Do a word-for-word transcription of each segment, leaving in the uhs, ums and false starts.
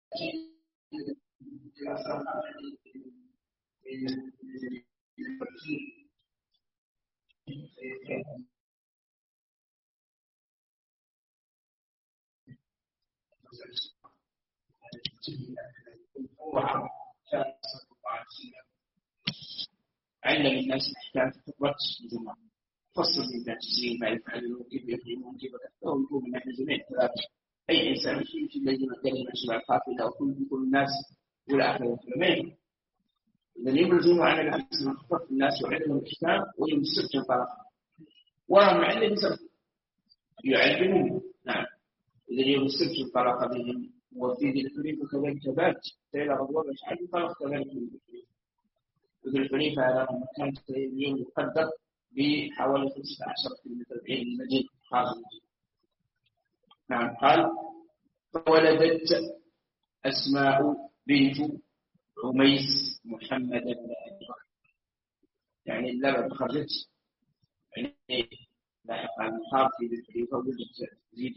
علم الناس احكام تثبت بجمع فصل من ذات السنين ما يفعلون كيف يفهمون كيف تفهمون يكون من احنا جميع ثلاثة اي انسان في في الذين كلمه شبع قافله او كل كل الناس والى اخره من اذا يوم الجمعه على الناس نخفف الناس وعلمهم الكتاب ويوم السبت انطلق وهم علم سبت يعلمون نعم اذا يوم السبت انطلق بهم وفي ذي الحليفه كذلك بات سيل غضوان اشعل انطلق كذلك وذي الحليفه على مكان اليوم يقدر بحوالي خمسة عشر كيلومتر بعيد من المدينة خارج المدينة. نعم قال فولدت أسماء بنت عميس محمد بن أبي بكر يعني اللبن خرجت يعني لاحق عن الحار في ذلك فولدت زيد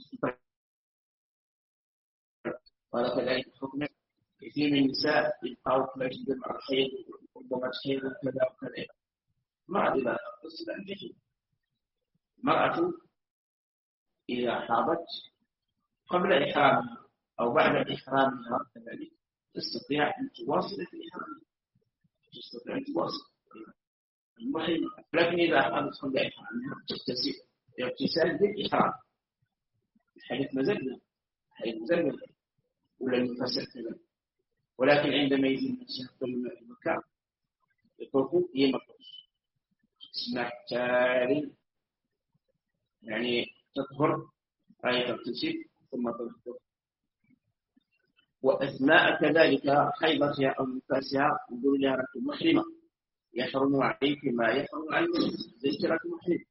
قال كذلك حكم كثير من النساء يبقوا في مجد مع الحيض وربما تحيض كذا وكذا ما إذا تصل عن جهل المرأة إذا حاضت قبل إحرامها أو بعد إحرامها كذلك تستطيع أن تواصل في إحرامها تستطيع أن تواصل المحرمة لكن إذا حاضت قبل إحرامها تغتسل اغتسال بالإحرام الحديث مزلنا الحديث مزلنا ولا المفسر كذلك ولكن عندما يجي الناس يقبل المكان يطوفوا هي مطلوب اسمها تالي يعني تطهر أي تغتسل ثم تطهر وأثناء كذلك حيضتها أو نفاسها نقول لها ركب محرمة يحرم عليك ما يحرم عليك زي ركب محرمة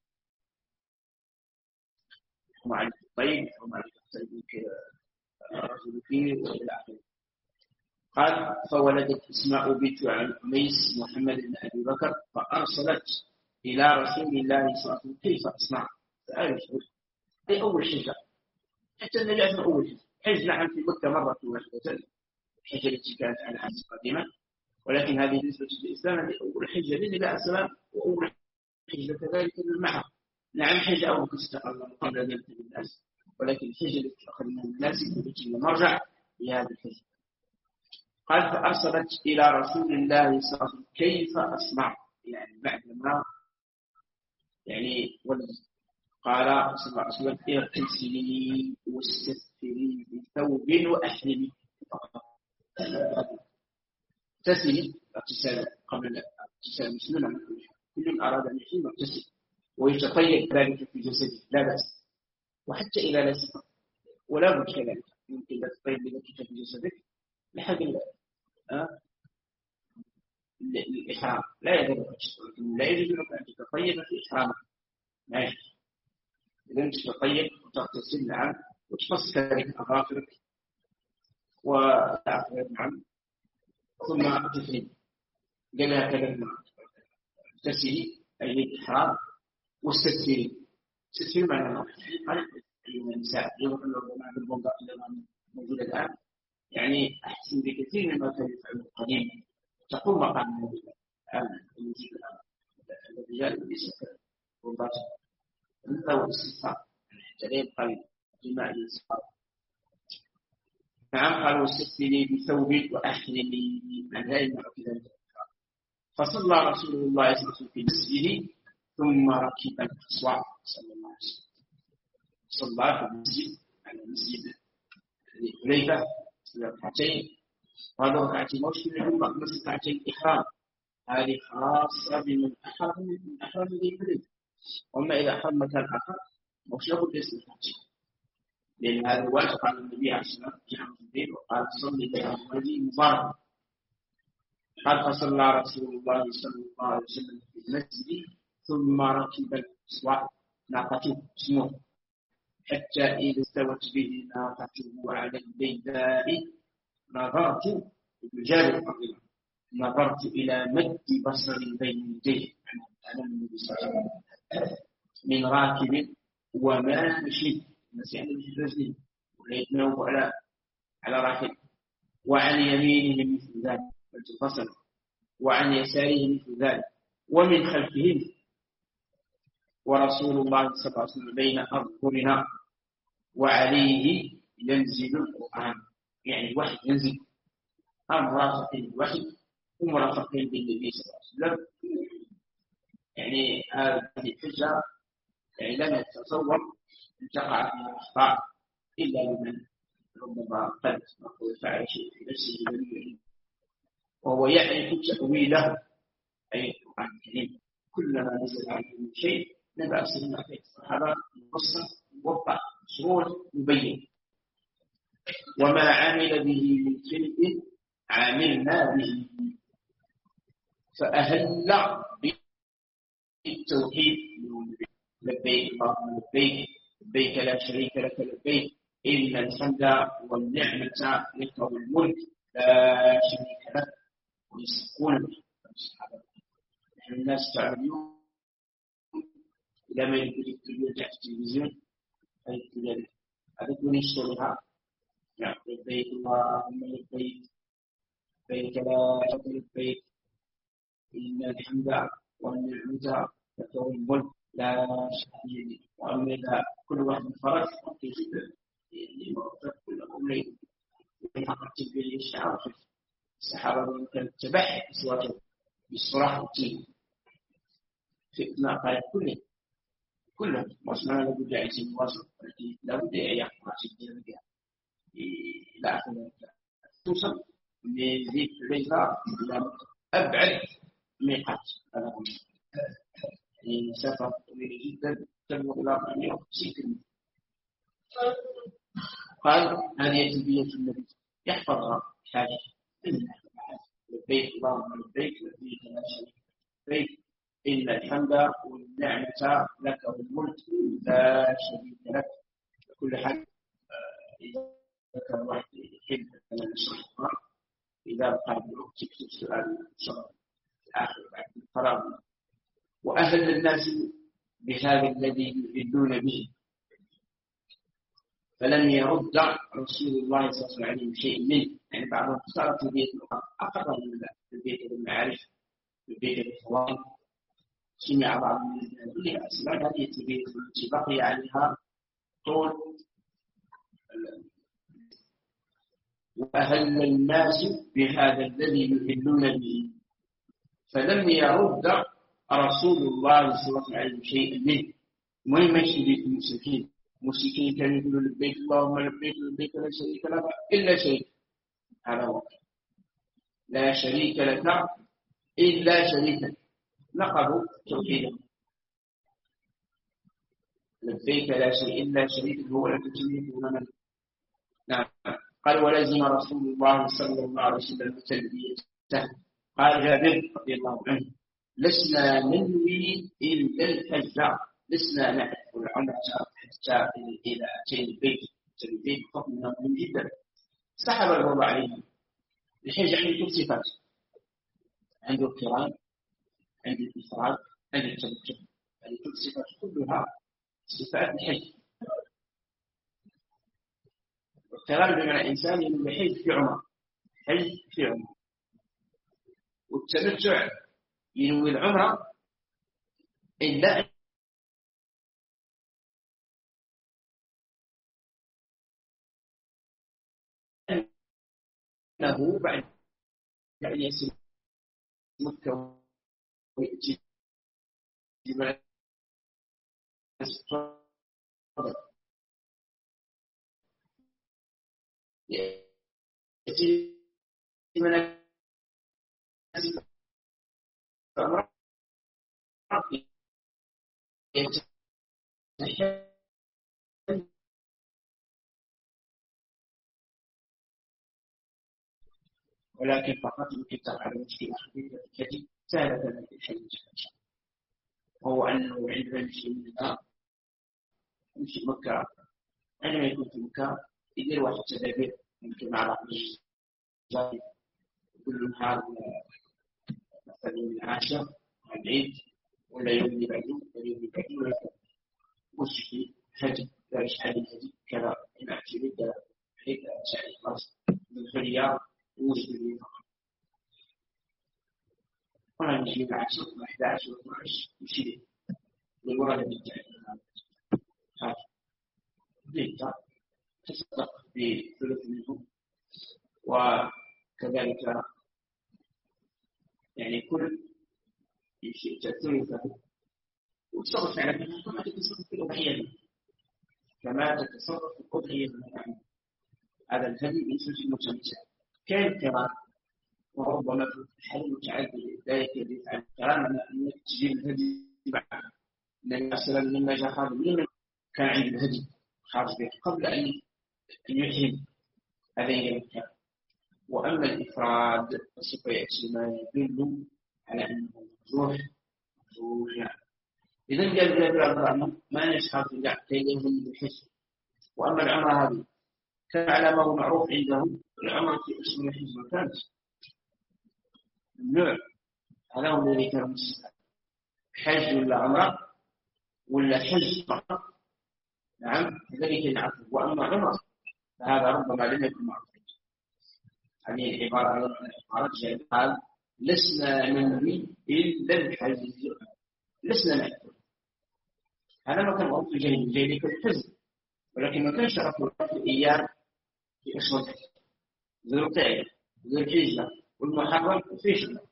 يحرم عليك الطيب يحرم عليك الطيب رجل فيه وإلى آخره. قال فولدت أسماء بنت عميس محمد بن أبي بكر فأرسلت إلى رسول الله صلى الله عليه وسلم كيف أصنع؟ أي أول حجة حتى النجاة من أول حجة حج نعم في مكة مرة واحدة الحجة التي كانت على عهد قديما ولكن هذه بالنسبة للإسلام هذه أول حجة للنبي عليه السلام وأول حجة كذلك للمعه نعم حجة أول كاستقل قبل أن يبتدي الناس ولكن الحجة التي أخذنا من الناس التي مرجع لهذه الحجة. قال فأرسلت إلى رسول الله صلى الله عليه وسلم كيف أصنع يعني بعد ما يعني ولد قال صلى الله عليه وسلم اغتسلي واستغفري بثوب وأحلمي اغتسلي اغتسال قبل اغتسال مسلما كل أراد أن يحلم اغتسل ويتطيب ذلك في جسده لا بأس وحتى إذا لا يستطيع ولا بد كذلك يمكن أن تطيب ذلك في جسدك لحد أه؟ الإحرام لا يجوز لكن لا يجوز لك أن تتطيب في إحرامك ما يجوز إذا تتطيب وتغتسل نعم وتفصل ذلك أظافرك وتأخذ نعم ثم تفرد قال هكذا اغتسلي أي الإحرام واستغفري استغفري معنى قال أيها النساء يوم مع البنضاء اللي موجودة الآن يعني أحسن بكثير مما كان يفعله القديم تقوم مقام الرجال ليس كالبنضاء أو الاستغفار حتى لا يبقى جماع الاستغفار. نعم قال واستغفري بثوب وأحلمي عن لا يمنع كذلك. فصلى رسول الله صلى الله عليه وسلم في مسجده ثم ركب القصوى صلى الله عليه وسلم صلى في المسجد على مسجد حليفة ركعتين وهذا ركعتين مشكلة هم ركعتين إحرام هذه خاصة بمن أحرم من أحرم ذي حليفة وأما إذا أحرم مكان آخر مش لابد اسم الحج لأن هذا واجب على النبي عليه الصلاة والسلام وقال صلي بها وجهي مبارك قال فصلى رسول الله صلى الله عليه وسلم في المسجد ثم ركب القصوى ناقته اسمه حتى إذا استوت به ناقته على البيداء نظرت بجانب الرجل نظرت إلى مد بصري بين يديه على النبي صلى الله عليه وسلم من راكب وماشي الناس يعني في الرجل ولا يتناوب على على راكب وعن يمينه مثل ذلك فصل، وعن يساره مثل ذلك، ومن خلفهم. ورسول الله صلى الله عليه وسلم بين أظهرنا وعليه ينزل القرآن، يعني الوحي ينزل، هم مرافقين بالوحي ومرافقين بالنبي صلى الله عليه وسلم. يعني هذه الحجة يعني لم يتصور أن تقع فيها أخطاء إلا لمن ربما قد فعل شيء في نفسه لم يعلم، وهو يعرف تأويله، أي القرآن الكريم كلما نزل عليه شيء نبأ سيدنا في الصحابة مفصل موضح مشروع مبين. وما عمل به من شيء عاملنا به، فأهل بالتوحيد لبيك اللهم لبيك لبيك لا شريك لك لبيك إن الحمد والنعمة لك والملك لا شريك لك، ويسقون به الصحابة. نحن الناس تعلمون لما يقول تحت التلفزيون هذا يكون يشتغلها يعني لبيك اللهم لبيك لبيك لا شريك لك إن الحمد والنعمة لك والملك لا شريك لك. وأما إذا كل واحد فرق في اللي مرتب كل أمرين يحقق به الشعار الصحابة من كان تبعه أصواته بالصراحة والتين في إثناء قائد كله كله واسمعنا لابد يعيش الواسط التي لابد يحقق شيء بها إلى آخر ذلك، توصل من ذيك الليلة إلى أبعد ميقات. هذا هو يعني مسافة طويلة جدا تبلغ إلى مئة وخمسين كيلومتر. قال هذه تلبية النبي يحفظها حاجة لبيك اللهم لبيك لبيك لا شريك لك إن الحمد والنعمة لك والملك لا شريك لك. كل حاجة إذا ذكر واحد يحب أن نشرحها إذا قال تكتب سؤال شرح آخر بعد الفراغ. وأهل الناس بهذا الذي يريدون به، فلم يرد رسول الله صلى الله عليه وسلم شيء منه. يعني بعضهم صار في البيت أقرب من في البيت المعارف في البيت الفوائد سمع بعض من الأسماء هذه البيت التي بقي عليها طول. وأهل الناس بهذا الذي يهلون به، فلم يرد رسول الله صلى الله عليه وسلم شيء منه. مهم يشتري المشركين المشركين كانوا يقولوا لبيك اللهم لبيك لبيك لا شريك لك إلا شريك، هذا هو لا شريك لك إلا شريكا، نقضوا توحيدا. لبيك لا شيء إلا شريك هو لك تشريك ومن. نعم. قال ولزم رسول الله صلى الله عليه وسلم تلبيته. قال جابر رضي الله عنه لسنا ننوي إلا الحج، لسنا نعرف العمرة حتى إلى أتينا البيت. البيت فضلنا من جدا. سحب الوضع عليه الحج عنده كل صفات، عنده القران، عنده الإفراد، عنده التمتع، هذه كل صفات كلها صفات الحج. القران بمعنى إنسان ينوي حج في عمره، حج في عمره. والتمتع ينوي العمره إلا أنه بعد يعني يسير مكة ويأتي بما يستطيع يأتي بما يستطيع ولكن فقط يمكن على مشكلة خفيفة التي سهلة في الحج، وهو أنه عندما يمشي من الآن يمشي مكة، عندما يكون في مكة يدير واحد تدابير يمكن مع بعض الجزائر كل نهار مثلا من عاشر مع العيد ولا يوم اللي بعده ولا يوم اللي بعده ولا وش حج لا إشعال الهدي كذا إن أعتمد حيث أشعل خلاص من الخلية مسلمين فقط. هنا نجي مع عشرة وأحد عشر واثني عشر يشيل للمرة الجاية. هذا ديتا تصدق بثلث منهم، وكذلك يعني كل شيء ثلثه وتصرف على كذا كما تتصرف في الأضحية كما تتصرف في الأضحية. هذا الهدي بيسوس المتمتع كالكرام، وربما في الحل متعدد لا يكفي عن الكرام أنك تجيب الهدي بعد. النبي صلى الله عليه وسلم لما جاء خالد بن كان عنده الهدي خارج به قبل أن يحرم، هذا يمكن. وأما الإفراد فسوف يأتي ما يدل على أنه مجروح مجروح يعني. إذا قال جابر عبد الرحمن ما نشحر في اللعب كي يهم بالحس. وأما العمرة هذه كان على ما هو معروف عندهم، العمرة في اسم الحج ما كانت النوع هذا هو الذي كان مستحيل، حج ولا عمرة ولا حج فقط. نعم ذلك العفو. وأما عمرة فهذا ربما لم يكن معروف. هذه العبارة عن عبارة جاء قال لسنا ننوي إلا الحج، لسنا نأكل. هذا ما كان معروف في الجاهلية، الجاهلية كان الحج، ولكن ما كانش عرفوا الأيام في أسود ذو القعدة ذو الحجة والمحرم وفي شوال.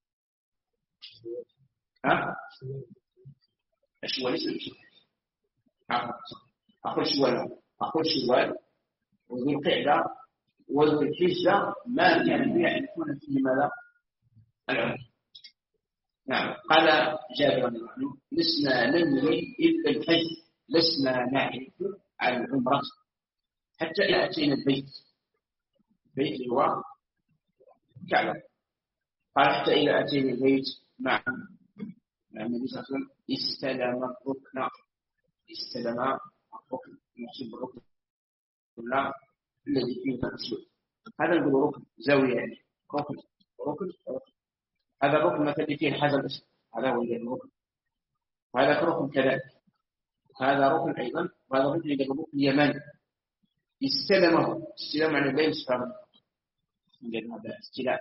ها؟ أشوال اسم شوال. أقول شوال أقول شوال وذو القعدة وذو الحجة ما كانوا يعرفون فيه ماذا؟ العمر. نعم. قال جابر بن عبد الله لسنا ننوي إلا الحج، لسنا نعرف عن العمرة حتى إذا أتينا البيت. البيت هو كعبة. قال حتى إذا أتينا البيت مع النبي صلى الله عليه وسلم استلم الركن، استلم الركن يحسب الركن لا الذي فيه الأسود. هذا نقول ركن زاوية يعني ركن ركن ركن. هذا الركن مثل فيه الحجر الأسود، هذا هو الركن. وهذا ركن كذلك، هذا ركن أيضا، وهذا ركن يقول اليمن. استلمه، استلم عن البين سفر من هذا استلام.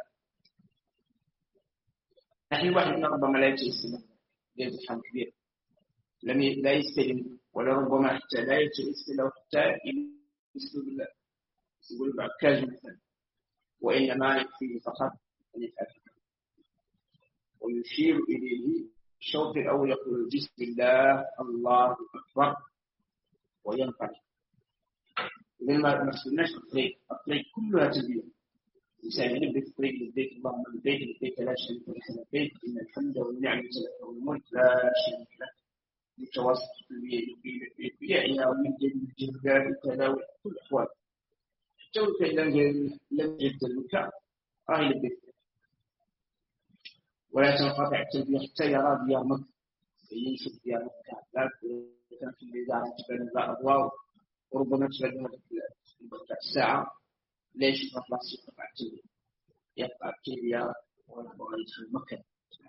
نحن الواحد من ربما لا يتسلم لازم كبير لم لا يستلم، ولا ربما حتى لا يتسلم حتى يستلم بالله يقول بعد كاج مثلا، وإنما يكفي فقط أن يفعل. ويشير إليه الشوط الأول يقول بسم الله الله أكبر وينطلق. إذا ما مسلمناش الطريق، الطريق كلها تلبية. إنسان يبدأ الطريق لبيك اللهم لبيك لبيك لا شريك لك لبيك إن الحمد والنعمة لك والملك لا شريك لك. متوسط في بيعها ومن الجهاد وكذا كل الأحوال. حتى وإن لم يجد المكان راهي لبيك. ولا تنقطع التلبية حتى يرى ديار مكة، ينشد ديار مكة. لا كان في الإذاعة تبان الأضواء وربما تبان الساعة ليش خلاص يقطع التلبية، يقطع التلبية وربما يدخل مكة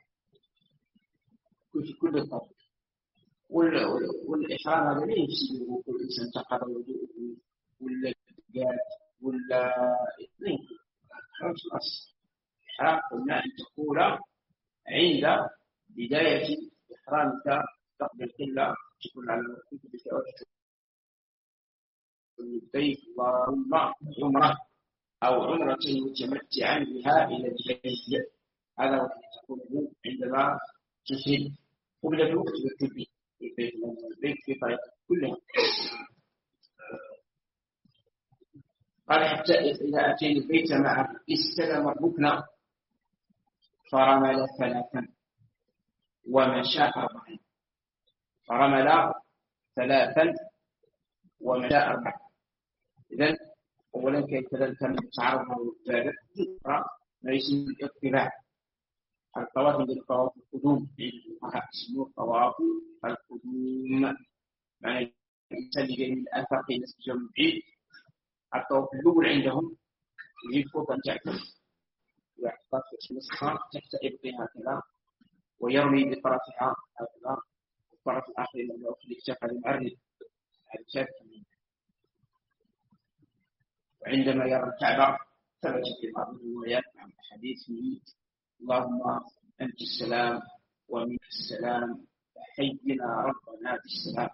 في كل الطرق. والإحرام هذا لا يفسده كل إنسان تقرر وضوءه ولا الجهاد ولا اثنين. خلاص الأصل إحرام قلنا أن تقول عند بداية إحرامك تقبل القبلة تكون على الوقت بتوجه البيت اللهم عمرة أو عمرة متمتعا بها إلى البيت. هذا وقت تقوله عندما تسلم قبل الوقت بالتلبية البيت البيت في طريق كلها. قال حتى إذا أتينا البيت معه استلم الركن فرمل ثلاثا ومشى أربعا. فرمل ثلاثا ومشى أربعا. إذن أولا كيف كان يتعرض الثالث ذكر ما يسمى الاطلاع. الطواف من الطواف القدوم اسمه طواف القدوم، يعني الإنسان اللي جاي من الآفاق ينسجم بعيد. الطواف الأول عندهم يجيب فوق تعكس ويحطها في نصها تحت إبطها هكذا ويرمي بطرفها هكذا، والطرف الآخر اللي في الكتاب المعرض على الكتاب. وعندما يرى الكعبة ثبت في بعض الروايات عن حديث اللهم أنت السلام ومنك السلام حينا ربنا بالسلام،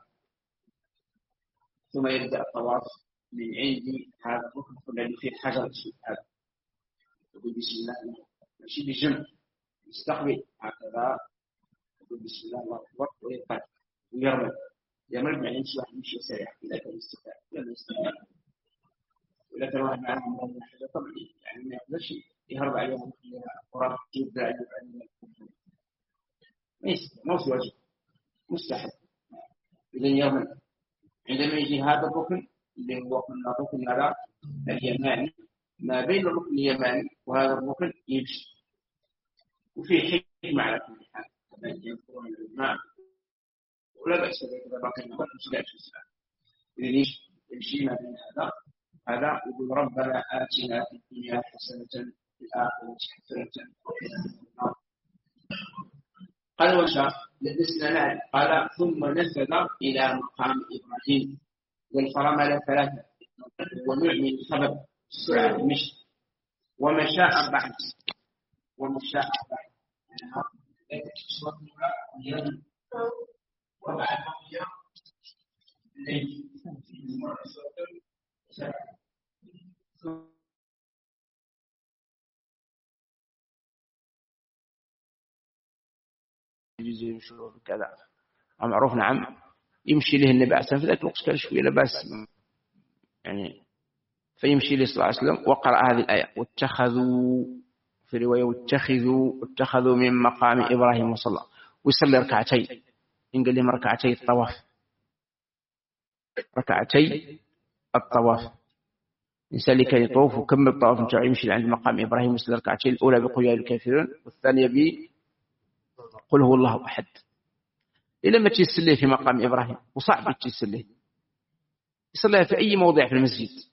ثم يبدأ الطواف من عندي هذا الركن الذي فيه حجر الأسود هذا، يقول بسم الله ماشي بجمع يستقبل هكذا، يقول بسم الله الله أكبر ويقف ويرمل يرمل يعني يمشي واحد يمشي سريع إذا كان يستطيع ولا يستطيع، وإذا كان واحد معه من حاجة طبيعي يعني ما يقدرش يهرب عليهم وراء جدا عليهم ما يستطيع ما هو واجب مستحب. إذا يرمل عندما يجي هذا الركن اللي هو قلنا الركن هذا اليماني، ما بين الركن اليماني وهذا الركن يمشي، وفي حكمة على كل حال كما يذكرون العلماء ولا بأس بذلك إذا بقي الوقت مش لا تسلم. إذا يمشي ما بين هذا هذا يقول ربنا آتنا في الدنيا حسنة في الآخرة حسنة وقنا النار. قال وشاء لبسنا نعم. قال ثم نفذ إلى مقام إبراهيم والفرامل ثلاثة ونعمل الخبر السرعة المشي ومشى أربعة ومشى أربعة وبعد بقي الليل يجوز يمشي كذا معروف نعم يمشي له النبي عليه الصلاة والسلام في ذاك الوقت كان شوية لباس يعني، فيمشي له صلى الله عليه وسلم وقرأ هذه الآية واتخذوا في رواية واتخذوا واتخذوا من مقام إبراهيم وصلى ويصلي ركعتين، إن قال لهم ركعتي الطواف ركعتي الطواف الإنسان اللي كان يطوف وكمل الطواف نتاعو يمشي عند مقام إبراهيم ويصلي ركعتين، الأولى بقل يا الكافرون والثانية بقل هو الله أحد. إلا ما تيسليه في مقام إبراهيم وصعب تيسليه يصليها في أي موضع في المسجد،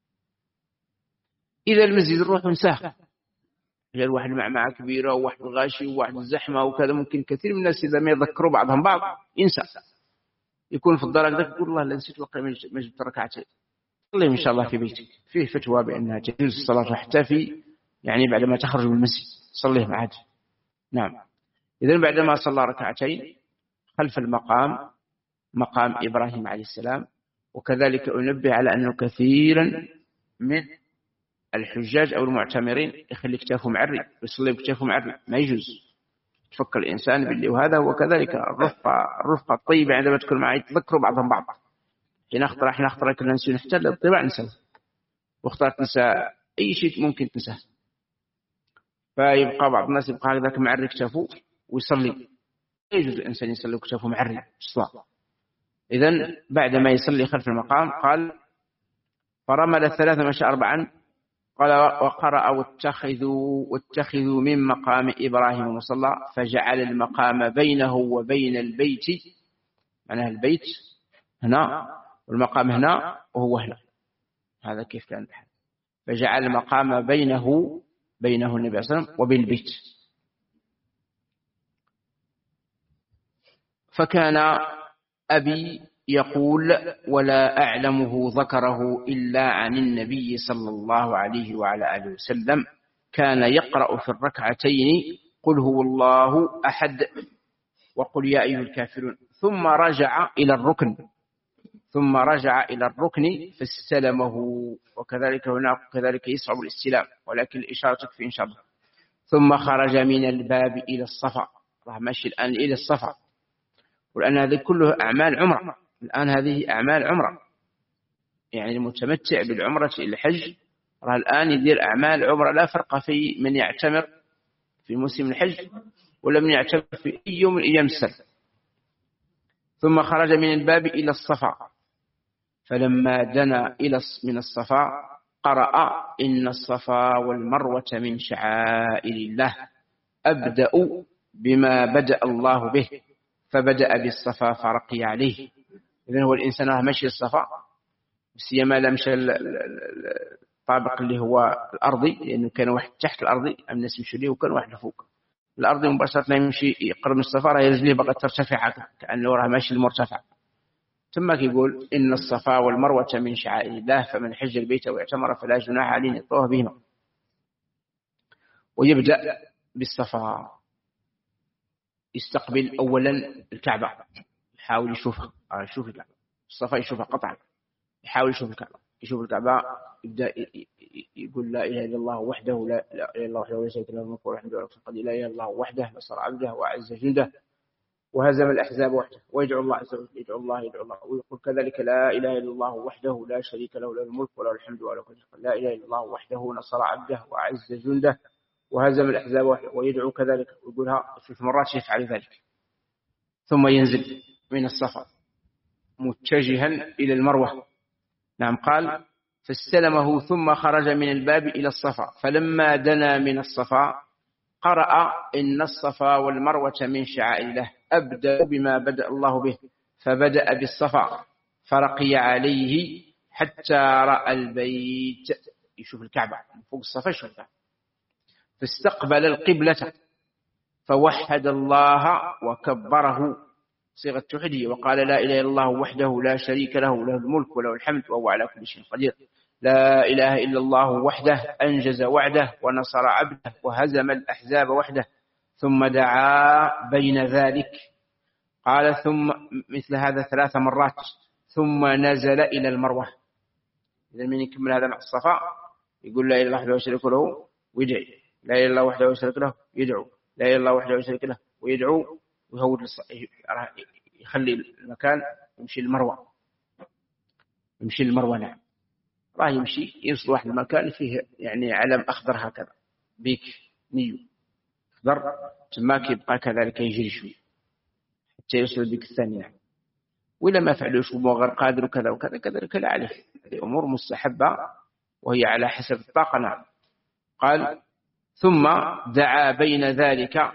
إذا المسجد نروح ونساه غير واحد معمعة كبيرة وواحد غاشي وواحد الزحمة وكذا، ممكن كثير من الناس إذا ما يذكروا بعضهم بعض ينسى، يكون في الدار ذاك يقول الله لا نسيت وقع ما جبت ركعتين. صلي إن شاء الله في بيتك، فيه فتوى بأنها تجوز الصلاة حتى في يعني بعدما تخرج من المسجد صليه معاد. نعم. إذن بعدما صلى ركعتين خلف المقام مقام إبراهيم عليه السلام. وكذلك أنبه على أنه كثيرا من الحجاج أو المعتمرين يخلي كتافه معري ويصلي بكتافه معري، ما يجوز. تفكر الإنسان باللي وهذا وكذلك الرفقة الرفقة الطيبة عندما تكون معي تذكروا بعضهم بعض. حين أخطر حين أخطر كنا نسي نحتل الطباع نسى واختارت نسى أي شيء ممكن تنساه، فيبقى بعض الناس يبقى هكذاك معري كتافه ويصلي، يجوز الإنسان يصلي كتافه معري الصلاة. إذن بعدما يصلي خلف المقام قال فرمل الثلاثة مشى أربعا، قال وقرأ واتخذوا واتخذوا من مقام إبراهيم مصلى فجعل المقام بينه وبين البيت، معناها البيت هنا والمقام هنا وهو هنا، هذا كيف كان الحال، فجعل المقام بينه بينه النبي صلى الله عليه وسلم وبين البيت. فكان أبي يقول ولا أعلمه ذكره إلا عن النبي صلى الله عليه وعلى آله وسلم كان يقرأ في الركعتين قل هو الله أحد وقل يا أيها الكافرون، ثم رجع إلى الركن ثم رجع إلى الركن فاستلمه، وكذلك هناك كذلك يصعب الاستلام ولكن الإشارة تكفي إن شاء الله. ثم خرج من الباب إلى الصفا، راح ماشي الآن إلى الصفا، والآن هذه كله أعمال عمرة، الآن هذه أعمال عمرة، يعني المتمتع بالعمرة إلى الحج راه الآن يدير أعمال عمرة، لا فرق في من يعتمر في موسم الحج ولا من يعتمر في أي يوم من أيام السنة. ثم خرج من الباب إلى الصفا فلما دنا إلى من الصفا قرأ إن الصفا والمروة من شعائر الله أبدأ بما بدأ الله به فبدأ بالصفا فرقي عليه. إذن هو الإنسان راه ماشي الصفا سيما لا مشى الطابق اللي هو الأرضي، لأنه كان واحد تحت الأرضي الناس يمشوا ليه وكان واحد فوق الأرضي مباشرة يمشي يقرب من الصفا راه رجليه بقى ترتفع كأنه راه ماشي المرتفع. ثم يقول إن الصفا والمروة من شعائر الله فمن حج البيت واعتمر فلا جناح عليه أن يطوف بهما. ويبدأ بالصفا، يستقبل أولا الكعبة، يحاول يشوفها، يشوف الكعبة، الصفا يشوفها قطعا، يحاول يشوف الكعبة، يشوف الكعبة يبدأ يقول لا إله إلا الله وحده لا إله إلا الله وحده لا شريك له الملك وله الحمد وله قد لا إله إلا الله وحده نصر عبده وأعز جنده وهزم الأحزاب وحده، ويدعو الله عز وجل، يدعو الله يدعو الله ويقول كذلك لا إله إلا الله وحده لا شريك له له الملك وله الحمد وله قد لا إله إلا الله وحده نصر عبده وأعز جنده وهزم الأحزاب وحده، ويدعو كذلك ويقولها ثلاث مرات يفعل ذلك، ثم ينزل من الصفا متجها إلى المروة. نعم قال فاستلمه ثم خرج من الباب إلى الصفا، فلما دنا من الصفا قرأ إن الصفا والمروة من شعائر الله أبدأ بما بدأ الله به، فبدأ بالصفا فرقي عليه حتى رأى البيت، يشوف الكعبة فوق الصفا يشوف الكعبة، فاستقبل القبلة فوحد الله وكبره صيغة توحيدية وقال لا إله إلا الله وحده لا شريك له له الملك وله الحمد وهو على كل شيء قدير، لا إله إلا الله وحده أنجز وعده ونصر عبده وهزم الأحزاب وحده، ثم دعا بين ذلك، قال ثم مثل هذا ثلاث مرات ثم نزل إلى المروة. إذا من يكمل هذا مع الصفا يقول لا إله إلا الله وحده لا شريك له ويدعي، لا إله إلا الله وحده لا شريك له يدعو، لا إله إلا الله وحده لا شريك له ويدعو، ويهود يخلي المكان يمشي المروة، يمشي المروة. نعم راه يمشي يوصل واحد المكان فيه يعني علم أخضر هكذا بيك نيو أخضر، تماك يبقى كذلك يجري شوي حتى يوصل البيك الثاني. نعم وإلا ما فعلوش وهو غير قادر وكذا وكذا كذلك لا عليه، هذه أمور مستحبة وهي على حسب الطاقة. نعم قال ثم دعا بين ذلك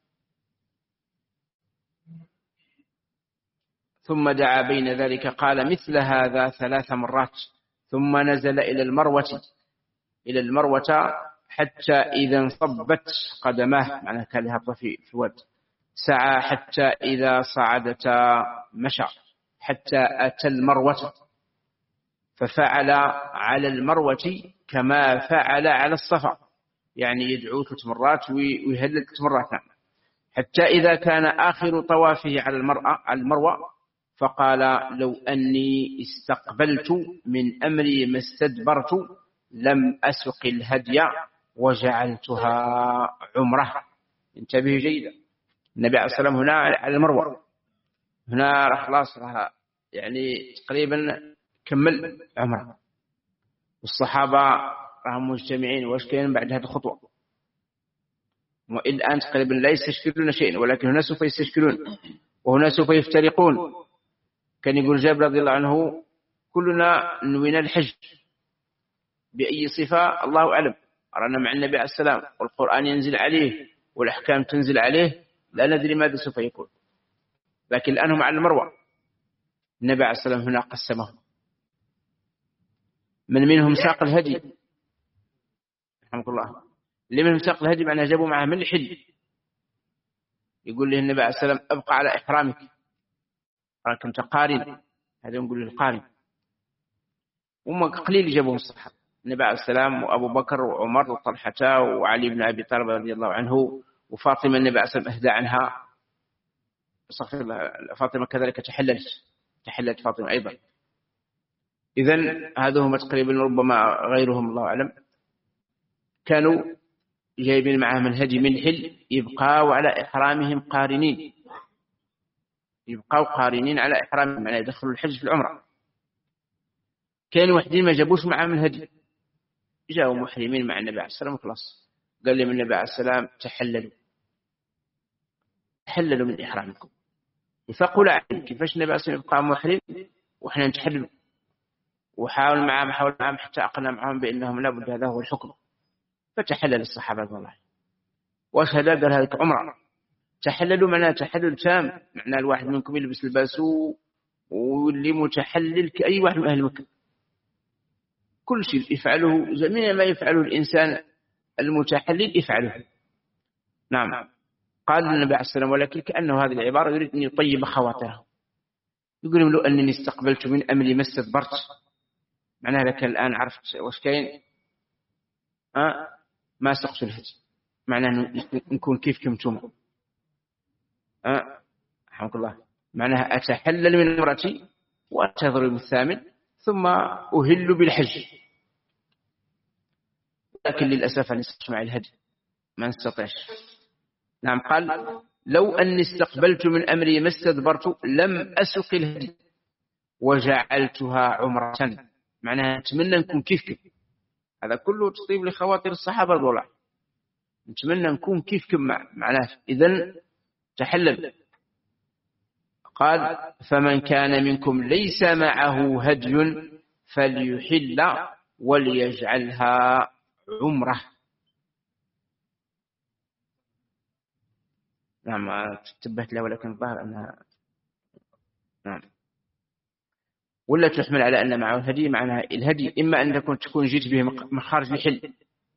ثم دعا بين ذلك قال مثل هذا ثلاث مرات ثم نزل إلى المروة إلى المروة حتى إذا انصبت قدماه، معناه كان لها في الواد، سعى حتى إذا صعدتا مشى حتى أتى المروة، ففعل على المروة كما فعل على الصفا، يعني يدعو ثلاث مرات ويهلل ثلاث مرات، حتى إذا كان آخر طوافه على المرأة على المروة فقال لو أني استقبلت من أمري ما استدبرت لم أسق الهدي وجعلتها عمره. انتبهوا جيدا، النبي عليه الصلاة والسلام هنا على المروة، هنا خلاص يعني تقريبا كمل عمره، والصحابة راهم مجتمعين واش كاين بعد هذه الخطوة، والآن تقريبا لا يستشكلون شيئا، ولكن هنا سوف يستشكلون وهنا سوف يفترقون. كان يقول جابر رضي الله عنه كلنا نوينا الحج بأي صفة الله أعلم، أرانا مع النبي عليه السلام والقرآن ينزل عليه والأحكام تنزل عليه، لا ندري ماذا سوف يكون، لكن الآن هم على المروة. النبي عليه السلام هنا قسمهم، من منهم ساق الهدي رحمه الله، اللي منهم ساق الهدي معناه جابوا معه من الحل، يقول له النبي عليه السلام أبقى على إحرامك راك أنت قارن، هذا نقول للقارن. وما قليل جابهم الصحابة، النبي عليه السلام وأبو بكر وعمر وطلحة وعلي بن أبي طالب رضي الله عنه وفاطمة، النبي عليه السلام أهدى عنها، فاطمة كذلك تحللت تحللت فاطمة أيضا. إذن هذا هم تقريبا ربما غيرهم الله أعلم كانوا جايبين معهم الهدي من الحل، يبقوا على إحرامهم قارنين، يبقوا قارنين على إحرامهم، معناه يدخلوا الحج في العمرة. كانوا وحدين ما جابوش معهم الهدي، جاءوا محرمين مع النبي عليه السلام وخلاص، قال لهم النبي عليه السلام تحللوا تحللوا من إحرامكم. فقل عليهم كيفاش النبي عليه السلام يبقى محرم وإحنا نتحلل، وحاول معهم حاول معهم حتى أقنع معهم بأنهم لابد هذا هو الحكم، فتحلل الصحابة رضي الله عنهم وأشهد قال هذه عمرة. تحللوا معناه تحلل تام، معناه الواحد منكم يلبس الباسو واللي متحلل كأي واحد من أهل مكة، كل شيء يفعله جميع ما يفعله الإنسان المتحلل يفعله. نعم قال النبي عليه السلام ولكن كأنه هذه العبارة يريد أن يطيب خواطره، يقول لهم لو أنني استقبلت من أمري ما استدبرت، معناه لك الآن عرفت وش كاين، أه؟ ما سقت الهدي معناه نكون كيفكم انتم. أه رحمك الله. معناها أتحلل من امرأتي وأنتظر يوم الثامن ثم أهل بالحج، لكن للأسف أن نسمع الهدي ما نستطيعش. نعم قال لو أني استقبلت من أمري ما استدبرت لم أسق الهدي وجعلتها عمرة. معناها نتمنى نكون كيفكم. هذا كله تطيب لخواطر الصحابة رضي الله عنهم. نتمنى نكون كيفكم معناه. إذن تحلل. قال فمن كان منكم ليس معه هدي فليحل وليجعلها عمره. نعم تنبهت له ولكن الظاهر أنها نعم. ولا تحمل على أن معه الهدي. معناها الهدي إما أن تكون تكون جيت به من خارج الحل،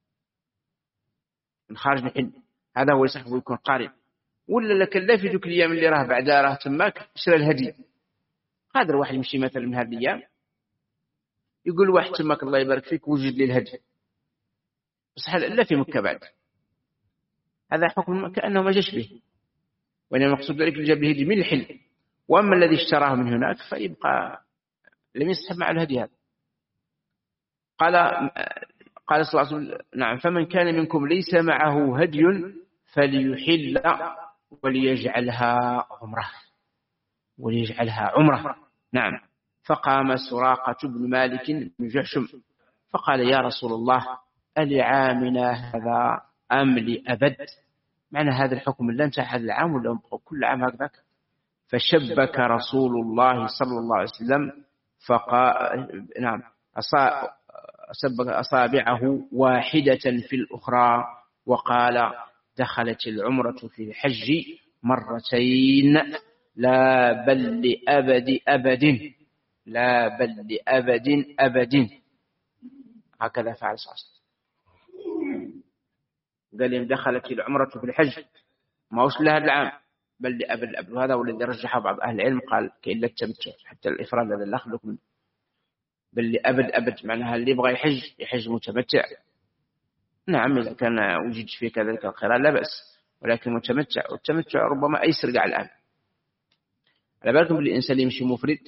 من خارج الحل هذا هو يصح ويكون قارب. ولا لك لا في ذوك الأيام اللي راه بعدها راه تماك شرى الهدي. قادر واحد يمشي مثلا من هذه الأيام يقول واحد تماك الله يبارك فيك وجد لي الهدي، بس لا في مكة بعد. هذا حكم كأنه ما جاش به، وإنما المقصود ذلك جاب الهدي من الحل. وأما الذي اشتراه من هناك فيبقى لم يسحب مع الهدي هذا. قال قال صلى الله عليه وسلم نعم فمن كان منكم ليس معه هدي فليحل وليجعلها عمره، وليجعلها عمره. نعم. فقام سراقة بن مالك بن جحشم فقال يا رسول الله ألعامنا هذا أم لأبد؟ معنى هذا الحكم لا انتهى هذا العام ولا كل عام هكذاك؟ فشبك رسول الله صلى الله عليه وسلم فقال نعم سبك أصابعه واحدة في الأخرى وقال دخلت العمرة في الحج مرتين لا بل لأبد أبد، لا بل لأبد أبد. هكذا فعل صلى الله عليه وسلم. قال إن دخلت العمرة في الحج ما وصل لها العام بل لأبد الأبد. وهذا هو الذي رجحه بعض أهل العلم قال كإلا التمتع حتى الإفراد هذا لا أخذك منه بل لأبد أبد. معناها اللي يبغى يحج يحج متمتع. نعم إذا كان وجد فيه كذلك القران لا بأس، ولكن متمتع. والتمتع ربما أيسر قاع الآن. على بالكم بالإنسان يمشي مفرد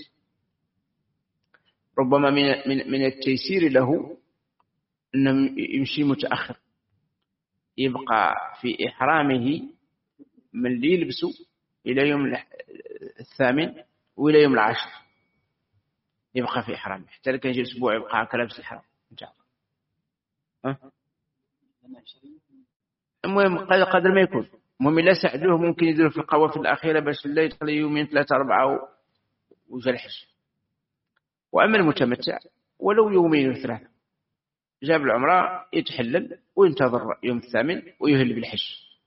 ربما من من من التيسير له أنه يمشي متأخر، يبقى في إحرامه من اللي يلبسه إلى يوم الثامن وإلى يوم العاشر يبقى في إحرامه، حتى لو كان يجي أسبوع يبقى كلبس الإحرام إن شاء الله. المهم قدر ما يكون. المهم لا ساعدوه ممكن يديروا في القوافل الأخيرة باش لا يدخل يومين ثلاثة أربعة وجا الحج. وأما المتمتع ولو يومين وثلاثة جاب العمرة يتحلل وينتظر يوم الثامن ويهل بالحج.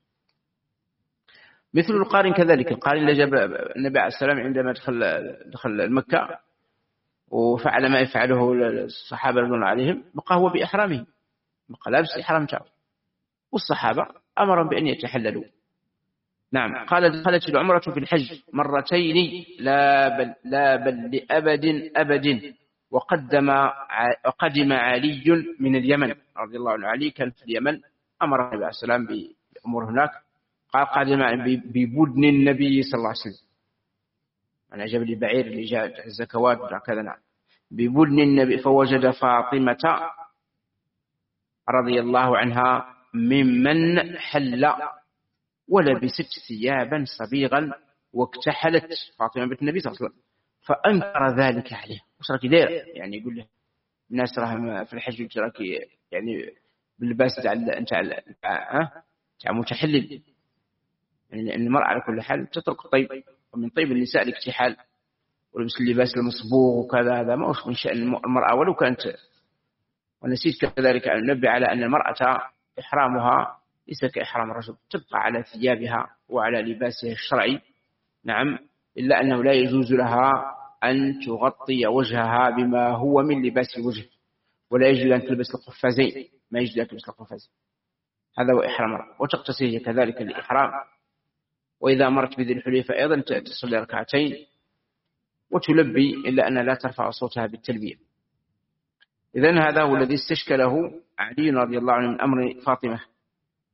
مثل القارن كذلك. القارن اللي جاب النبي عليه السلام عندما دخل دخل مكة وفعل ما يفعله الصحابة رضي الله عليهم بقى هو بإحرامه، بقى لابس إحرام تاعه، والصحابة أمرهم بأن يتحللوا. نعم. قال دخلت العمرة في الحج مرتين لا بل, لا بل لأبد أبد. وقدم وقدم علي من اليمن رضي الله عنه. علي كان في اليمن، أمر النبي عليه السلام بأمور هناك. قال قادم ببدن النبي صلى الله عليه وسلم. أنا جاب لي بعير اللي جاء الزكوات وكذا. نعم. ببدن النبي فوجد فاطمة رضي الله عنها ممن حل ولبست ثيابا صبيغا واكتحلت. فاطمة بنت النبي صلى الله عليه وسلم فأنكر ذلك عليه. وش راكي داير؟ يعني يقول له الناس راهم في الحج راكي يعني باللباس تاع انت ها تاع متحلل. يعني المرأة على كل حال تترك الطيب، ومن طيب النساء الاكتحال ولبس اللباس المصبوغ وكذا. هذا ما هو من شأن المرأة ولو كانت. ونسيت كذلك أن ننبه على أن المرأة إحرامها ليس كإحرام الرجل، تبقى على ثيابها وعلى لباسها الشرعي. نعم. إلا أنه لا يجوز لها أن تغطي وجهها بما هو من لباس الوجه، ولا يجوز أن تلبس القفازين، ما يجوز أن تلبس القفازين. هذا هو إحرام الرجل. وتقتصي كذلك الإحرام. وإذا مرت بذي الحليفة أيضا تصلي ركعتين وتلبي، إلا أن لا ترفع صوتها بالتلبية. إذن هذا هو الذي استشكله علي رضي الله عنه من أمر فاطمة.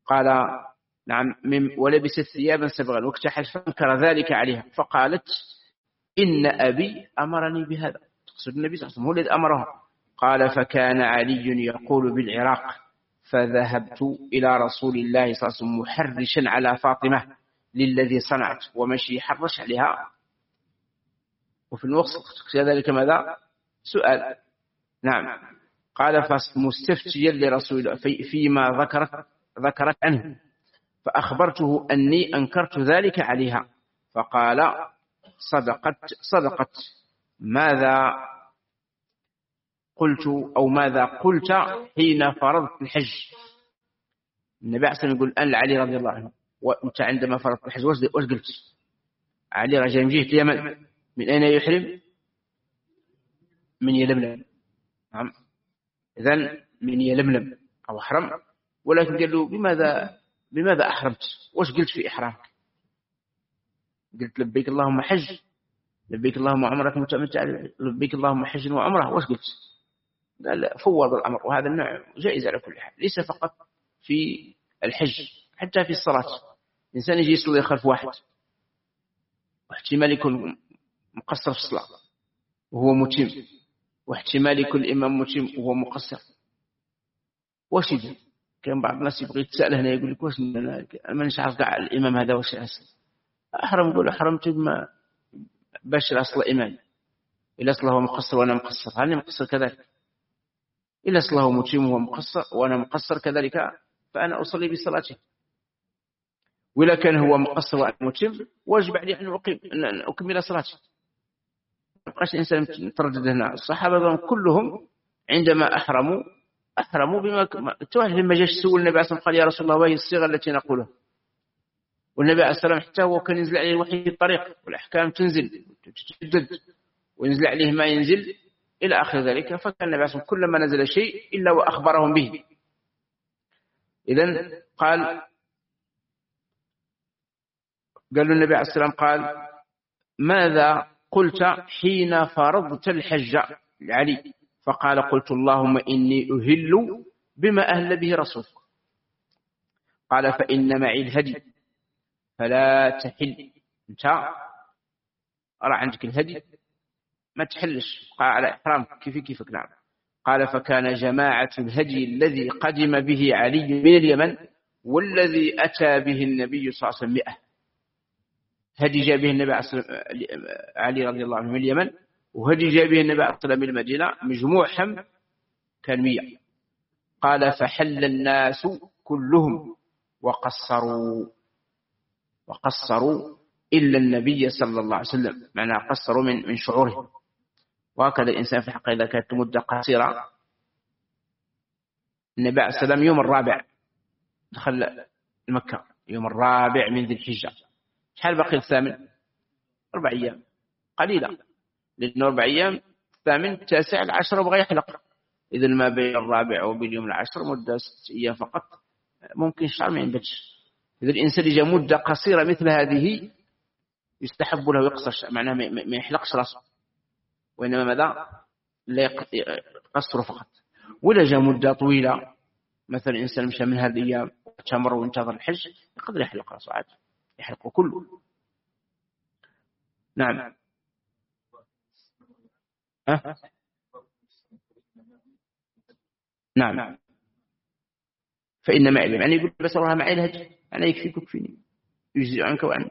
قال نعم ولبست ثيابا سبغا واكتحل فانكر ذلك عليها فقالت إن أبي أمرني بهذا. تقصد النبي صلى الله عليه وسلم هو الذي أمرها. قال فكان علي يقول بالعراق فذهبت إلى رسول الله صلى الله عليه وسلم محرشا على فاطمة للذي صنعت ومشي حرش عليها. وفي الوقت ذلك ماذا سؤال نعم قال فمستفتيا لرسول الله في فيما ذكرت ذكرت عنه فأخبرته أني أنكرت ذلك عليها فقال صدقت صدقت ماذا قلت أو ماذا قلت حين فرضت الحج. النبي عليه الصلاة والسلام يقول أن علي رضي الله عنه وأنت عندما فرضت الحج وش قلت؟ علي رجل من جهة اليمن من أين يحرم؟ من يلملم. نعم إذن من يلملم أو أحرم ولكن قال له بماذا بماذا أحرمت؟ وش قلت في إحرامك؟ قلت لبيك اللهم حج لبيك اللهم عمرك متمتع لبيك اللهم حج وعمره. وش قلت؟ قال فوض الأمر. وهذا النوع جائز على كل حال ليس فقط في الحج حتى في الصلاة. الإنسان يجي يصلي خلف واحد واحتمال يكون مقصر في الصلاة وهو متم واحتمال يكون الإمام متم وهو مقصر. واش يدير؟ كان بعض الناس يبغي يتسأل هنا يقول لك واش ما نعرف كاع الإمام هذا واش أصل أحرم. يقول أحرمت بما باش أصل إمام إلا أصله هو مقصر وأنا مقصر هل مقصر كذلك؟ إلا أصله متم وهو مقصر وأنا مقصر كذلك فأنا أصلي بصلاته. وإلا كان هو مقصر وأنا متم واجب علي أن أقيم أن أكمل صلاتي. ما بقاش الإنسان يتردد هنا. الصحابة كلهم عندما أحرموا أحرموا بما توحد لما جاش سول النبي عليه الصلاة والسلام قال يا رسول الله وهي الصيغة التي نقولها. والنبي عليه الصلاة والسلام حتى هو كان ينزل عليه الوحي في الطريق والأحكام تنزل تتجدد وينزل عليه ما ينزل إلى آخر ذلك. فكان النبي عليه الصلاة والسلام كلما نزل شيء إلا وأخبرهم به. إذن قال قال النبي عليه الصلاة والسلام قال ماذا قلت حين فرضت الحج علي؟ فقال قلت اللهم إني أهل بما أهل به رسولك. قال فإن معي الهدي فلا تحل. أنت أرى عندك الهدي ما تحلش قال على إحرامك كيف كيفك. نعم. قال فكان جماعة الهدي الذي قدم به علي من اليمن والذي أتى به النبي صلى الله عليه وسلم مئة. هدي جاء به النبي علي رضي الله عنه من اليمن وهدي جاء به النبي عليه الصلاة والسلام من المدينة مجموعهم كان مئة. قال فحل الناس كلهم وقصروا وقصروا إلا النبي صلى الله عليه وسلم. معنى قصروا من من شعوره. وهكذا الإنسان في حقه إذا كانت مدة قصيرة. النبي عليه الصلاة والسلام يوم الرابع دخل مكة يوم الرابع من ذي الحجة. شحال باقي الثامن؟ أربع أيام قليلة لأنه أربع أيام الثامن التاسع العشر وبغى يحلق. إذا ما بين الرابع وبين يوم العشر مدة ست أيام فقط ممكن شهر ما ينبتش. إذا الإنسان جاء مدة قصيرة مثل هذه يستحب له يقصر معناه ما يحلقش راسه وإنما ماذا لا يقصر فقط. ولا جاء مدة طويلة مثلا إنسان مشى من هذه الأيام تمر وانتظر الحج يقدر يحلق راسه عاد يحلقه كله. نعم. أه؟ نعم. فإن معي يعني يقول بس الله معي الهدي أنا يكفيك وكفيني يجزي عنك وعنك.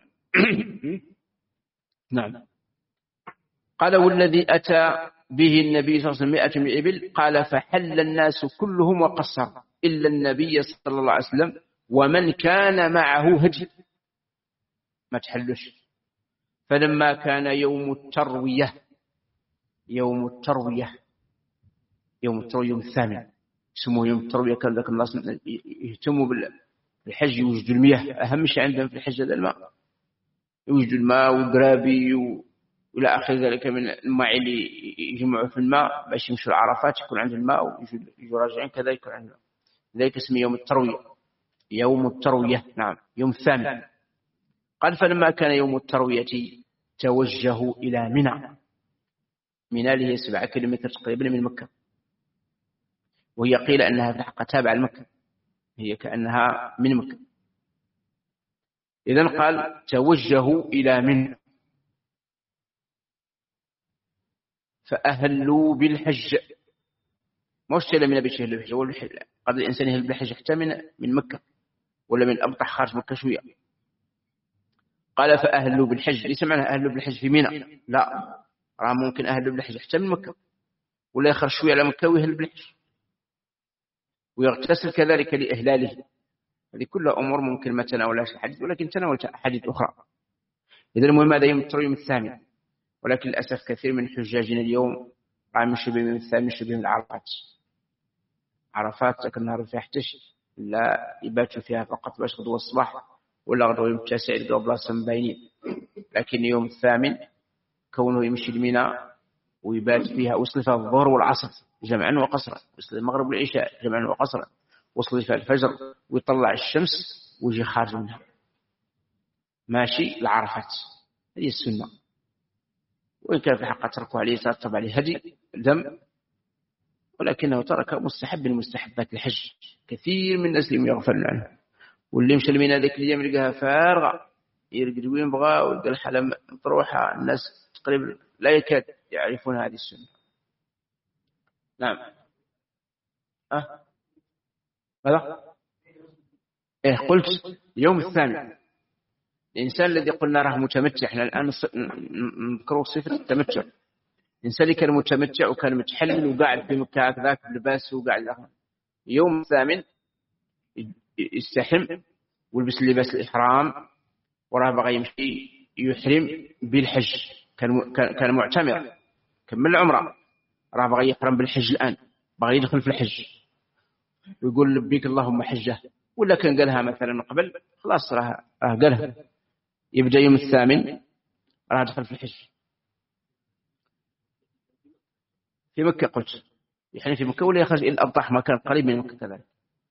نعم. قال والذي أتى به النبي صلى الله عليه وسلم مئة من الإبل. قال فحل الناس كلهم وقصر إلا النبي صلى الله عليه وسلم ومن كان معه هدي ما تحلش. فلما كان يوم التروية يوم التروية يوم التروية يوم الثامن اسمه يوم التروية كان ذاك الناس يهتموا بالحج يوجدوا المياه. أهم شيء عندهم في الحج هذا الماء. يوجدوا الماء وقرابي وإلى آخر ذلك من الماء اللي يجمعوا في الماء باش يمشوا العرفات يكون عند الماء ويجوا راجعين كذا يكون عند الماء. ذلك اسمه يوم التروية يوم التروية. نعم يوم الثامن. قال فلما كان يوم التروية توجهوا إلى منى. منى اللي هي سبعة كيلومتر تقريبا من مكة وهي قيل أنها في الحقيقة تابعة لمكة هي كأنها من مكة. إذن قال توجهوا إلى منى فأهلوا بالحج. ما اشتري من بيشه الحج هو الحج. قبل الإنسان يهل بالحج حتى من من مكة ولا من أبطح خارج مكة شوية. قال فأهلوا بالحج. ليس معنى أهلوا بالحج في منى، لا، راه ممكن أهلوا بالحج حتى من مكة ولا يخرج شوية على مكة ويهل بالحج ويغتسل كذلك لإهلاله. هذه كلها أمور ممكن ما تناولهاش الحديث، ولكن تناولت أحاديث أخرى. إذن المهم هذا يوم التروية الثامن، ولكن للأسف كثير من حجاجنا اليوم قام يشبه من الثامن يشبه من العرفات. عرفات تكن نهار فيها حتش لا يباتوا فيها فقط باش غدوة الصباح ولا غدوة يوم التاسع يلقاو بلاصة مباينين. لكن يوم الثامن كونه يمشي لمنى ويبات فيها، وصل فيها الظهر والعصر جمعا وقصرا، وصل المغرب والعشاء جمعا وقصرا، وصل فيها الفجر ويطلع الشمس ويجي خارج منها ماشي لعرفات. هذه السنة. وإن كان في الحقيقة تركوا عليه ترتب عليه هدي دم، ولكنه ترك مستحب من مستحبات الحج. كثير من الناس اللي يغفلون عنه، واللي مشى لمنى ذاك اليوم يلقاها فارغة، يرقد وين بغى ويلقى الحالة مطروحة. الناس تقريبا لا يكاد يعرفون هذه السنة. نعم. أه ماذا؟ إيه قلت يوم الثامن. الإنسان الذي قلنا راه متمتع، احنا الآن نذكره صفة التمتع. الإنسان اللي كان متمتع وكان متحلل وقاعد في مكة هكذاك بلباس وقاعد له، يوم الثامن يستحم ويلبس لباس الإحرام وراه بغى يمشي يحرم بالحج. كان كان معتمر كمل العمرة، راه بغى يحرم بالحج الآن، بغى يدخل في الحج ويقول لبيك اللهم حجه. ولا كان قالها مثلا من قبل خلاص راه قالها. يبدأ يوم الثامن راه يدخل في الحج في مكة. قلت يعني في مكة ولا يخرج إلى الأبطح ما كان قريب من مكة كذلك،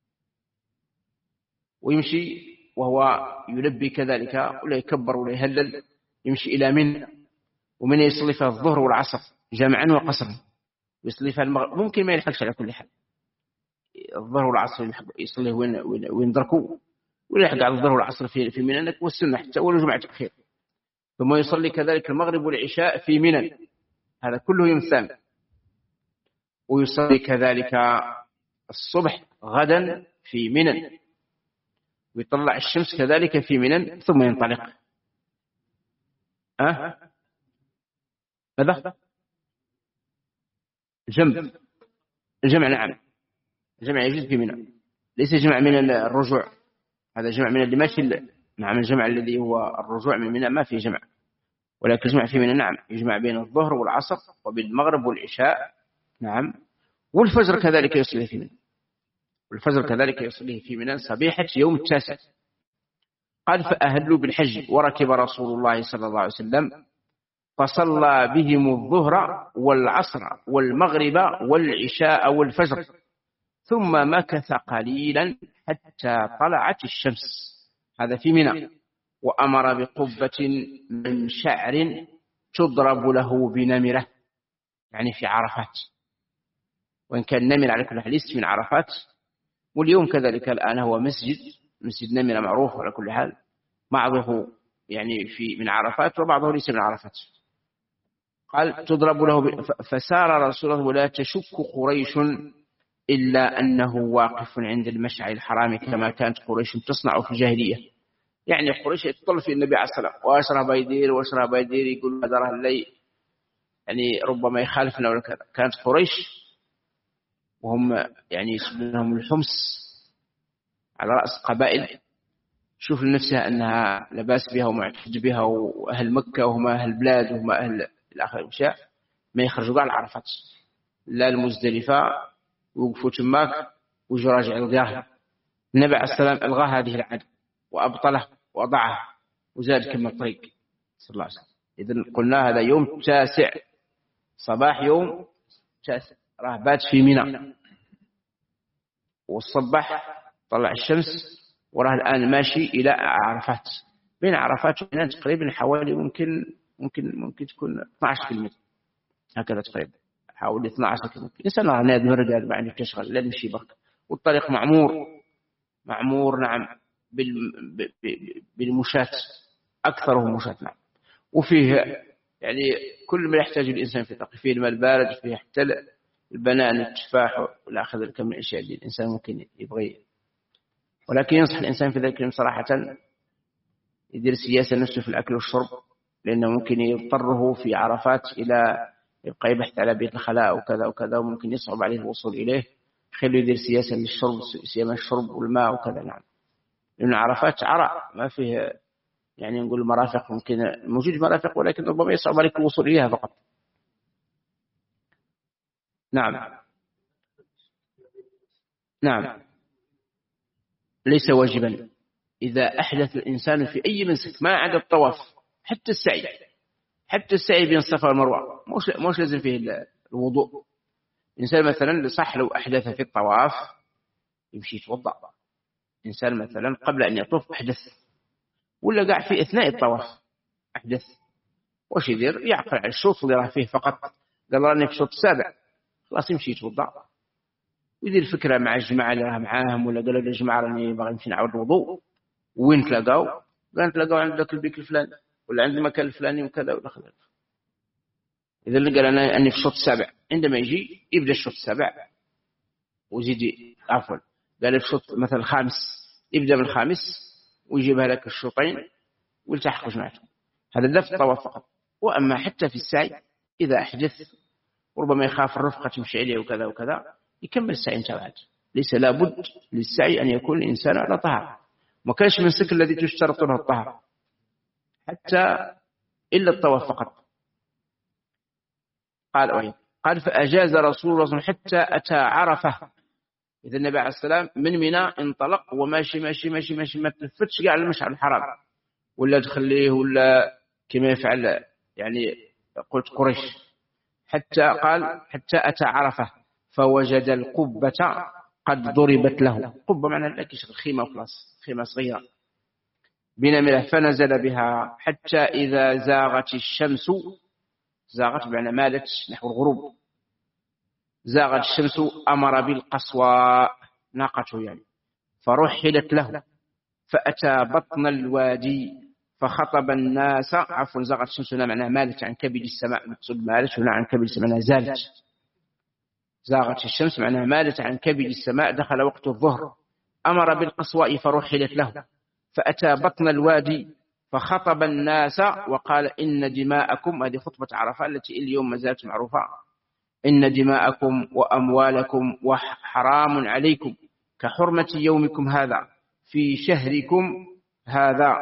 ويمشي وهو يلبي كذلك ولا يكبر ولا يهلل، يمشي إلى منى. ومن يصلي فيها الظهر والعصر جمعا وقصرا، يصلي فيها المغرب. ممكن ما يلحقش على كل حال الظهر والعصر، يصلي وين وين دركوا ولا يلحق على الظهر والعصر في في منى والسنة حتى ولا جمعة الخير. ثم يصلي كذلك المغرب والعشاء في منى، هذا كله يوم الثامن. ويصلي كذلك الصبح غدا في منى، ويطلع الشمس كذلك في منى، ثم ينطلق. أه؟ ماذا؟ الجمع. الجمع نعم، الجمع يجوز في منى، ليس جمع من الرجوع، هذا جمع من اللي ماشي. نعم الجمع الذي هو الرجوع من منى ما فيه جمع، ولكن الجمع في منى نعم يجمع بين الظهر والعصر وبين المغرب والعشاء. نعم. والفجر كذلك يصلي في منى، والفجر كذلك يصليه في منى صبيحة يوم التاسع. قال فأهلوا بالحج وركب رسول الله صلى الله عليه وسلم فصلى بهم الظهر والعصر والمغرب والعشاء والفجر، ثم مكث قليلا حتى طلعت الشمس، هذا في منى. وأمر بقبة من شعر تضرب له بنمرة، يعني في عرفات، وإن كان نمر على كل حال من عرفات. واليوم كذلك الآن هو مسجد مسجد نمرة معروف على كل حال، بعضه يعني في من عرفات وبعضه ليس من عرفات. قال تضرب له ب... فسار رسول الله ولا تشك قريش إلا أنه واقف عند المشعر الحرام كما كانت قريش تصنع في الجاهلية. يعني قريش تطل في النبي عليه الصلاة والسلام وأشرب يدير وأشرب يدير يقول هذا راه اللي يعني ربما يخالفنا ولا كذا. كانت قريش وهم يعني يسمونهم الحمص على رأس قبائل، شوف لنفسها أنها لباس بها ومعتد بها، وأهل مكة وهم أهل البلاد وهم أهل الآخر المشاء ما يخرجوا على العرفات لا المزدلفة، ووقفوا تماك ويجوا راجع القاهرة. النبي عليه السلام ألغى هذه العادة وأبطله وضعها وزاد كم الطريق صلى الله عليه وسلم. إذن قلنا هذا يوم تاسع، صباح يوم تاسع، راه بات في منى والصباح طلع الشمس، وراه الآن ماشي إلى عرفات. بين عرفات ومنى تقريبا حوالي ممكن ممكن ممكن تكون اثنا عشر كيلومتر هكذا تقريبا، حوالي اثنا عشر كيلومتر. إنسان راه ناد مرقد ما عنده تشغل لا نمشي برك، والطريق معمور معمور نعم بالمشاة، أكثره مشاة نعم. وفيه يعني كل ما يحتاج الإنسان في طاقة، فيه الماء البارد، فيه حتى البنان التفاح والأخذ الكم من الأشياء دي الإنسان ممكن يبغي. ولكن ينصح الإنسان في ذلك صراحة يدير سياسة نفسه في الأكل والشرب، لأنه ممكن يضطره في عرفات إلى يبقى يبحث على بيت الخلاء وكذا وكذا، وممكن يصعب عليه الوصول إليه. خليه يدير سياسة للشرب، سيما الشرب والماء وكذا نعم. لأن عرفات عرق ما فيه يعني نقول مرافق، ممكن موجود مرافق ولكن ربما يصعب عليك الوصول إليها فقط. نعم نعم ليس واجبا إذا أحدث الإنسان في أي منسك ما عدا الطواف، حتى السعي، حتى السعي بين الصفا والمروة مش مش لازم فيه الوضوء. إنسان مثلا صح لو أحدث في الطواف يمشي يتوضأ. إنسان مثلا قبل أن يطوف أحدث، ولا قاع في أثناء الطواف أحدث، وش يدير؟ يعقل على الشوط اللي راه فيه فقط، قال راني في الشوط السابع، خلاص يمشي يتوضأ ويدير فكرة مع الجماعة اللي راه معاهم، ولا قالوا للجماعة راني باغي نمشي نعاود الوضوء، وين تلاقاو؟ قال تلاقاو عند ذاك البيك الفلاني ولا عند المكان الفلاني وكذا ولا كذا. إذا اللي قال أنا أني في الشوط السابع، عندما يجي يبدأ الشوط السابع ويزيد عفوا، قال في الشوط مثلا الخامس يبدأ من الخامس ويجيبها لك الشوطين ويلتحق جماعته. هذا لا في الطواف فقط. وأما حتى في السعي إذا أحدث وربما يخاف الرفقة تمشي عليه وكذا وكذا يكمل السعي انتبعت. ليس لابد للسعي أن يكون الإنسان على طهارة، ما كانش من سك الذي تشترط له الطهارة حتى إلا الطواف فقط. قال أوين قال فأجاز رسول الله صلى الله عليه وسلم حتى أتى عرفة. إذا النبي عليه السلام من منى انطلق وماشي ماشي ماشي ماشي ما تلفتش قاع المشعر الحرام، ولا تخليه ولا كما يفعل يعني قلت قريش، حتى قال حتى أتى عرفة فوجد القبة قد ضربت له. قبة معنى لك خيمة خلاص، خيمة صغيرة بنملة، فنزل بها حتى إذا زاغت الشمس، زاغت بمعنى مالت نحو الغروب، زاغت الشمس أمر بالقصوى ناقته يعني، فرحلت له فأتى بطن الوادي فخطب الناس. عفوا زاغت الشمس هنا معناها مالت عن كبد السماء، مقصود مالت هنا عن كبد السماء معناها زالت. زاغت الشمس معناها مالت عن كبد السماء، دخل وقت الظهر، أمر بالقصواء فرحلت له فأتى بطن الوادي فخطب الناس وقال إن دماءكم، هذه خطبة عرفة التي اليوم ما زالت معروفة، إن دماءكم وأموالكم وحرام عليكم كحرمة يومكم هذا في شهركم هذا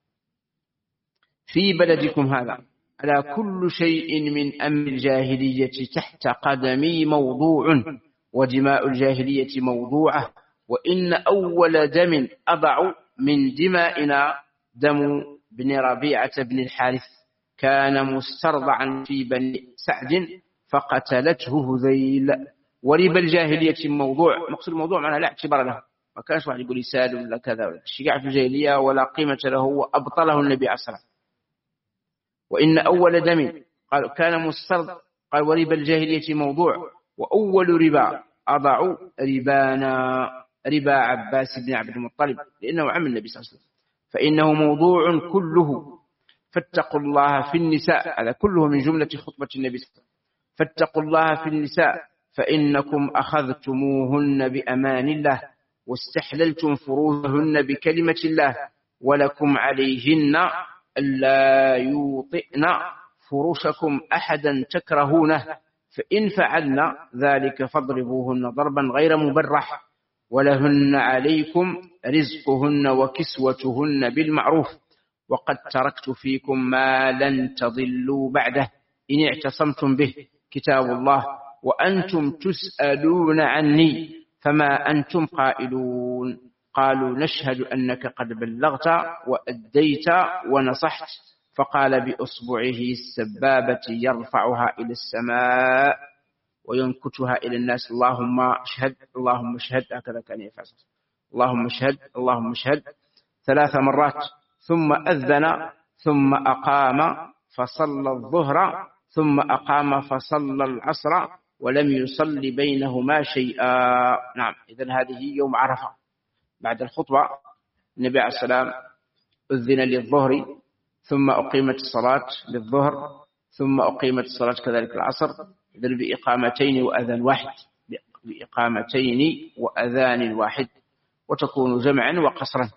في بلدكم هذا، على كل شيء من أمر الجاهلية تحت قدمي موضوع ودماء الجاهلية موضوعة، وإن أول دم أضع من دمائنا دم بن ربيعة بن الحارث، كان مسترضعا في بني سعد فقتلته هذيل. وربا الجاهلية موضوع، مقصود الموضوع معناه لا اعتبار له، ما كانش واحد يقول يسال ولا كذا ولا الشجاع في الجاهلية ولا قيمة له، وأبطله النبي عليه الصلاة والسلام. وإن أول دم قال كان مسترضع، قال وربا الجاهلية موضوع، وأول ربا أضع ربانا ربا عباس بن عبد المطلب لأنه عم النبي صلى الله عليه وسلم، فإنه موضوع كله. فاتقوا الله في النساء، هذا كله من جملة خطبة النبي صلى الله عليه وسلم. فاتقوا الله في النساء فإنكم أخذتموهن بأمان الله واستحللتم فروجهن بكلمة الله، ولكم عليهن ألا يوطئن فرشكم أحدا تكرهونه، فإن فعلن ذلك فاضربوهن ضربا غير مبرح، ولهن عليكم رزقهن وكسوتهن بالمعروف، وقد تركت فيكم ما لن تضلوا بعده إن اعتصمتم به كتاب الله، وأنتم تسألون عني فما أنتم قائلون. قالوا نشهد أنك قد بلغت وأديت ونصحت. فقال بأصبعه السبابة يرفعها إلى السماء وينكتها إلى الناس اللهم اشهد اللهم اشهد، هكذا كان يفعل اللهم اشهد اللهم اشهد ثلاث مرات، ثم أذن ثم أقام فصلى الظهر ثم أقام فصلى العصر ولم يصل بينهما شيئا. نعم، إذن هذه يوم عرفة. بعد الخطبة النبي عليه السلام أذن للظهر ثم أقيمت الصلاة للظهر ثم أقيمت الصلاة كذلك العصر، إذن بإقامتين وأذان واحد، بإقامتين وأذان واحد، وتكون جمعا وقصرا.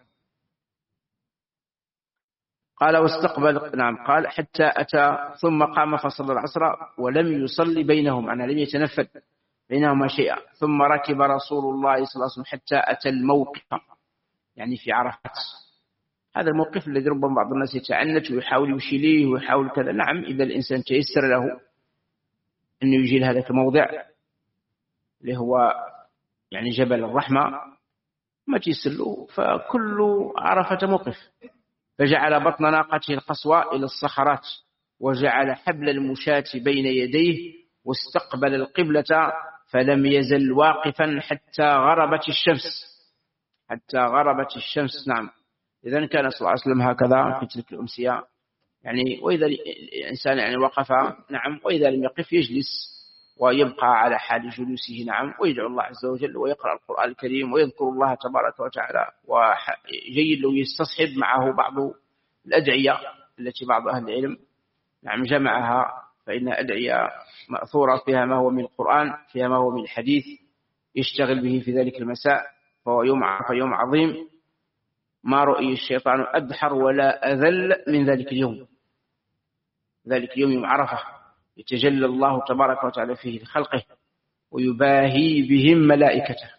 قال واستقبل نعم قال حتى أتى ثم قام فصلى العصر ولم يصلي بينهم، أنا لم يتنفل بينهما شيئا، ثم ركب رسول الله صلى الله عليه وسلم حتى أتى الموقف، يعني في عرفات. هذا الموقف الذي ربما بعض الناس يتعنت ويحاول يشيليه ويحاول كذا، نعم إذا الإنسان تيسر له أن يجيل هذا الموضع اللي هو يعني جبل الرحمة ما تيسر له، فكل عرفة موقف. فجعل بطن ناقته القصوى إلى الصخرات، وجعل حبل المشاة بين يديه، واستقبل القبلة، فلم يزل واقفا حتى غربت الشمس، حتى غربت الشمس. نعم إذن كان صلى الله عليه وسلم هكذا في تلك الأمسية، يعني وإذا الإنسان يعني وقف نعم، وإذا لم يقف يجلس ويبقى على حال جلوسه نعم، ويدعو الله عز وجل ويقرأ القرآن الكريم ويذكر الله تبارك وتعالى، وجيد لو يستصحب معه بعض الأدعية التي بعض أهل العلم نعم جمعها، فإن أدعية مأثورة فيها ما هو من القرآن، فيها ما هو من الحديث، يشتغل به في ذلك المساء، فهو يوم عرفة يوم عظيم، ما رؤي الشيطان أدحر ولا أذل من ذلك اليوم. ذلك اليوم يوم عرفة يتجلى الله تبارك وتعالى فيه لخلقه ويباهي بهم ملائكته.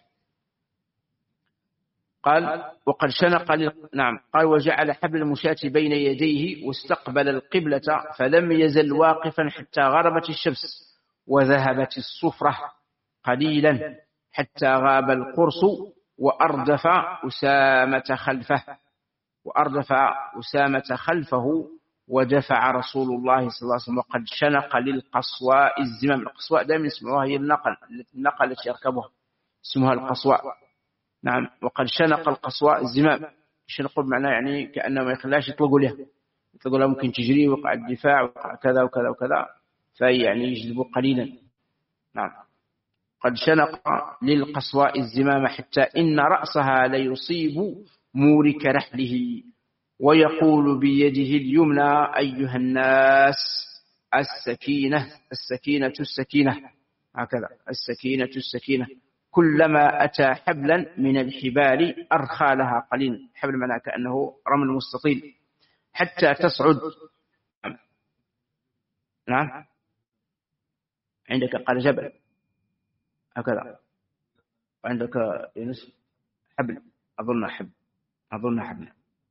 قال وقد شنق لل... نعم قال وجعل حبل المشاة بين يديه واستقبل القبلة، فلم يزل واقفا حتى غربت الشمس وذهبت الصفرة قليلا حتى غاب القرص، وأردف أسامة خلفه وأردف أسامة خلفه ودفع رسول الله صلى الله عليه وسلم. وقد شنق للقصواء الزمام. القصواء دائما يسمعوها هي النقل النقل التي يركبها اسمها القصواء. نعم وقد شنق القصواء الزمام. شنق بمعنى يعني كأنه ما يخلاش يطلقوا لها، يطلقوا لها ممكن تجري وقع الدفاع وقع كذا وكذا وكذا، فيعني يجذبوا قليلا. نعم قد شنق للقصواء الزمام حتى إن رأسها ليصيب مورك رحله، ويقول بيده اليمنى أيها الناس السكينة السكينة السكينة، هكذا السكينة السكينة. كلما أتى حبلا من الحبال أرخى لها قليلا، حبل معناه كأنه رمل مستطيل، حتى تصعد. نعم عندك قال جبل هكذا، وعندك يونس حبل، أظن حبل أظن حبل.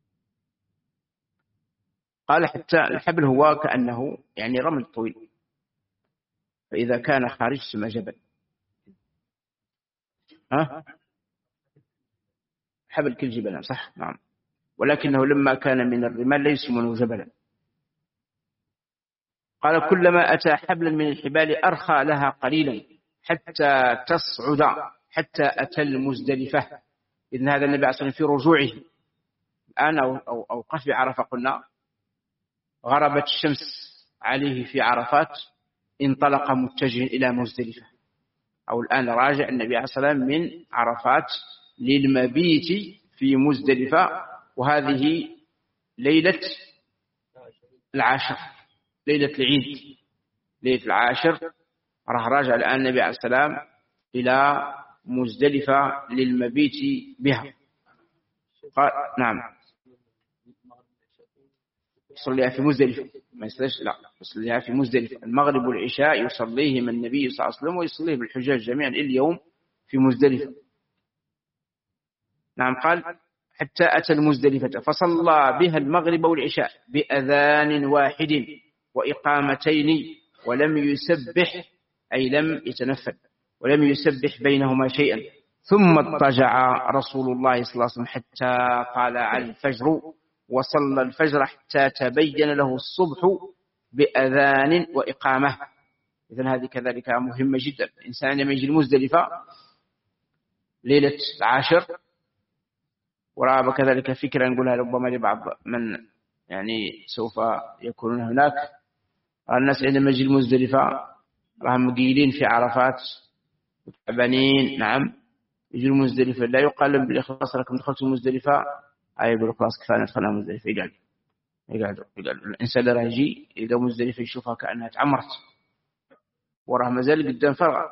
قال حتى الحبل هو كأنه يعني رمل طويل، فإذا كان خارج سمى جبل. ها حبل كل جبل صح نعم، ولكنه لما كان من الرمال ليس منه جبلا. قال كلما أتى حبلا من الحبال أرخى لها قليلا حتى تصعد، حتى أتى المزدلفة. إذن هذا النبي عليه الصلاة والسلام في رجوعه الآن أو, أو, أو قف عرفة، قلنا غربت الشمس عليه في عرفات، انطلق متجه إلى مزدلفة، أو الآن راجع النبي عليه الصلاة والسلام من عرفات للمبيت في مزدلفة، وهذه ليلة العاشر، ليلة العيد، ليلة العاشر راح راجع الآن النبي عليه السلام إلى مزدلفة للمبيت بها. قال نعم يصليها في مزدلفة، ما يصليش لا يصليها في مزدلفة. المغرب والعشاء يصليهما النبي صلى الله عليه وسلم ويصليه بالحجاج جميعا اليوم في مزدلفة. نعم قال حتى أتى المزدلفة فصلى بها المغرب والعشاء بأذان واحد وإقامتين، ولم يسبح أي لم يتنفل، ولم يسبح بينهما شيئا. ثم اضطجع رسول الله صلى الله عليه وسلم حتى طلع الفجر، وصلى الفجر حتى تبين له الصبح بأذان وإقامة. إذن هذه كذلك مهمة جدا. الإنسان لما يجي المزدلفة ليلة العاشر، ورأى كذلك فكرة نقولها ربما لبعض من يعني سوف يكونون هناك، الناس عندما يجي المزدلفة راهم مقيلين في عرفات وتعبانين نعم، يجي المزدلفة لا يقال لهم بالإخلاص لكم دخلت المزدلفة، أي يقول خلاص كفاية ندخلها مزدلفة، يقعدوا يقعدوا يقعدوا. الإنسان اللي راح يجي يلقى مزدلفة يشوفها كأنها تعمرت وراها مازال قدام فراغ،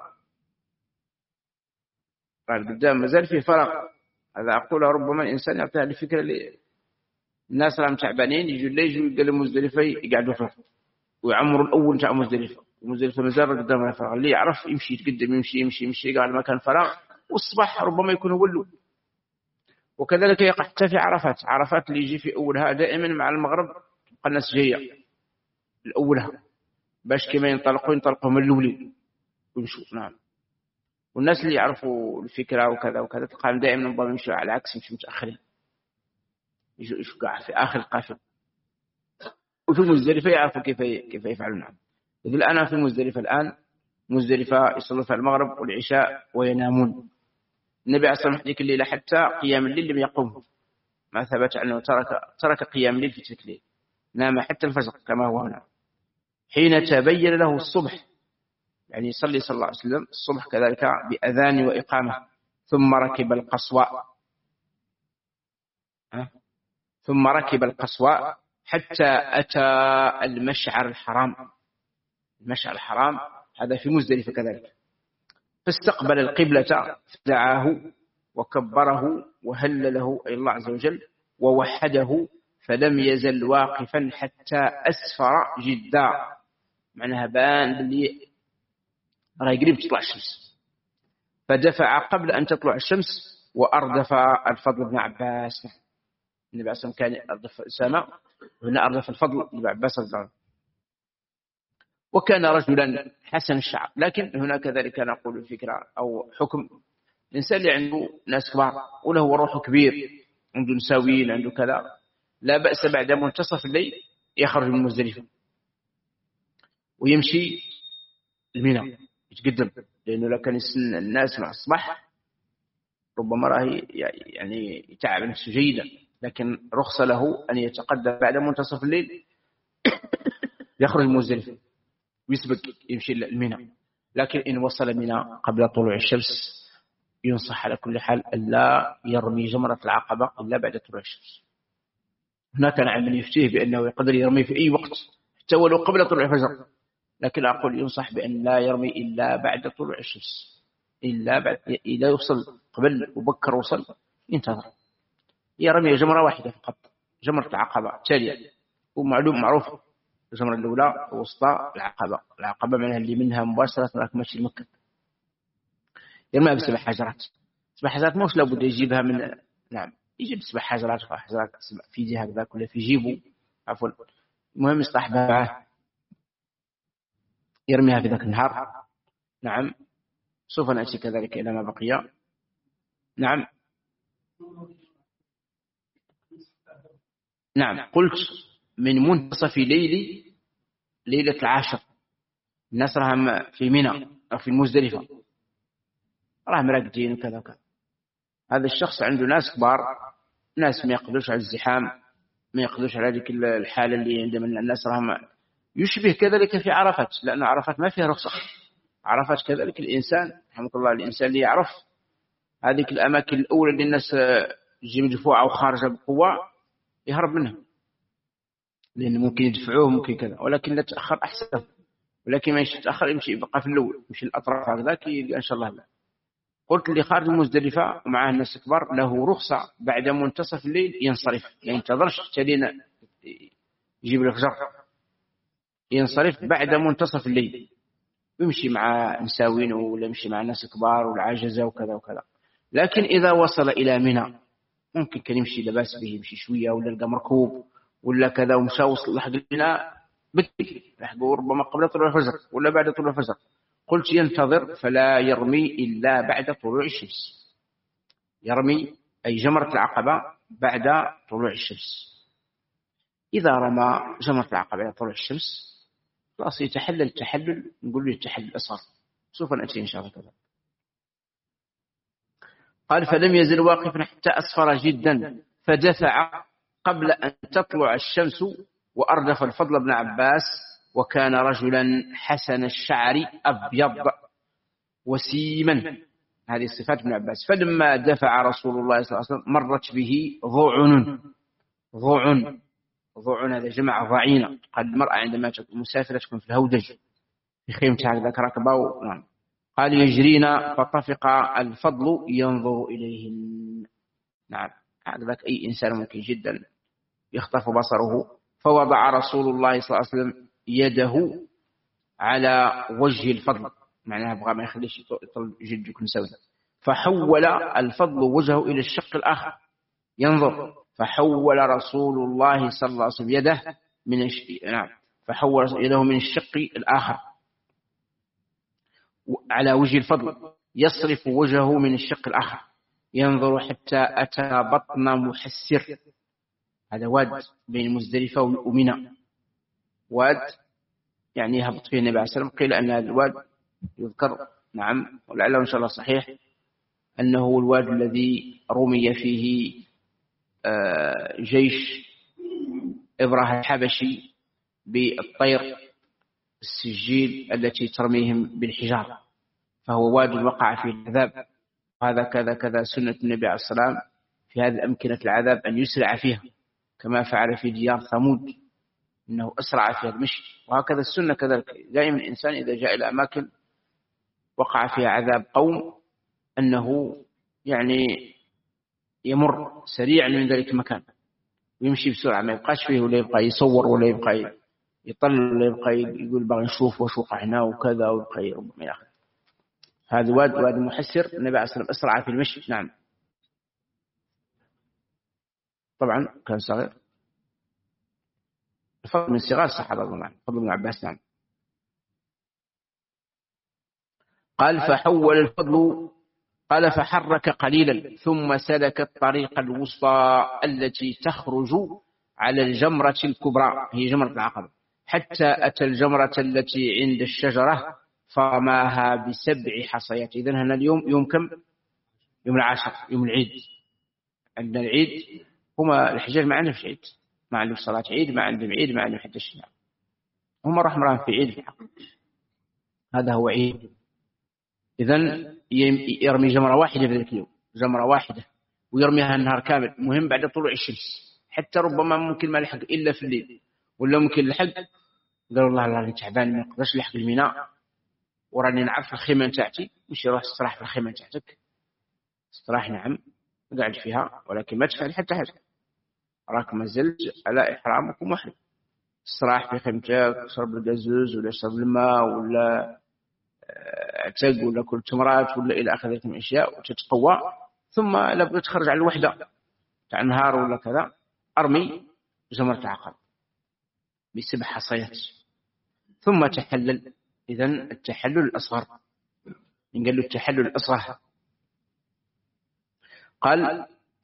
قال قدام مازال فيه فراغ. هذا أقوله ربما الإنسان يعطيها الفكرة اللي الناس راهم تعبانين يجوا الليل يجوا يلقوا مزدلفة يقعدوا فيها ويعمروا الأول تاع مزدلفة، ومزدلفة مازال قدام الفراغ، اللي يعرف يمشي يتقدم يمشي يمشي يمشي قال مكان فراغ، والصباح ربما يكون ولوا. وكذلك يقع حتى في عرفات، عرفات اللي يجي في أولها دائما مع المغرب تبقى الناس جاية الأولها باش كما ينطلقوا ينطلقوا من الأولين ويمشوا. نعم. والناس اللي يعرفوا الفكرة وكذا وكذا تلقاهم دائما نظام يمشوا على العكس، يمشوا متأخرين يجوا يشوا قاع في آخر القافلة. وفي مزدلفة يعرفوا كيف كيف يفعلون. نعم. إذا الآن في مزدلفة الآن مزدلفة يصلوا في المغرب والعشاء وينامون. النبي عليه الصلاة والسلام الليلة حتى قيام الليل لم يقوم، ما ثبت أنه ترك ترك قيام الليل في تلك الليل، نام حتى الفجر كما هو هنا. حين تبين له الصبح، يعني يصلي صلى الله عليه وسلم الصبح كذلك بأذان وإقامة، ثم ركب القصواء ثم ركب القصواء حتى أتى المشعر الحرام. المشعر الحرام هذا في مزدلفة كذلك، فاستقبل القبلة فدعاه وكبره وهلله أي الله عز وجل ووحده، فلم يزل واقفا حتى أسفر جدا، معناها بان باللي راه قريب تطلع الشمس، فدفع قبل أن تطلع الشمس وأردف الفضل بن عباس. النبي عليه الصلاة والسلام كان أردف أسامة، وهنا أردف الفضل بن عباس رضي الله عنه. وكان رجلا حسن الشعر. لكن هنا كذلك نقول الفكرة أو حكم الإنسان اللي عنده ناس كبار وله روح كبير، عنده نساوين عنده كذا، لا بأس بعد منتصف الليل يخرج من مزدلفة ويمشي الميناء يتقدم، لأنه لو كان يسن الناس مع الصباح ربما راه يعني يتعب نفسه جيدا، لكن رخص له أن يتقدم بعد منتصف الليل يخرج من مزدلفة ويسبق يمشي الميناء. لكن إن وصل الميناء قبل طلوع الشمس ينصح على كل حال ألا يرمي جمرة العقبة إلا بعد طلوع الشمس. هناك نعم من يفتيه بأنه يقدر يرمي في أي وقت حتى ولو قبل طلوع الفجر، لكن أقول ينصح بأن لا يرمي إلا بعد طلوع الشمس، إلا بعد إذا يوصل قبل وبكر وصل ينتظر يرمي جمرة واحدة فقط، جمرة العقبة التالية. ومعلوم معروف الجمرة الأولى وسطى العقبة، العقبة معناها اللي منها مباشرة راك ماشي لمكة، يرميها بسبع حجرات. سبع حجرات مش لابد يجيبها من نعم يجيب سبع حجرات حجرات في جهة هكذا كلها في جيبه عفوا، المهم يصطح معه يرميها في ذاك النهار. نعم. سوف نأتي كذلك إلى ما بقي. نعم. نعم. قلت من منتصف ليل ليلة العاشر، الناس راهم في منى أو في المزدلفة راهم راقدين وكذا وكذا. هذا الشخص عنده ناس كبار، ناس ما يقدرش على الزحام، ما يقدرش على هذيك الحالة اللي عندما الناس راهم. يشبه كذلك في عرفات، لأن عرفات ما فيها رخصة. عرفات كذلك الإنسان رحمة الله الإنسان اللي يعرف هذيك الأماكن الأولى اللي الناس تجي مدفوعة وخارجة بقوة يهرب منها، لأن ممكن يدفعوه ممكن كذا، ولكن لا تأخر أحسن. ولكن ما يتأخر يمشي يبقى في الأول يمشي الأطراف هكذا كي إن شاء الله لا. قلت اللي خارج المزدلفة ومعه الناس كبار له رخصة بعد منتصف الليل ينصرف، يعني ينتظرش تلينا يجيب الفجر، ينصرف بعد منتصف الليل ويمشي مع نساوين ولا يمشي مع ناس كبار والعجزة وكذا وكذا. لكن إذا وصل إلى منى ممكن كان يمشي لباس به يمشي شوية ولا لقى مركوب ولا كذا ومشى وصل لحق المنى بكري لحقه ربما قبل طلوع الفجر ولا بعد طلوع الفجر. قلت ينتظر فلا يرمي إلا بعد طلوع الشمس، يرمي أي جمرة العقبة بعد طلوع الشمس. إذا رمى جمرة العقبة بعد طلوع الشمس خلاص يتحلل التحلل، نقول له التحلل الأصغر، سوف نأتي إن شاء الله كذا. قال فلم يزل واقفا حتى أسفر جدا فدفع قبل أن تطلع الشمس وأردف الفضل بن عباس، وكان رجلا حسن الشعر أبيض وسيما هذه صفات ابن عباس. فلما دفع رسول الله صلى الله عليه وسلم مرت به ضعن ضعن ضعن هذا جمع ضعينة. قال المرأة عندما تكون مسافرة تكون في الهودج في خيمتها هكذا كركبة. نعم. قال يجرينا فطفق الفضل ينظر إليهن. نعم هذا أي إنسان ممكن جدا يخطف بصره. فوضع رسول الله صلى الله عليه وسلم يده على وجه الفضل، معناها بغى ما يخليش يطل جدك مسوي. فحول الفضل وجهه إلى الشق الآخر ينظر. فحول رسول الله صلى الله عليه وسلم يده من الش... نعم فحول يده من الشق الآخر على وجه الفضل يصرف وجهه من الشق الآخر ينظر حتى أتى بطن محسر. هذا واد بين مزدلفة ومنى، واد يعني يهبط فيه النبي عليه الصلاة والسلام. قيل أن هذا الواد يذكر نعم ولعله إن شاء الله صحيح أنه هو الواد الذي رمي فيه جيش إبرهة الحبشي بالطير السجيل التي ترميهم بالحجارة، فهو واد وقع فيه العذاب. هذا كذا كذا سنة النبي عليه الصلاة والسلام في هذه الأمكنة العذاب أن يسرع فيها كما فعل في ديار ثمود، إنه أسرع فيها المشي. وهكذا السنة كذلك دائما الإنسان إذا جاء إلى أماكن وقع فيها عذاب قوم أنه يعني يمر سريعا من ذلك المكان ويمشي بسرعة، ما يبقاش فيه ولا يبقى يصور ولا يبقى يطلع ولا يبقى يقول بغي نشوف وش وقع هنا وكذا ويبقى ربما ياخذ. هذا واد واد محسر. النبي عليه الصلاة والسلام أسرع في المشي. نعم طبعا كان صغير. الفضل من صغار الصحابة رضي الله عنهم، فضل بن عباس. نعم. قال فحول الفضل قال فحرك قليلا ثم سلك الطريق الوسطى التي تخرج على الجمرة الكبرى هي جمرة العقبة حتى أتى الجمرة التي عند الشجرة فرماها بسبع حصيات. إذن هنا اليوم يوم كم؟ يوم العاشر، يوم العيد. عندنا العيد، هما الحجاج ما عندهم عيد، ما عندهم صلاة عيد، ما عندهم عيد، ما عندهم حتى شيء. هما راح مران في عيد في الحق. هذا هو عيد. إذن يرمي جمرة واحدة في ذلك اليوم، جمرة واحدة ويرميها النهار كامل، مهم بعد طلوع الشمس، حتى ربما ممكن ما لحق إلا في الليل، ولا ممكن لحق قالوا الله الله تعبان ما نقدرش لحق الميناء وراني نعرف الخيمة تاعتي، مش يروح استراح في الخيمة تاعتك، استراح نعم قاعد فيها ولكن ما تفعل حتى حاجة، راك ما زلت على إحرامك ومحرم. استراح في خيمتك، شرب الجزوز ولا شرب الماء ولا اعتق ولا كل تمرات ولا إلى آخر ذلك من الأشياء وتتقوى. ثم لابد تخرج على الوحدة تاع نهار ولا كذا، أرمي جمرة عقبة بسبع حصيات ثم تحلل. إذن التحلل الأصغر قال له التحلل الأصغر. قال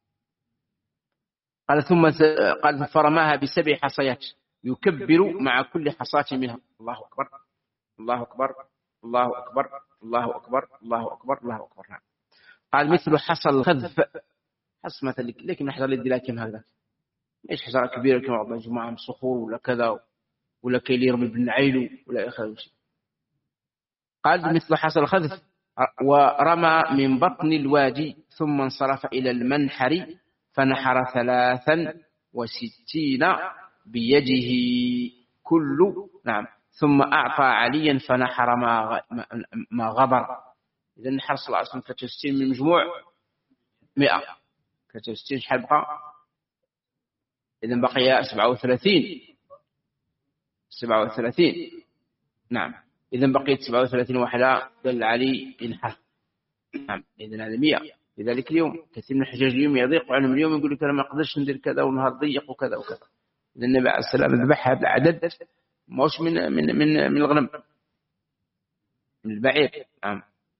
قال ثم قال فرماها بسبع حصيات يكبر مع كل حصاة منها الله أكبر الله أكبر الله أكبر الله أكبر الله أكبر الله أكبر. نعم. قال مثل حصل الخذف، حص مثل لكن نحضر للدي لكن هذا إيش حصار كبيرة كما بعض الجماعة صخور ولا كذا ولا كي يرمي بالنعيل ولا آخر شيء. قال مثل حصل الخذف ورمى من بطن الوادي ثم انصرف إلى المنحر فنحر ثلاثا وستين بيده كل. نعم. ثم أعطى عليا فنحر ما ما غبر. إذا نحر صلى الله عليه وسلم ثلاثة وستين من مجموع مئة، ثلاثة وستين شحال بقى؟ إذا بقي سبعة وثلاثين سبعة وثلاثين. نعم. إذا بقيت سبعة وثلاثين واحدة دل علي ينحر. نعم. إذا هذا مئة. لذلك اليوم كثير من الحجاج اليوم يضيق عنهم اليوم يقول لك أنا ما أقدرش ندير كذا والنهار ضيق وكذا وكذا. إذا النبي عليه السلام ذبح هذا العدد ماهوش من من من من الغنم، من البعير. نعم.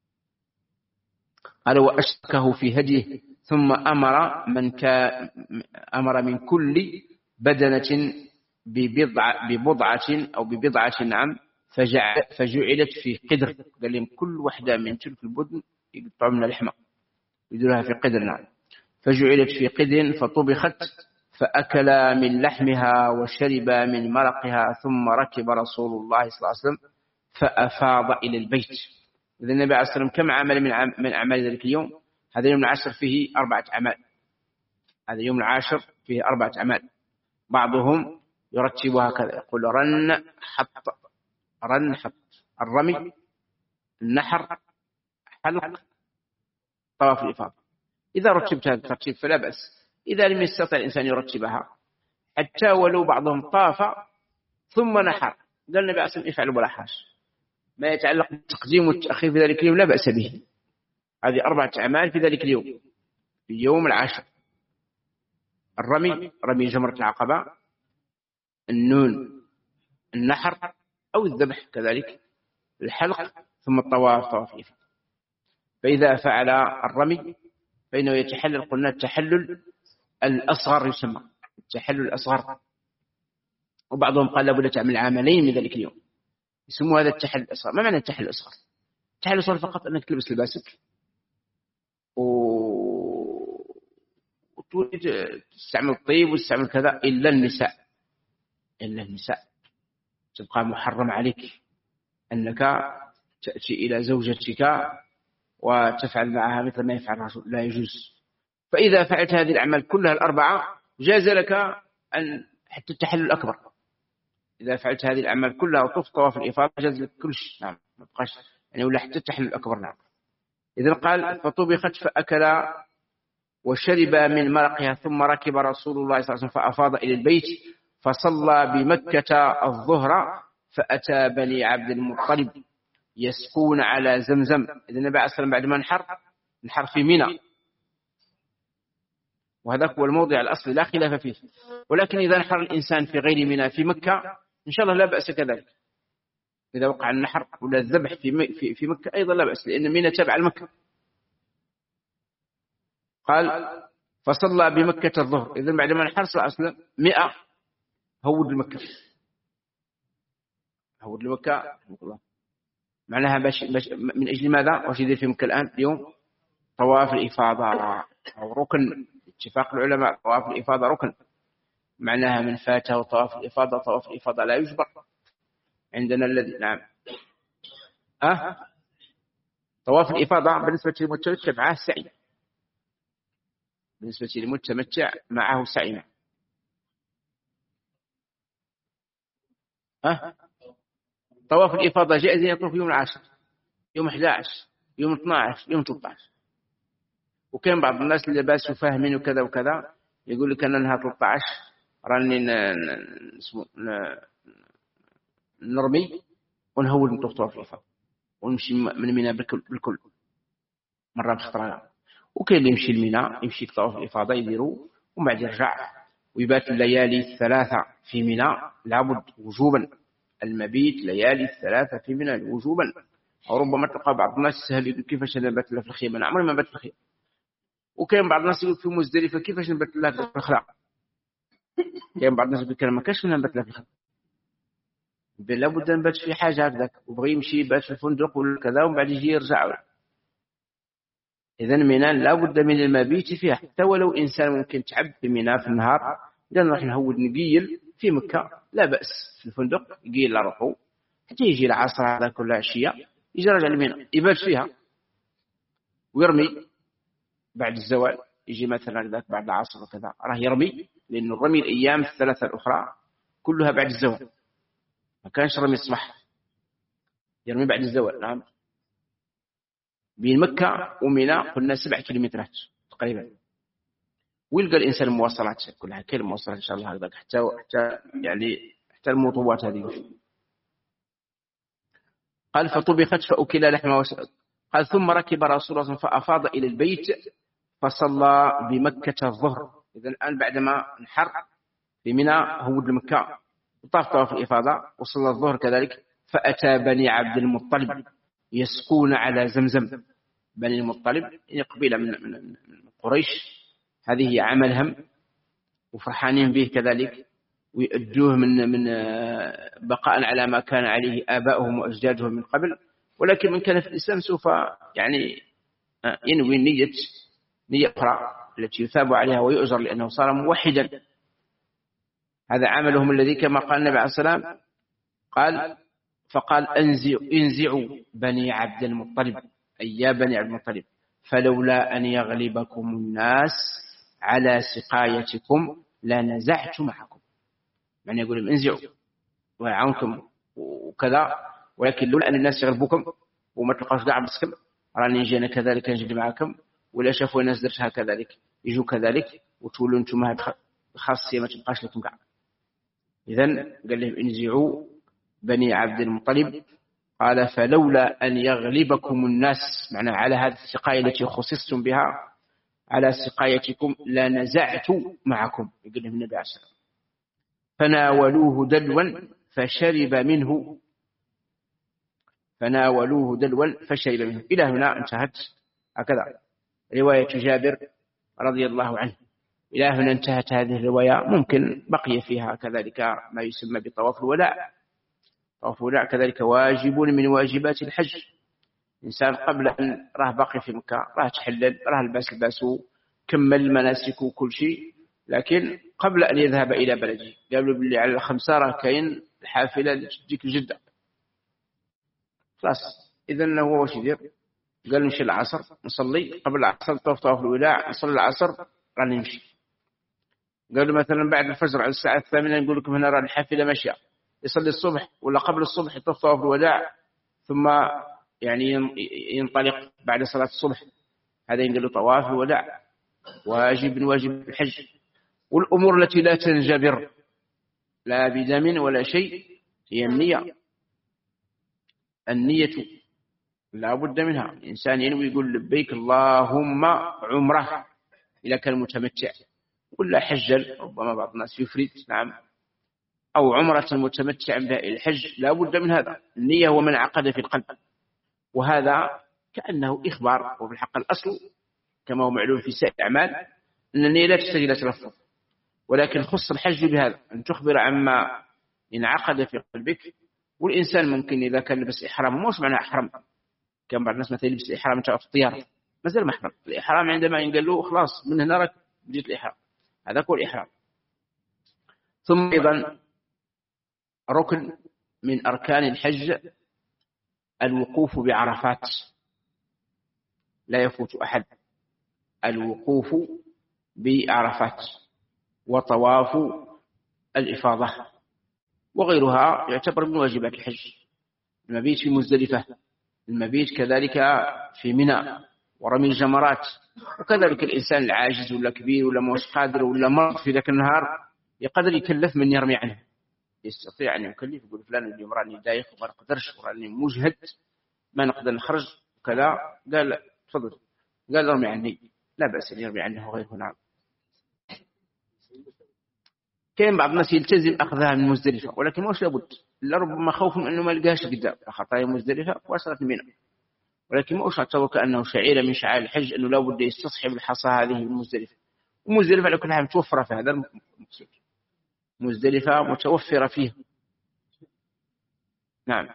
قال وأشركه في هديه ثم أمر من كان أمر من كل بدنة ببضعة ببضعة أو ببضعة. نعم. فجعل فجعلت في قدر. قال لهم كل واحدة من تلك البدن يقطعوا من اللحمة يدورها في قدر. نعم. فجعلت في قدر فطبخت فأكلا من لحمها وشربا من مرقها ثم ركب رسول الله صلى الله عليه وسلم فأفاض إلى البيت. إذا النبي عليه الصلاة والسلام كم عمل من عم من أعمال ذلك اليوم؟ هذا اليوم العاشر فيه أربعة أعمال. هذا اليوم العاشر فيه أربعة أعمال. بعضهم يرتبها هكذا، يقول رن حط، رن حط، الرمي، النحر، حلق، طواف الإفاضة. إذا رتبت هذا الترتيب فلا بأس. إذا لم يستطع الإنسان يرتبها حتى ولو بعضهم طاف ثم نحر، قال النبي عليه الصلاة والسلام افعلوا ولا حرج. ما يتعلق بالتقديم والتأخير في ذلك اليوم لا بأس به. هذه أربعة أعمال في ذلك اليوم، في يوم العاشر: الرمي، رمي جمرة العقبة، النون، النحر أو الذبح كذلك، الحلق، ثم الطواف، طواف الإفاضة. فإذا فعل الرمي فإنه يتحلل، قلنا التحلل الأصغر يسمى التحلل الأصغر، وبعضهم قال لابد تعمل عملين من ذلك اليوم، يسموا هذا التحلل الأصغر. ما معنى التحلل الأصغر؟ التحلل الأصغر فقط أنك تلبس لباسك وتستعمل الطيب وتستعمل كذا، إلا النساء، إلا النساء تبقى محرم عليك أنك تأتي إلى زوجتك وتفعل معها مثل ما يفعل الرسول، لا يجوز. فإذا فعلت هذه الأعمال كلها الأربعة جاز لك أن حتى التحلل الأكبر. إذا فعلت هذه الأعمال كلها وطفت طواف الإفاضة جاز لك كل شيء، نعم، ما بقاش يعني، ولا حتى التحلل الأكبر، نعم. إذن قال فطبخت فأكل وشرب من مرقها، ثم ركب رسول الله صلى الله عليه وسلم فأفاض إلى البيت فصلى بمكة الظهر، فأتى بني عبد المطلب يسقون على زمزم. إذن النبي عليه الصلاة والسلام بعد ما انحر انحر في منى، وهذا هو الموضع الأصلي لا خلاف فيه. ولكن إذا نحر الإنسان في غير منى في مكة إن شاء الله لا بأس كذلك. إذا وقع النحر ولا الذبح في في في مكة أيضا لا بأس، لأن منى تبع المكة. قال فصلى بمكة الظهر. إذن بعد ما انحر صلى الله عليه وسلم مئة هود المكة، هود المكة معناها باش باش من أجل ماذا؟ وش يدير في مكة الآن اليوم؟ طواف الإفاضة أو ركن، اتفاق العلماء طواف الإفاضة ركن، معناها من فاته طواف الإفاضة، طواف الإفاضة لا يجبر عندنا الذي، نعم. أه؟ طواف الإفاضة بالنسبة للمتمتع معه السعي، بالنسبة للمتمتع معه سعي. أه؟ طواف الإفاضة جائز يطوف يوم العاشر، يوم أحد عشر، يوم اثني عشر، يوم ثلاثة عشر. وكان بعض الناس اللي باسوا فاهمين وكذا وكذا يقول لك أن نهار ثلاثة عشر راني نرمي ونهول نطوف طواف الإفاضة ونمشي من منى بالكل بالكل مرة بخطرة. وكان اللي يمشي المنى يمشي طواف الإفاضة يديروا ومن بعد يرجع ويبات الليالي الثلاثة في منى، لابد وجوبا المبيت ليالي الثلاثة في منى وجوبا. أو ربما تلقى بعض الناس سهل يقول كيفاش أنا بات له في الخيمة، أنا عمري ما بات في الخيمة. وكان بعض الناس يقول في مزدلفة كيفاش نبات له في الخلاء، كان بعض الناس يقول كلام ما كاش ولا نبات له في الخلاء، لابد نبات في حاجة هكذاك، وبغي يمشي يبات في الفندق ولا كذا ومن بعد يجي يرجع. إذا منى لابد من المبيت فيها، حتى ولو إنسان ممكن تعب في منى في النهار قال نروح نهود نقيل في مكة لا بأس، في الفندق يقيل لروحه حتى يجي العصر هذا كل عشية يجي رجع لمنى يبات فيها ويرمي بعد الزوال، يجي مثلا ذاك بعد العصر وكذا راه يرمي، لأنه الرمي الأيام الثلاثة الأخرى كلها بعد الزوال، ما كانش رمي الصباح، يرمي بعد الزوال. نعم. بين مكة ومنى قلنا سبع كيلومترات تقريبا، ويلقى الإنسان المواصلات كلها كل المواصلات إن شاء الله هكذا، حتى حتى يعني حتى المطوبات هذه. قال فطبخت فأكل لحمها وسأل. قال ثم ركب رسول الله فأفاض إلى البيت فصلى بمكة الظهر. إذا الآن بعدما انحر في منى هود مكة وطاف طواف الإفاضة وصلى الظهر كذلك، فأتى بني عبد المطلب يسقون على زمزم. بني المطلب قبيلة من من قريش، هذه هي عملهم وفرحانين به كذلك، ويؤدوه من من بقاء على ما كان عليه آباؤهم وأجدادهم من قبل. ولكن من كان في الإسلام سوف يعني ينوي نية نية أخرى التي يثاب عليها ويؤجر لأنه صار موحدا. هذا عملهم الذي كما قال النبي عليه الصلاة والسلام قال فقال انزعوا, انزعوا بني عبد المطلب، أي يا بني عبد المطلب، فلولا أن يغلبكم الناس على سقايتكم لنزعت معكم. يعني يقول انزعوا ويعاونكم وكذا، ولكن لولا أن الناس يغلبوكم وما تلقاش قاع بسكم راني نجينا كذلك نجري معكم، ولا شافوا الناس درتها كذلك يجوا كذلك وتولوا انتم خاصية ما تبقاش لكم قاع. إذن قال لهم انزعوا بني عبد المطلب. قال فلولا أن يغلبكم الناس، معنى على هذه السقاية التي خصصتم بها، على سقايتكم لنزعت معكم، يقول لهم النبي عليه الصلاة والسلام. فناولوه دلوا فشرب منه، فناولوه دلوا فشرب منه. إلى هنا انتهت هكذا رواية جابر رضي الله عنه. إلى هنا انتهت هذه الرواية. ممكن بقي فيها كذلك ما يسمى بطواف الوداع. طواف الوداع كذلك واجب من واجبات الحج. الإنسان قبل أن راه باقي في مكة راه تحلل راه الباس الباسو كمل المناسك وكل شيء، لكن قبل أن يذهب إلى بلده قالوا باللي على الخمسة راه كاين الحافلة اللي تجيك جدة خلاص. إذن هو واش يدير؟ قال نمشي العصر نصلي قبل العصر طوف طواف الوداع، نصلي العصر راني نمشي. قالوا مثلا بعد الفجر على الساعة الثامنة نقول لكم هنا راه الحافلة ماشية، يصلي الصبح ولا قبل الصبح يطوف طواف الوداع ثم يعني ينطلق بعد صلاة الصبح. هذا ينقل طواف الوداع واجب من واجب الحج. والأمور التي لا تنجبر لا بدم ولا شيء هي النية. النية لا بد منها. الإنسان ينوي يقول لبيك اللهم عمره إذا كان متمتع، ولا حجل ربما بعض الناس يفرد نعم، أو عمرة متمتع بالحج لا بد من هذا. النية هو من عقد في القلب، وهذا كأنه إخبار، وفي الحق الأصل كما هو معلوم في سائر الأعمال أن النية لا تحتاج إلى تلفظ، ولكن خص الحج بهذا أن تخبر عما انعقد في قلبك. والإنسان ممكن إذا كان لبس إحرام مش معنى إحرام، كان بعض الناس مثلا يلبس الإحرام في الطيارة مثل محرم. الإحرام عندما ينقال له خلاص من هنا راك بديت الإحرام، هذا هو الإحرام. ثم أيضا ركن من أركان الحج الوقوف بعرفات، لا يفوت أحد الوقوف بعرفات وطواف الإفاضة وغيرها يعتبر من واجبات الحج. المبيت في مزدلفة، المبيت كذلك في منى ورمي الجمرات. وكذلك الإنسان العاجز ولا كبير ولا مش قادر ولا مرض في ذاك النهار يقدر يكلف من يرمي عنه، يستطيع أن يكلف يقول فلان اليوم راني دايخ وما نقدرش وراني مجهد ما نقدر نخرج وكذا، قال تفضل قال ارمي عني، لا بأس أن يرمي عنه غيره. نعم. كاين بعض الناس يلتزم أخذها من مزدلفة ولكن مش لابد، لربما خوف من أنه ما يلقاش قدام خطايا مزدلفة وصلت منه، ولكن ما أشعر كأنه شعيرة من شعائر الحج أنه لابد يستصحب الحصى هذه من مزدلفة. ومزدلفة على كل حال متوفرة في هذا المقصود، مزدلفة متوفرة فيه. نعم.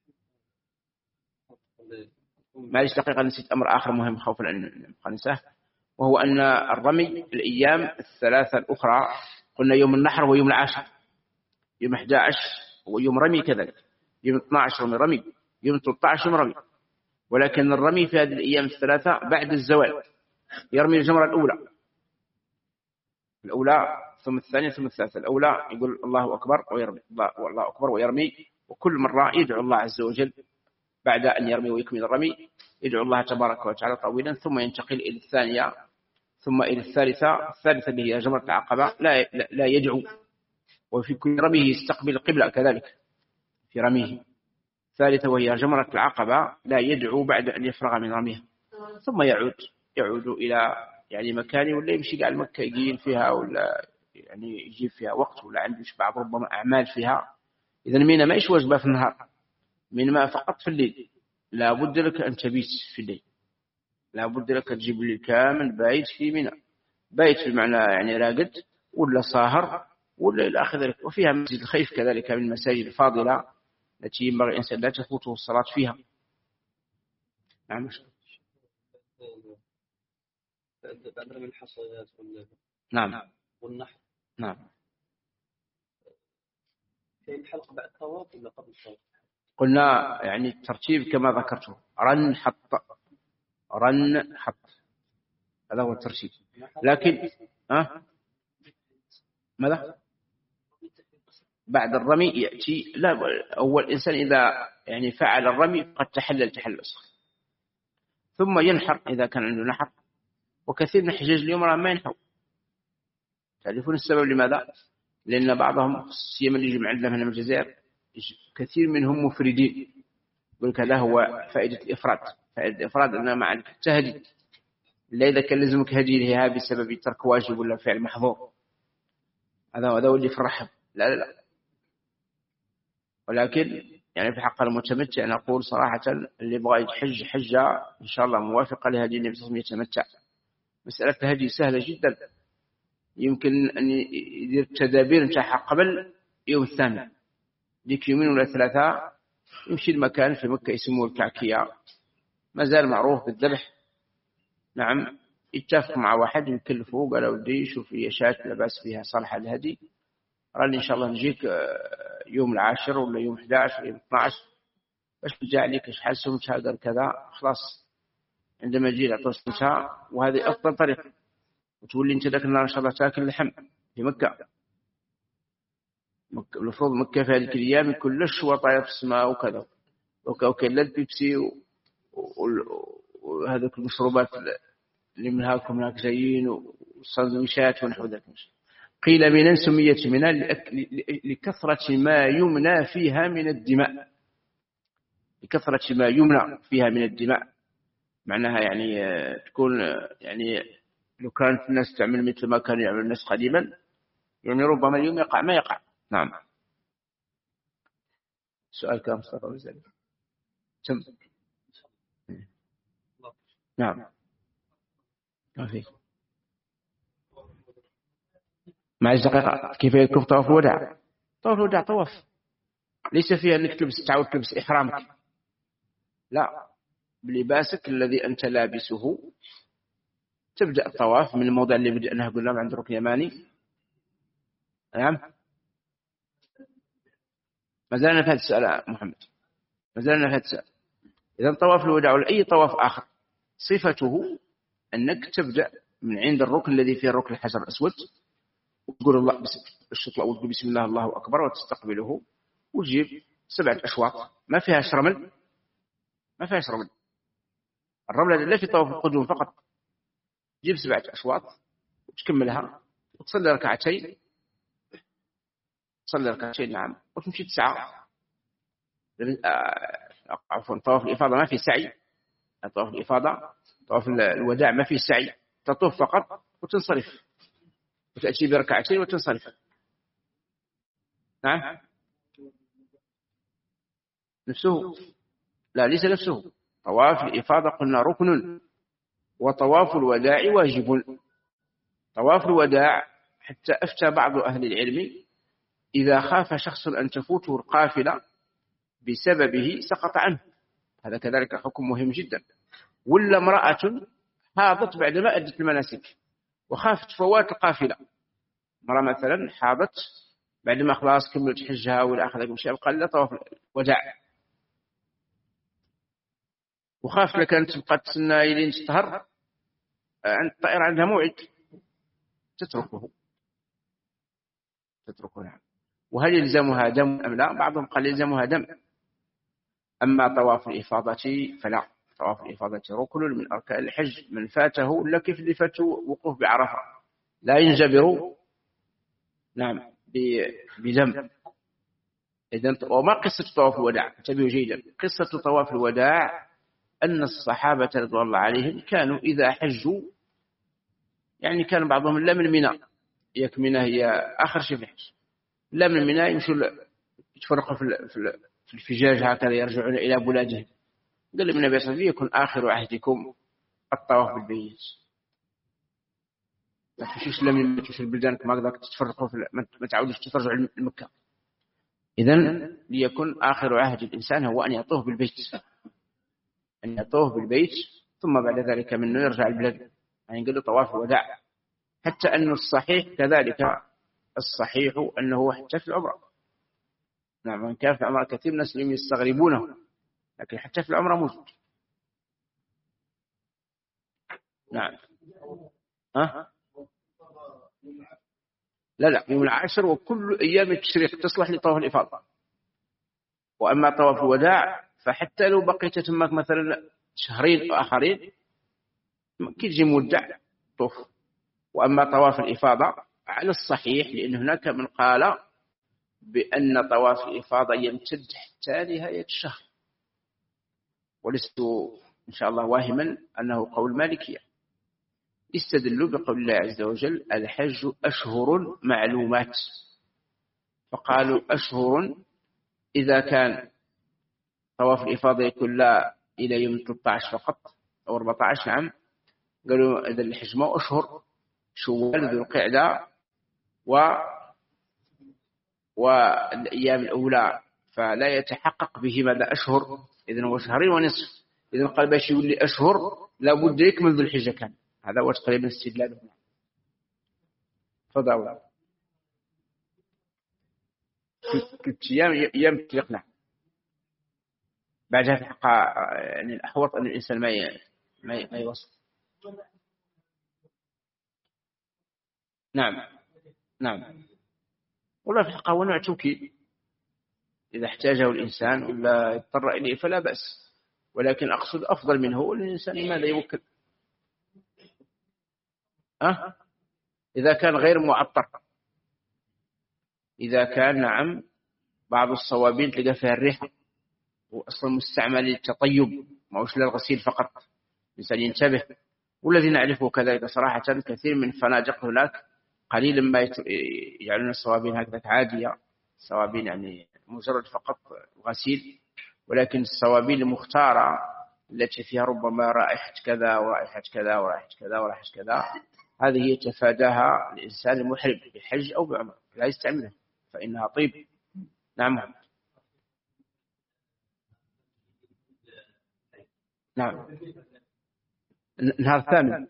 معلش دقيقة نسيت أمر آخر مهم خوفا أن نبقى ننساه، وهو أن الرمي الأيام الثلاثة الأخرى قلنا يوم النحر ويوم العاشر، يوم أحد عشر ويوم رمي كذلك، يوم اثني عشر يوم رمي، يوم ثلاثة عشر يوم رمي. ولكن الرمي في هذه الأيام الثلاثة بعد الزوال، يرمي الجمرة الأولى الأولى ثم الثانية ثم الثالثة. الأولى يقول الله أكبر ويرمي، الله, الله أكبر ويرمي، وكل مرة يدعو الله عز وجل بعد أن يرمي ويكمل الرمي، يدعو الله تبارك وتعالى طويلا، ثم ينتقل إلى الثانية ثم إلى الثالثة. الثالثة اللي هي جمرة العقبة لا, لا يدعو، وفي كل رميه يستقبل القبلة كذلك في رميه. الثالثة وهي جمرة العقبة لا يدعو بعد أن يفرغ من رميها، ثم يعود يعود إلى يعني مكانه، ولا يمشي على مكة يقيل فيها، ولا يعني يجيب فيها وقت، ولا عنده بعض ربما أعمال فيها. إذا مينا ما إيش واجبة في النهار، مينا فقط في الليل. لا بد لك أن تبيت في الليل، لا بد لك تجيب الليل كامل بايت في منى، بايت بمعنى يعني راقد ولا صاهر ولا إلى آخر ذلك. وفيها مسجد الخيف كذلك من المساجد الفاضلة التي ينبغي الإنسان لا تفوته الصلاة فيها. نعم. بعد رمي الحصيات نعم والنحر. نعم. في الحلقة بعد الطواف ولا قبل الطواف؟ قلنا يعني الترتيب كما ذكرته، رن حط رن حط، هذا هو الترتيب. لكن ها ماذا بعد الرمي يأتي؟ لا، أول إنسان إذا يعني فعل الرمي قد تحلل تحلل أصغر، ثم ينحر إذا كان عنده نحر. وكثير من حجاج اليوم ما ينحر. تعرفون السبب لماذا؟ لأن بعضهم سيما اللي يجمع عندنا من الجزائر كثير منهم مفردين، يقول لك هذا هو فائدة الإفراد. فائدة الإفراد أنه مع التهديد، لا إذا كان لازمك هديها بسبب ترك واجب ولا فعل محظور، هذا هذا هو اللي يفرحهم. لا لا لا. ولكن يعني في حق المتمتع نقول صراحة اللي يبغى يحج حجة إن شاء الله موافقة لهدي النبي صلى الله عليه وسلم يتمتع. مسألة الهدي سهلة جدا، يمكن أن يدير التدابير نتاعها قبل يوم الثامن، ديك يومين ولا ثلاثة يمشي المكان في مكة يسموه الكعكية، ما زال معروف بالذبح. نعم، يتفق مع واحد يكلفه، قال ودي شوف لي شاة لا بأس فيها صالحة الهدي، قال إن شاء الله نجيك يوم العاشر ولا يوم أحد عشر يوم اثنا عشر باش نرجع لك إيش حال سمتها، قال كذا خلاص. عندما يجي يعطوه سمتها، وهذه أفضل طريقة، وتقول أنت ذاك النهار إن شاء الله تاكل اللحم في مكة. مكة المفروض مكة في هذه الأيام كلش وطاير في السماء وكذا، وكاين البيبسي وهذوك المشروبات اللي من هاكم هناك جايين والسندويشات ونحو ذلك. قيل من سميت منها لكثرة ما يمنى فيها من الدماء، لكثرة ما يمنى فيها من الدماء. معناها يعني تكون يعني لو كانت الناس تعمل مثل ما كانوا يعمل الناس قديما، يعني ربما اليوم يقع ما يقع. نعم. سؤال كم مصطفى وزالي تم. نعم ما في مع دقيقة. كيف يكون طواف الوداع؟ طواف الوداع طواف ليس فيها أنك تلبس تعود تلبس إحرامك، لا، بلباسك الذي أنت لابسه تبدأ الطواف من الموضع اللي بدأناه قلنا عند ركن يماني. نعم، ما زالنا في هذا السؤال محمد، ما زالنا في هذا السؤال. إذا طواف الوداع ولا أي طواف آخر صفته أنك تبدأ من عند الركن الذي فيه الركن الحجر الأسود، وتقول الله بسم وتقول بسم الله الله أكبر وتستقبله، وتجيب سبعة أشواط ما فيهاش رمل، ما فيهاش رمل. الرمل لا في طواف القدوم فقط. تجيب سبعة أشواط وتكملها وتصلي ركعتين، تصلي ركعتين نعم، وتمشي تسعى. عفوا طواف الإفاضة ما في سعي، طواف الإفاضة طواف الوداع ما في سعي، تطوف فقط وتنصرف وتأتي بركعتين وتنصرف. نعم نفسه، لا ليس نفسه. طواف الإفاضة قلنا ركن، وطواف الوداع واجب. طواف الوداع حتى أفتى بعض أهل العلم إذا خاف شخص أن تفوته القافلة بسببه سقط عنه، هذا كذلك حكم مهم جدا. ولا امرأة حاضت بعدما أدت المناسك وخافت فوات القافلة، مرة مثلا حاضت بعدما خلاص كملت حجها ولا أخذ شيء قال لا طواف الوداع، وخاف لك أن تبقى تسنى إلين تطهر عند الطائرة عندها موعد، تتركه تتركه نعم. وهل يلزمها دم أم لا؟ بعضهم قال يلزمها دم. أما طواف الإفاضة فلا، طواف الإفاضة ركن من أركان الحج، من فاته لا كيف اللي فاته وقوف بعرفة لا ينجبر نعم بدم. إذن وما قصة طواف الوداع؟ انتبهوا جيدا، قصة طواف الوداع أن الصحابة رضي الله عليهم كانوا إذا حجوا يعني كان بعضهم لا من منى، ياك منى هي آخر شيء في الحج، لا من منى يمشوا يتفرقوا في الفجاج هكذا يرجعون إلى بلادهم. قال النبي صلى الله عليه وسلم يكون آخر عهدكم الطواف بالبيت، ما تمشيش لا من في البلدان كما قدرت تتفرقوا في ما تعودش ترجعوا لمكة. إذن ليكن آخر عهد الإنسان هو أن يطوف بالبيت، أن يطوف بالبيت ثم بعد ذلك منه يرجع البلاد، يعني قال له طواف الوداع. حتى أن الصحيح كذلك، الصحيح أنه حتى في العمرة نعم، وإن كان في العمرة كثير من الناس يستغربونه، لكن حتى في العمرة موجود. نعم. ها؟ لا لا، يوم العاشر وكل أيام التشريق تصلح لطواف الإفاضة. وأما طواف الوداع فحتى لو بقيت تمك مثلا شهرين أو آخرين كي تجي مودع طوف. وأما طواف الإفاضة على الصحيح، لأن هناك من قال بأن طواف الإفاضة يمتد حتى نهاية الشهر، ولست إن شاء الله واهما أنه قول مالكية. استدلوا بقول الله عز وجل: الحج أشهر معلومات، فقالوا أشهر إذا كان طواف الإفاضة يكون لا إلى يوم ثلاثة عشر فقط أو أربعة عشر. نعم، قالوا إذا الحج ما أشهر شوال ذو القعدة و والأيام الأولى فلا يتحقق به ماذا أشهر، إذن هو شهرين ونصف. إذن قال باش يقول لي أشهر لابد يكمل ذو الحجة كان. هذا هو تقريبا استدلال. تفضل. كنت أيام أيام تلقنا بعدها تحقق، يعني الأحوط أن الإنسان ما ي... ما, ي... ما يوصل. نعم نعم. ولا في الحقيقة هو نوع توكيد، إذا احتاجه الإنسان ولا اضطر إليه فلا بأس، ولكن أقصد أفضل منه الإنسان ماذا يوكل. أه؟ إذا كان غير معطر، إذا كان نعم بعض الصوابين تلقى فيها الريحة وأصلا مستعمل للتطيب ما هوش للغسيل فقط، الإنسان ينتبه. والذي نعرفه كذلك صراحة كثير من فنادق هناك قليلا ما يجعلون الصوابين هكذا عادية، صوابين يعني مجرد فقط غسيل، ولكن الصوابين المختارة التي فيها ربما رائحة كذا ورائحة كذا ورائحة كذا ورائحة كذا، هذه يتفاداها الإنسان المحرم بحج أو بعمر، لا يستعملها فإنها طيب. نعم نعم. نهار ثامن.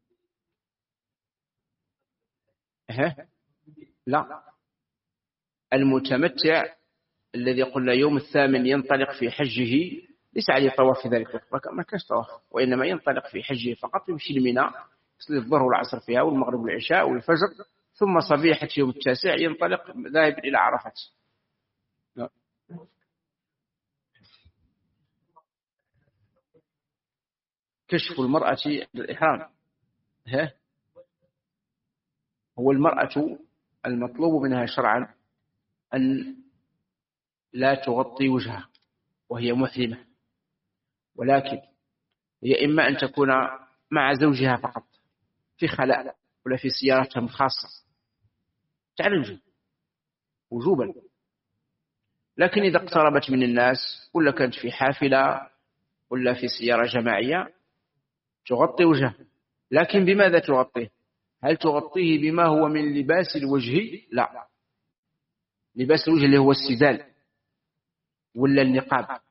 أه. لا، المتمتع الذي قلنا يوم الثامن ينطلق في حجه ليس عليه طواف في ذلك الوقت، ما كانش طواف، وإنما ينطلق في حجه فقط، يمشي لمنى يصلي الظهر والعصر فيها والمغرب والعشاء والفجر، ثم صبيحة يوم التاسع ينطلق ذاهب إلى عرفات. كشف المرأة الإحرام. ها؟ هو المرأة المطلوب منها شرعا أن لا تغطي وجهها وهي محرمة، ولكن هي إما أن تكون مع زوجها فقط في خلاء ولا في سيارتهم الخاصة تعالج وجوبا، لكن إذا اقتربت من الناس ولا كانت في حافلة ولا في سيارة جماعية تغطي وجهها. لكن بماذا تغطيه؟ هل تغطيه بما هو من لباس الوجه؟ لا، لباس الوجه اللي هو السدال ولا النقاب.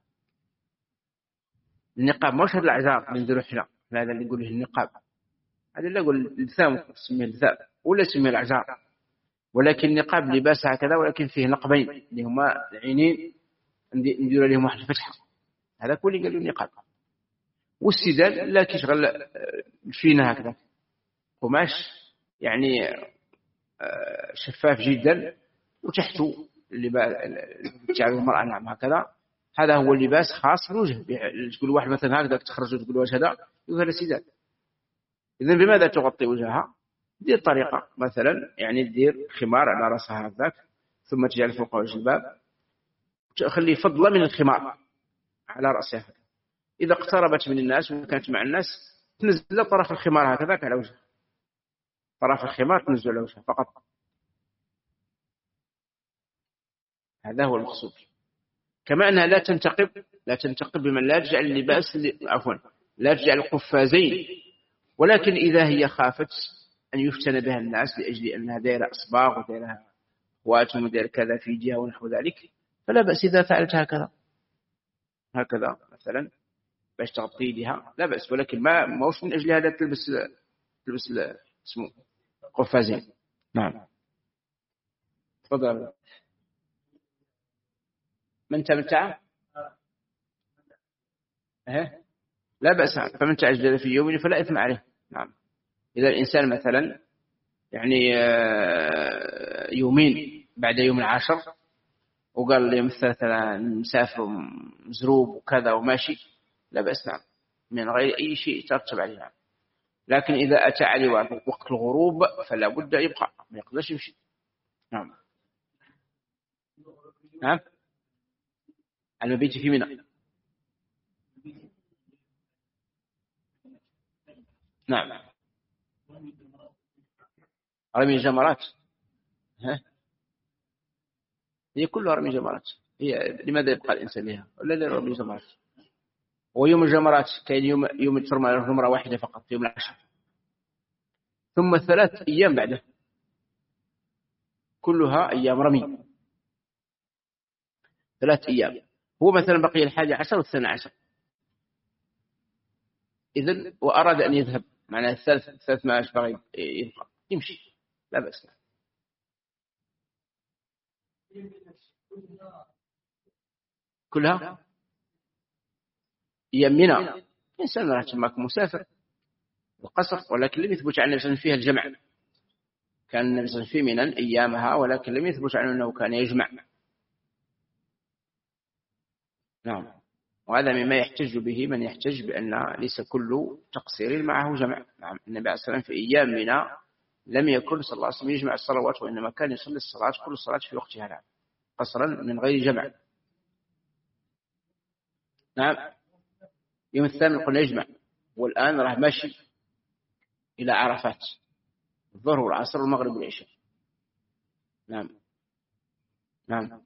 النقاب مش هذا الأعذار من ذروحنا، هذا اللي يقوله النقاب، هذا اللي يقول اللثام اسمه اللثام ولا اسمه الأعذار، ولكن النقاب لباس هكذا ولكن فيه نقبين اللي هما العينين ندير لهم واحد الفتحة، هذا كل قالوا النقاب. والسدال لا كيشغل فينا هكذا قماش يعني شفاف جدا وتحته اللباس تجعل المرأة نعم هكذا، هذا هو اللباس خاص بالوجه. تقول واحد مثلا هكذا تخرج وتقول وجه هذا يقول هذا سدال. إذن بماذا تغطي وجهها؟ دير طريقة مثلا يعني تدير خمار على رأسها هكذاك ثم تجعل فوقه الجلباب تخليه فضلا من الخمار على رأسها. إذا اقتربت من الناس وكانت مع الناس تنزل طرف الخمار هكذا على وجهها، طرف الخمار تنزل على وجهها فقط، هذا هو المقصود. كما أنها لا تنتقب لا تنتقب بمن لا تجعل اللباس عفوا لا تجعل القفازين، ولكن إذا هي خافت أن يفتن بها الناس لأجل أنها دائرة أصباغ ودائرة خواتم ودائرة كذا في جهة ونحو ذلك فلا بأس إذا فعلت هكذا هكذا مثلا باش تغطي لها لا بأس، ولكن ما موش من أجل هذا تلبس تلبس اسمه قفازين. نعم تفضل. من تمتع أه؟ لا بأس، فمن تعجل في يوم فلا إثم عليه. نعم. إذا الإنسان مثلا يعني يومين بعد يوم العاشر وقال لي مثلا مسافر مزروب وكذا وماشي، لا بأس نعم، من غير أي شيء ترتب عليه. نعم. لكن إذا أتى عليه وقت الغروب فلا بد يبقى، ما يقدرش يمشي. نعم. نعم. المبيت في منى. نعم. رمي الجمرات ها؟ هي كلها رمي جمرات. هي لماذا يبقى الإنسان لها ولا لا رمي جمرات؟ ويوم الجمرات كان يوم يوم ترمى جمرة واحدة فقط في يوم العشر، ثم ثلاث أيام بعده كلها أيام رمي، ثلاث أيام. هو مثلا بقي الحادي عشر والثاني عشر، إذن وأراد أن يذهب معناه الثالث ثلاث ما أشبه يبقى يمشي، لا بأس. كلها يمنا إنسان راح معكم مسافر وقصر، ولكن لم يثبت عن النبي فيها الجمع. كان النبي صلى الله عليه وسلم في منى أيامها، ولكن لم يثبت عنه أنه كان يجمع. نعم. وهذا مما يحتج به من يحتج بأن ليس كل تقصير معه جمع. نعم. النبي عليه الصلاة والسلام في أيام منى لم يكن صلى الله عليه وسلم يجمع الصلوات، وإنما كان يصلي الصلاة كل الصلاة في وقتها، نعم، قصرا من غير جمع. نعم. يوم الثامن قلنا يجمع، والآن راح ماشي إلى عرفات الظهر والعصر والمغرب والعشاء. نعم. نعم.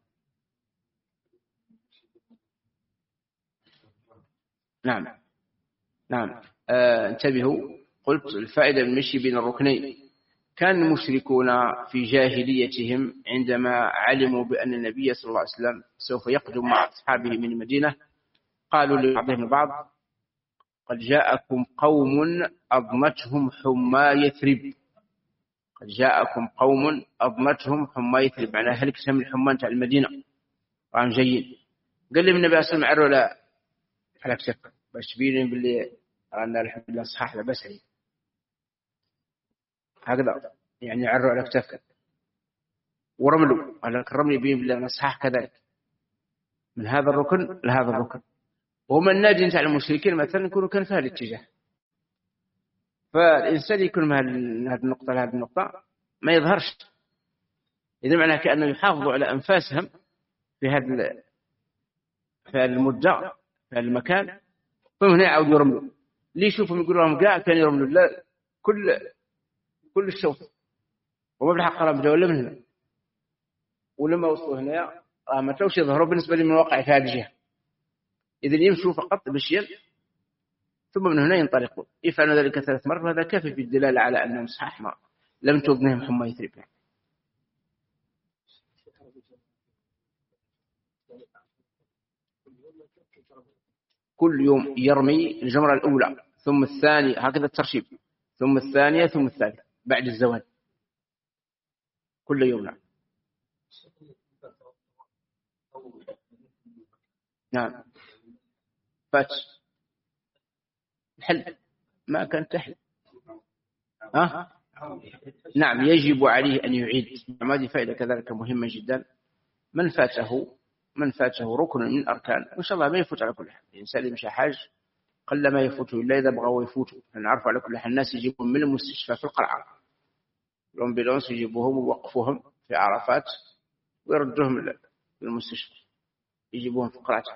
نعم. نعم. آه انتبهوا، قلت الفائدة من المشي بين الركنين. كان المشركون في جاهليتهم عندما علموا بأن النبي صلى الله عليه وسلم سوف يقدم مع أصحابه من المدينة قالوا لبعضهم البعض قد جاءكم قوم أضمتهم حمى يثرب. قد جاءكم قوم أضمتهم حمى يثرب، معناها هلكتهم الحمى تاع المدينة وهم جايين. قال لي النبي صلى الله عليه وسلم عروا لا هلكتك باش تبين باللي رانا الحمد لله صحاح لاباس عليه، هكذا يعني عروا على كتافك ورملوا على الرمل يبين بالله أنا صحاح كذلك من هذا الركن لهذا الركن. وهم الناجين تاع المشركين مثلا يكونوا كان في هذا الاتجاه، فالإنسان يكون من هذه النقطة لهذه النقطة ما يظهرش، إذا معناه كأنه يحافظوا على أنفاسهم في هذا في هذا المدة في هذا المكان، ثم هنا يعودوا يرملوا. اللي يشوفهم يقول لهم قاع كان يرملوا لا كل كل الشوط، وما بالحق راه بدأوا ولا من هنا، ولما وصلوا هنا راه ما توش يظهروا بالنسبة لي من واقع في هذه الجهة، إذن يمشوا فقط بشيء ثم من هنا ينطلقوا. يفعلون ذلك ثلاث مرات، وهذا كافي في الدلالة على أنهم صحاح ما لم تضنهم حمى يثرب. كل يوم يرمي الجمرة الأولى ثم الثانية، هكذا الترشيب، ثم الثانية ثم الثالثة بعد الزوال كل يوم. نعم. نعم. فات الحل ما كان تحل. ها؟ نعم يجب عليه أن يعيد. هذه فائدة كذلك مهمة جدا. من فاته من فاته ركن من أركان وإن شاء الله ما يفوت على كل حال. الإنسان يمشي حاج قل ما يفوته إلا إذا بغوا يفوتوا. نعرف على كل حال الناس يجيبون من المستشفى في القرعة، الأمبولانس يجيبوهم ويوقفوهم في عرفات ويردوهم للمستشفى، يجيبوهم في القرعة.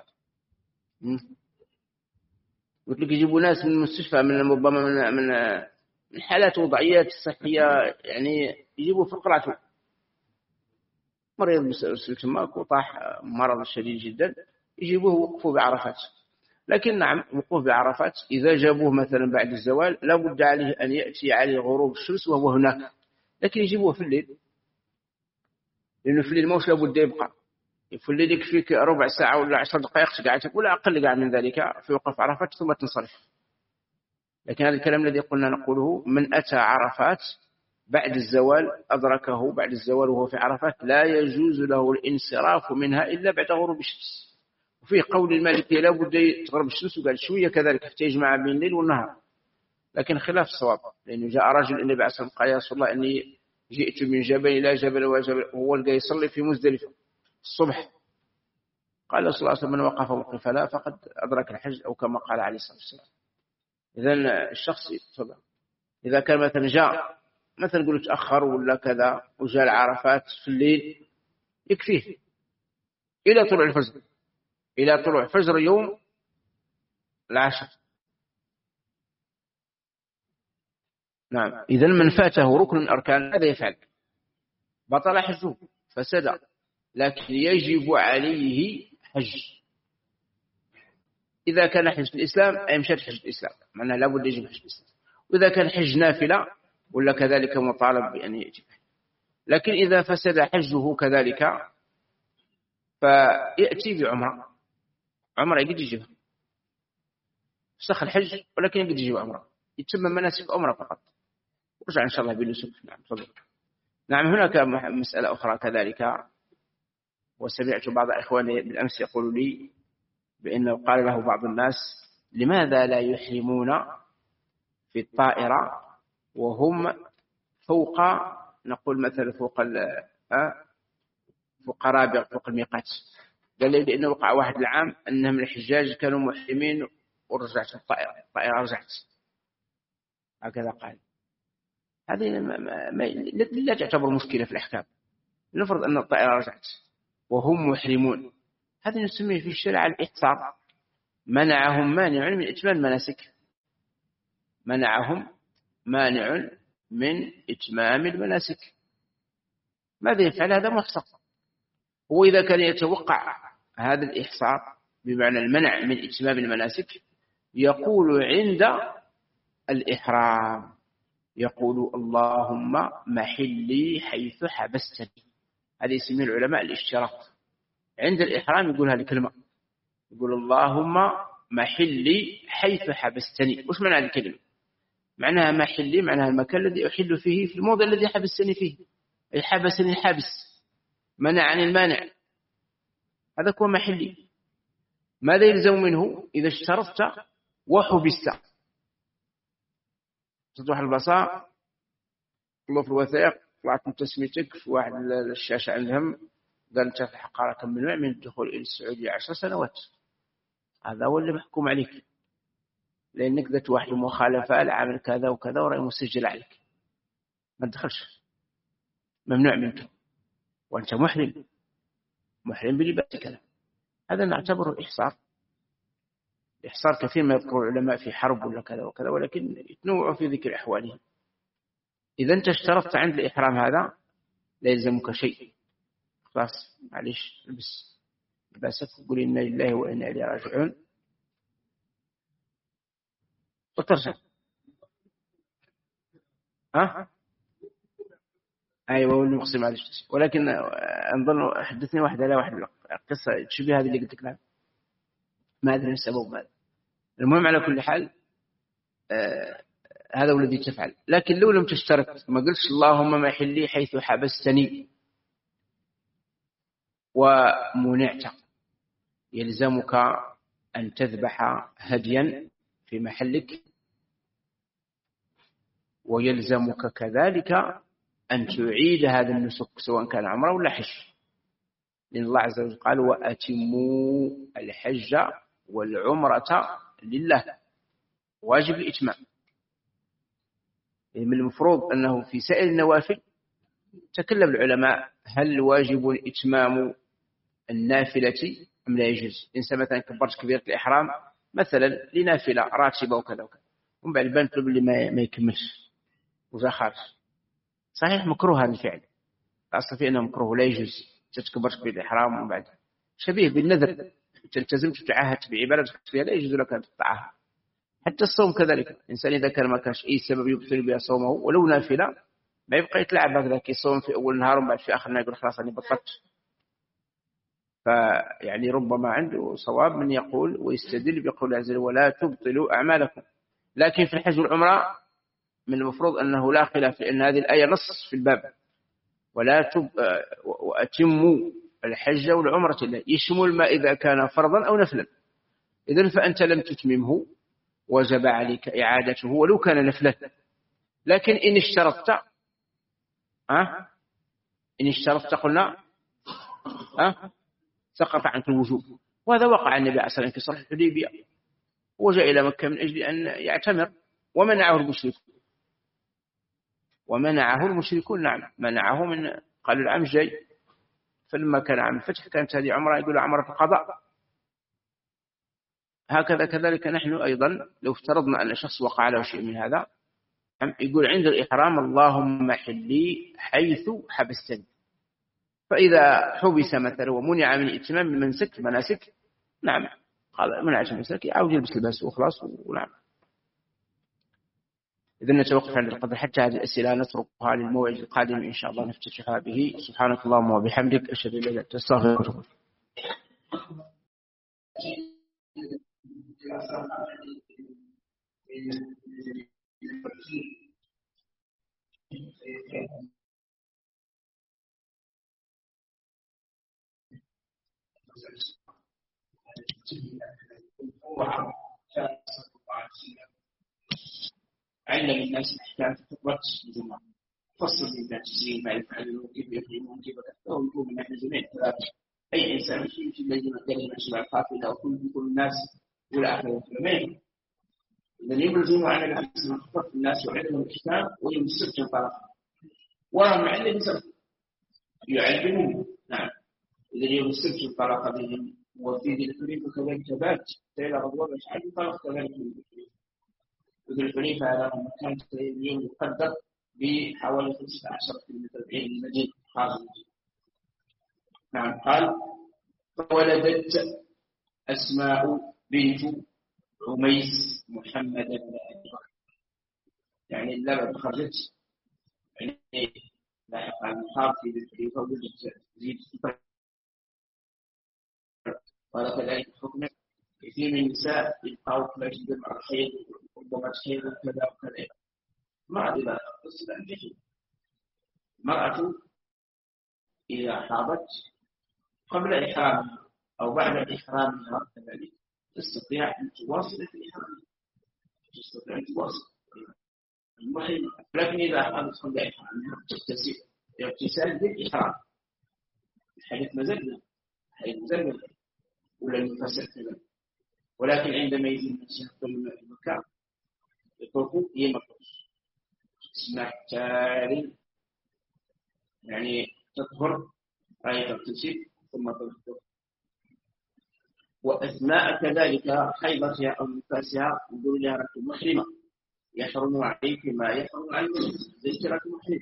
قلت لك يجيبوا ناس من المستشفى من ربما من من من حالات وضعيات صحية، يعني يجيبوا في القرعة مريض بالسماك وطاح مرض شديد جدا، يجيبوه وقفوا بعرفات. لكن نعم وقوف بعرفات إذا جابوه مثلا بعد الزوال لا بد عليه أن يأتي عليه غروب الشمس وهو هناك، لكن يجيبوه في الليل لأنه في الليل موش لا بد يبقى في الليل، يكفيك ربع ساعة ولا عشر دقائق قاعدة ولا أقل قاعد من ذلك في وقف عرفات ثم تنصرف. لكن هذا الكلام الذي قلنا نقوله من أتى عرفات بعد الزوال أدركه بعد الزوال وهو في عرفات لا يجوز له الانصراف منها إلا بعد غروب الشمس. وفي قول المالكي لا بد تغرب الشمس، وقال شوية كذلك حتى يجمع بين الليل والنهار، لكن خلاف الصواب، لأنه جاء رجل النبي عليه الصلاة والسلام قال يا رسول الله إني جئت من جبل إلى جبل وجبل، وهو لقى يصلي في مزدلفة الصبح، قال رسول الله صلى الله عليه وسلم من وقف موقف لا فقد أدرك الحج، أو كما قال عليه الصلاة والسلام. إذن الشخص يتفضل إذا كان مثلا جاء مثلا قلت تأخر ولا كذا وجاء العرفات في الليل يكفيه إلى طلوع الفجر، إلى طلوع فجر يوم العاشر. نعم. إذا من فاته ركن من أركان هذا يفعل بطل حجه فسد، لكن يجب عليه حج إذا كان حج الإسلام أي مشات حج الإسلام، معناه لابد يجب حج الإسلام. وإذا كان حج نافلة ولا كذلك مطالب بأن يأتي. لكن إذا فسد حجه كذلك فيأتي بعمرة، عمرة يقد يجيبها فسخ الحج، ولكن يقد يجيب عمرة، يتم مناسك عمرة فقط، ورجع إن شاء الله بالنسك. نعم تفضل. نعم. هناك مسألة أخرى كذلك، وسمعت بعض إخواني بالأمس يقول لي بأنه قال له بعض الناس لماذا لا يحرمون في الطائرة وهم فوق، نقول مثلا فوق فوق رابع فوق الميقات؟ قال لي لأنه وقع واحد العام أنهم الحجاج كانوا محرمين ورجعت الطائرة الطائرة رجعت، هكذا قال. هذه ما ما لا تعتبر مشكلة في الأحكام. نفرض أن الطائرة رجعت وهم محرمون، هذا نسميه في الشرع الإحصار، منعهم مانع من إتمام المناسك، منعهم مانع من إتمام المناسك. ماذا يفعل؟ هذا محصر. هو إذا كان يتوقع هذا الإحصار بمعنى المنع من إتمام المناسك يقول عند الإحرام، يقول اللهم محلي حيث حبستني. هذا يسميه العلماء الاشتراط. عند الإحرام يقول هذه الكلمة، يقول اللهم محلي حيث حبستني. وش معنى هذه الكلمة؟ معناها محلي معناها المكان الذي أحل فيه في الموضع الذي حبستني فيه، أي حبسني الحابس، منعني المانع، هذا هو محلي. ماذا يلزم منه إذا اشترطت وحبست؟ تطوح البصاء الله في الوثائق طلعت من تسميتك في واحد الشاشة عندهم قال أنت في حقارة ممنوع من الدخول إلى السعودية عشر سنوات، هذا هو اللي محكوم عليك، لأنك ذات واحد مخالفة لعمل كذا وكذا ورأي مسجل عليك، ما تدخلش، ممنوع منك، وأنت محرم محرم بلباس كذا. هذا نعتبره إحصار. الإحصار كثير ما يذكر العلماء في حرب ولا كذا وكذا، ولكن يتنوعوا في ذكر أحوالهم. إذا أنت اشترطت عند الإحرام هذا لا يلزمك شيء، خلاص معليش البس لباسك وقول إنا لله وإنا إليه راجعون وترجع. ها أيوة واللي مقسم على الشيء. ولكن أنظر حدثني واحد على واحد قصة تشبه هذه اللي قلت لك، ما أدري السبب ماذا. المهم على كل حال آه هذا هو الذي تفعل. لكن لو لم تشترط ما قلتش اللهم محلي حيث حبستني ومنعت، يلزمك أن تذبح هديا في محلك، ويلزمك كذلك أن تعيد هذا النسك سواء كان عمره ولا حج، لأن الله عز وجل قال وأتموا الحج والعمرة لله، واجب الإتمام. من المفروض أنه في سائر النوافل تكلم العلماء هل واجب إتمام النافلة أم لا يجوز. إنسان مثلا كبرت كبيرة الإحرام مثلا لنافلة راتبة وكذا وكذا، ومن بعد بنطلب اللي ما, ما يكملش وجاء خارج، صحيح مكروه هذا الفعل، أصلا في أنه مكروه لا يجوز. تكبرت كبيرة الإحرام ومن بعد شبيه بالنذر، تلتزم تتعاهد بعبادة فيها لا يجوز لك أن تتعاهد. حتى الصوم كذلك، الإنسان إذا كان ما كانش أي سبب يبطل بها صومه ولو نافلة ما يبقى يتلعب هكذا يصوم في أول النهار وبعد في آخر النهار يقول خلاص أنا بطلت. فيعني ربما عنده صواب من يقول ويستدل بقول عز وجل ولا تبطلوا أعمالكم. لكن في الحج والعمرة من المفروض أنه لا خلاف، لأن هذه الآية نص في الباب، ولا تب... وأتموا الحج والعمرة لله، يشمل ما إذا كان فرضا أو نفلا. إذن فأنت لم تتممه وجب عليك إعادته ولو كان نفلا. لكن إن اشترطت أه؟ إن اشترطت قلنا أه؟ سقط عنك الوجوب. وهذا وقع النبي عليه الصلاة والسلام في صلح الحديبية، وجاء إلى مكة من أجل أن يعتمر ومنعه المشركون ومنعه المشركون نعم، منعه من قالوا العام جاي. فلما كان عام الفتح كانت هذه عمرة يقول عمرة القضاء. هكذا كذلك نحن أيضا لو افترضنا أن شخص وقع له شيء من هذا يقول عند الإحرام اللهم حلي حيث حبستني. فإذا حبس مثلا ومنع من اتمام المنسك مناسك نعم قال منع من المنسك يعود يلبس لباس وخلاص ونعم. إذن نتوقف عند القدر حتى هذه الأسئلة نتركها للموعد القادم إن شاء الله نفتتحها به. سبحانك اللهم وبحمدك أشهد أن لا إله إلا أنت أستغفرك وأتوب علم الناس أحكام خطبة الجمعة، فصل من التسليم ما يفعله كيف يقيمون كيف يكتبون يكون من أهل جميع الثلاث. أي إنسان في في اللجنة كلمة شبع القافلة أو كل كل الناس ولا أحد يفهمين. إذا يوم الجمعة على الناس خطبة الناس وعلمهم الكتاب ويوم السبت انطلق ومعلم السبت يعلمهم نعم. إذا يوم السبت انطلق بهم وفي ذي الحليفة كذلك بات سيلا غضوة مشعل انطلق كذلك من الحليفة. وذي الحليفة على مكان اليوم يقدر بحوالي خمسة عشر كيلومتر بعيد من المدينة خارج المدينة. نعم. قال فولدت أسماء بنت عميس محمد بن أبي بكر، يعني اللبن خرجت يعني لاحق عن الخاف في ذي الحليفة ولدت زيد السفر. قال كذلك حكم كثير من النساء يبقوا لا تجد مع الحيض ربما تحيض كذا وكذا. ما إذا تصل عن جهل المرأة إذا حاضت قبل إحرامها أو بعد إحرامها كذلك تستطيع أن تواصل في إحرامها، تستطيع أن تواصل المحرم. لكن إذا حاضت قبل إحرامها تغتسل اغتسال بالإحرام الحديث مزجنا حيث مزجنا ولا ينفسر كذلك. ولكن عندما يجب أن يستخدم المكان يطرق هي مطرق اسمع تالي يعني تطهر أي تغتسل ثم تطهر. وأثناء كذلك حيضتها أو نفاسها نقول لها ركب محرمة يحرم عليك ما يحرم عليك زي ركب محرم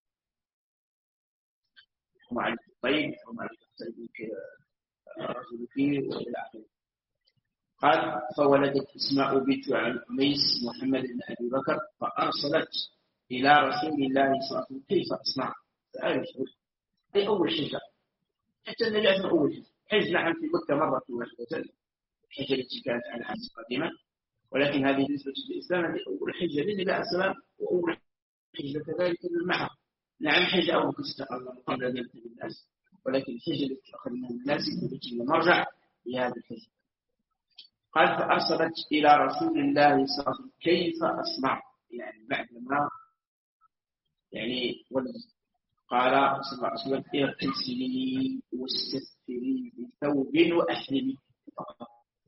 يحرم عليك الطيب يحرم عليك الطيب رجلك وإلى آخره. قال فولدت أسماء بنت عميس محمد بن أبي بكر فأرسلت إلى رسول الله صلى الله عليه وسلم كيف أصنع؟ سأل أي أول حجة حتى النبي أثنى أول حجة حج نعم في مكة مرة واحدة الحجة التي كانت على الحج قديما، ولكن هذه بالنسبة للإسلام هذه أول حجة للنبي عليه السلام وأول حجة كذلك للمحر. نعم حجة أول كستقل قبل أن يبتدي الناس، ولكن الحجة التي أخذ من الناس التي مرجع لهذه الحجة. قال فأرسلت إلى رسول الله صلى الله عليه وسلم كيف أصنع يعني بعد ما يعني ولد. قال صلى الله عليه وسلم اغتسلي واستثري بثوب وأحرمي فقط.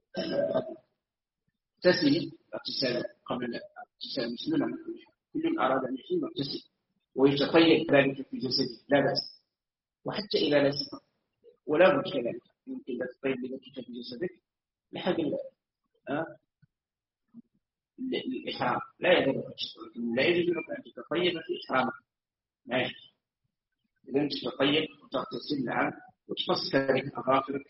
اغتسلي اغتسال قبل اغتسال مسلم من كل شيء. كل أراد أن يحرم اغتسل ويتطيب ذلك في جسده لا بأس، وحتى إذا لا سفر ولا بد كذلك ممكن أن تطيب ذلك في جسدك لحد أه؟ الإحرام لا يجوز لا يجوز لك أن تتطيب في إحرامك ما يجوز. إذا تتطيب وتغتسل نعم وتفصل كذلك أظافرك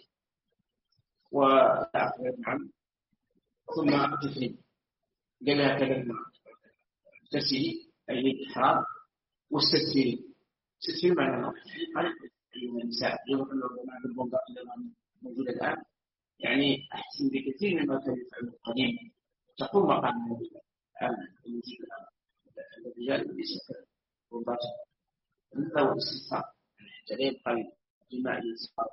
وتأخذ نعم ثم تفرد قال لها كذلك تغتسلي أي الإحرام واستكثري استكثري معنى قال أيها النساء يوم الرمى بالبنضاء اللي موجودة الآن يعني أحسن بكثير مما كان يفعله القديم تقوم مقام الآن الموجود الآن. الرجال والنساء والباطل أو الاستسقاء جليل قليل جماع الاستسقاء.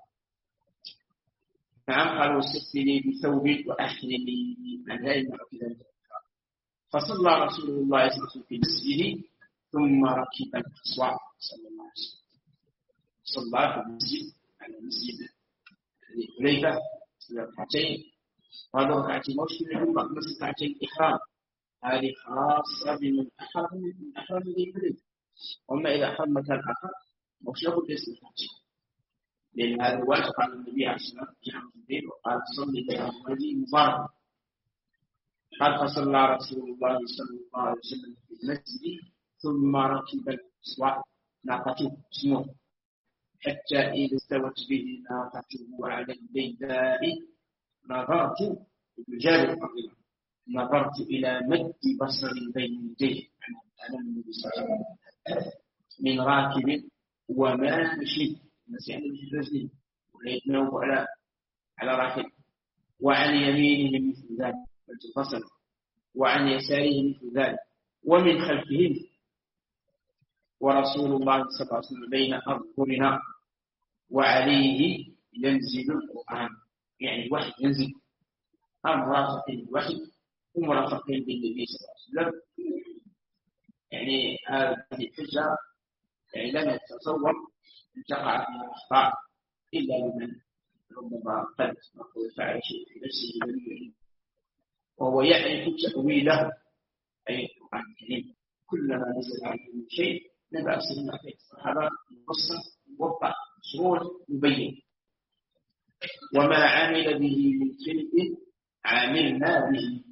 نعم قال واستثني بثوب وأحلني من لا يمنع كذا. فصلى رسول الله صلى الله عليه وسلم في مسجده ثم ركب القصواء صلى الله عليه وسلم. صلى في المسجد على مسجد حليفة ركعتين، وهذا ركعتين مش من الجمعة بس ركعتين إحرام، هذه خاصة بمن أحرم من أحرم ذي حليفة. وأما إذا أحرم مكان آخر مش لابد يصلي ركعتين، لأن هذا واجب على النبي عليه الصلاة والسلام في البيت وقال صلي في هذه مباركة. قال فصلى رسول الله صلى الله عليه وسلم في المسجد ثم ركب القصواء ناقته اسمه حتى إذا استوت به ناقته على البيداء نظرت بجانب الأرض نظرت إلى مد بصري بين يديه على النبي صلى الله عليه وسلم من راكب وماشي ماشي على رجله ويتنوب على على راكب، وعن يمينه مثل ذلك البصر، وعن يساره مثل ذلك، ومن خلفه، ورسول الله صلى الله عليه وسلم بين أظهرنا وعليه ينزل القرآن، يعني الوحي ينزل مرافقين الوحي ومرافقين بالنبي صلى الله عليه وسلم. يعني هذه الحجة يعني لم يتصور أن تقع فيها أخطاء إلا لمن ربما قد فعل شيء في نفسه لم يعلم وهو يعرف تأويله، أي القرآن الكريم كلما نزل عليه شيء نبأ سيدنا عليه الصحابة مفصل موضح مشروع مبين. وما عمل به من شيء عملنا به،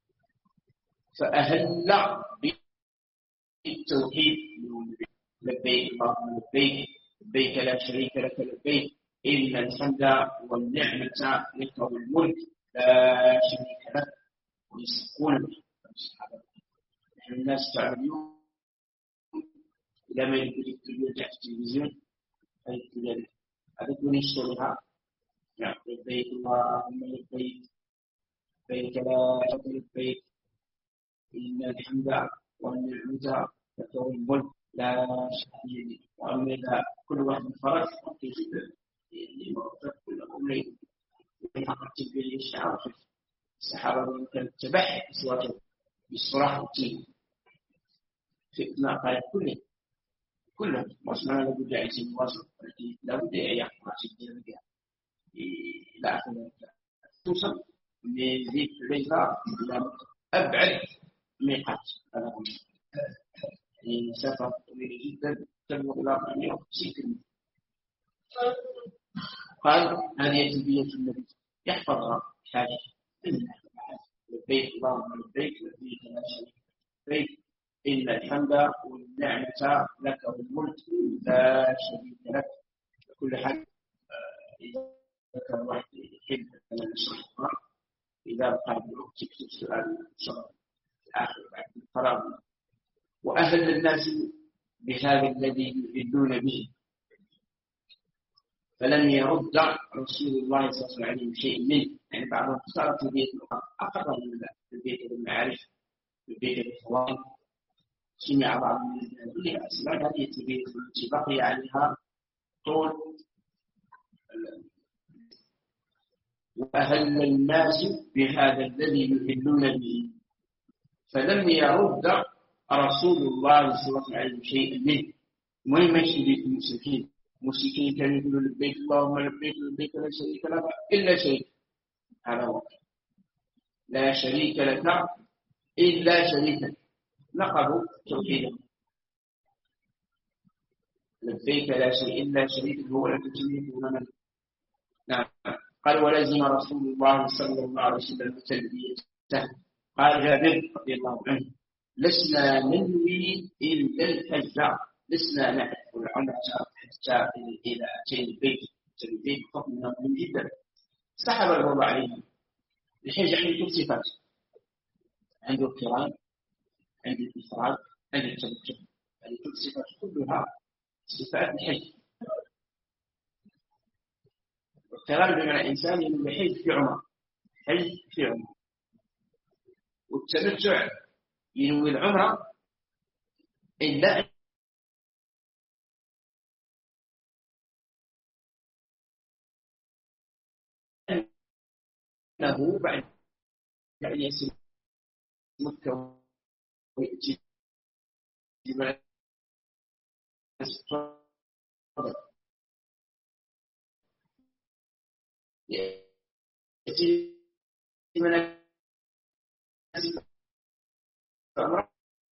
فأهل بالتوحيد لبيك اللهم لبيك لبيك لا شريك لك لبيك إن الحمد والنعمة لك والملك لا شريك لك، ويسقون به الصحابة. نحن الناس تعلمون لما يريد يرجع في التلفزيون هذا يكون يشتريها يعني لبيك اللهم لبيك لبيك لا شريك لك إن الحمد والنعمة لك والملك لا شريك لك. وأما إذا كل واحد فرس ممكن يعني كل أمر يحقق به الشعار الصحابة ممكن تبح أصواتهم بالصراحة والتين في إثناء قائد كله كله مصنع لابد أن يكون واصل لابد أن يحقق شيء بها لا أخذ توصل من ذيك الرجاء إلى أبعد ميقات يعني مسافة طويلة جدا تبلغ إلى مئة وخمسين كيلومتر. قال هذه تلبية النبي يحفظها حاجة لبيك اللهم لبيك لبيك لا شريك لك إن الحمد والنعمة لك والملك لا شريك لك. كل حاجة إذا ذكر واحد يحب أن نشرحها إذا قال الوقت تكتب سؤال إن شاء الله آخر بعد الفراغ. وأهل الناس بهذا الذي يؤذون به فلم يرد رسول الله صلى الله عليه وسلم شيء منه، يعني بعضهم صار في بيت أقرب من ذلك في بيت المعارف في بيت الإخوان سمع بعض من الأسباب هذه البيت التي بقي عليها طول. وأهل الناس بهذا الذي يؤذون به فلم يرد رسول الله صلى الله عليه وسلم شيء منه. ما يمشي بيت المسلمين المشركين كانوا يقولوا لبيك اللهم لبيك لبيك لا شريك لك إلا شريك، هذا هو لا شريك لك إلا شريك نقضوا توحيدا. لبيك لا شيء إلا شريك هو لك تشريك من. نعم. قال ولزم رسول الله صلى الله عليه وسلم تلبيته. قال جابر رضي الله عنه لسنا ننوي إلا الحج، لسنا نعرف العمرة حتى إلى أتينا البيت. البيت فضلنا مهم جدا. سحب الوضع عليه الحج عنده كل صفات، عنده القران عنده الإفراد عنده التمتع، هذه كل صفات كلها صفات الحج. القران بمعنى إنسان ينوي الحج في عمره، حج في عمره. والتمتع ينوي العمرة إلا أنه بعد أن يسير مكة ويأتي بما يستطيع يأتي بما يستطيع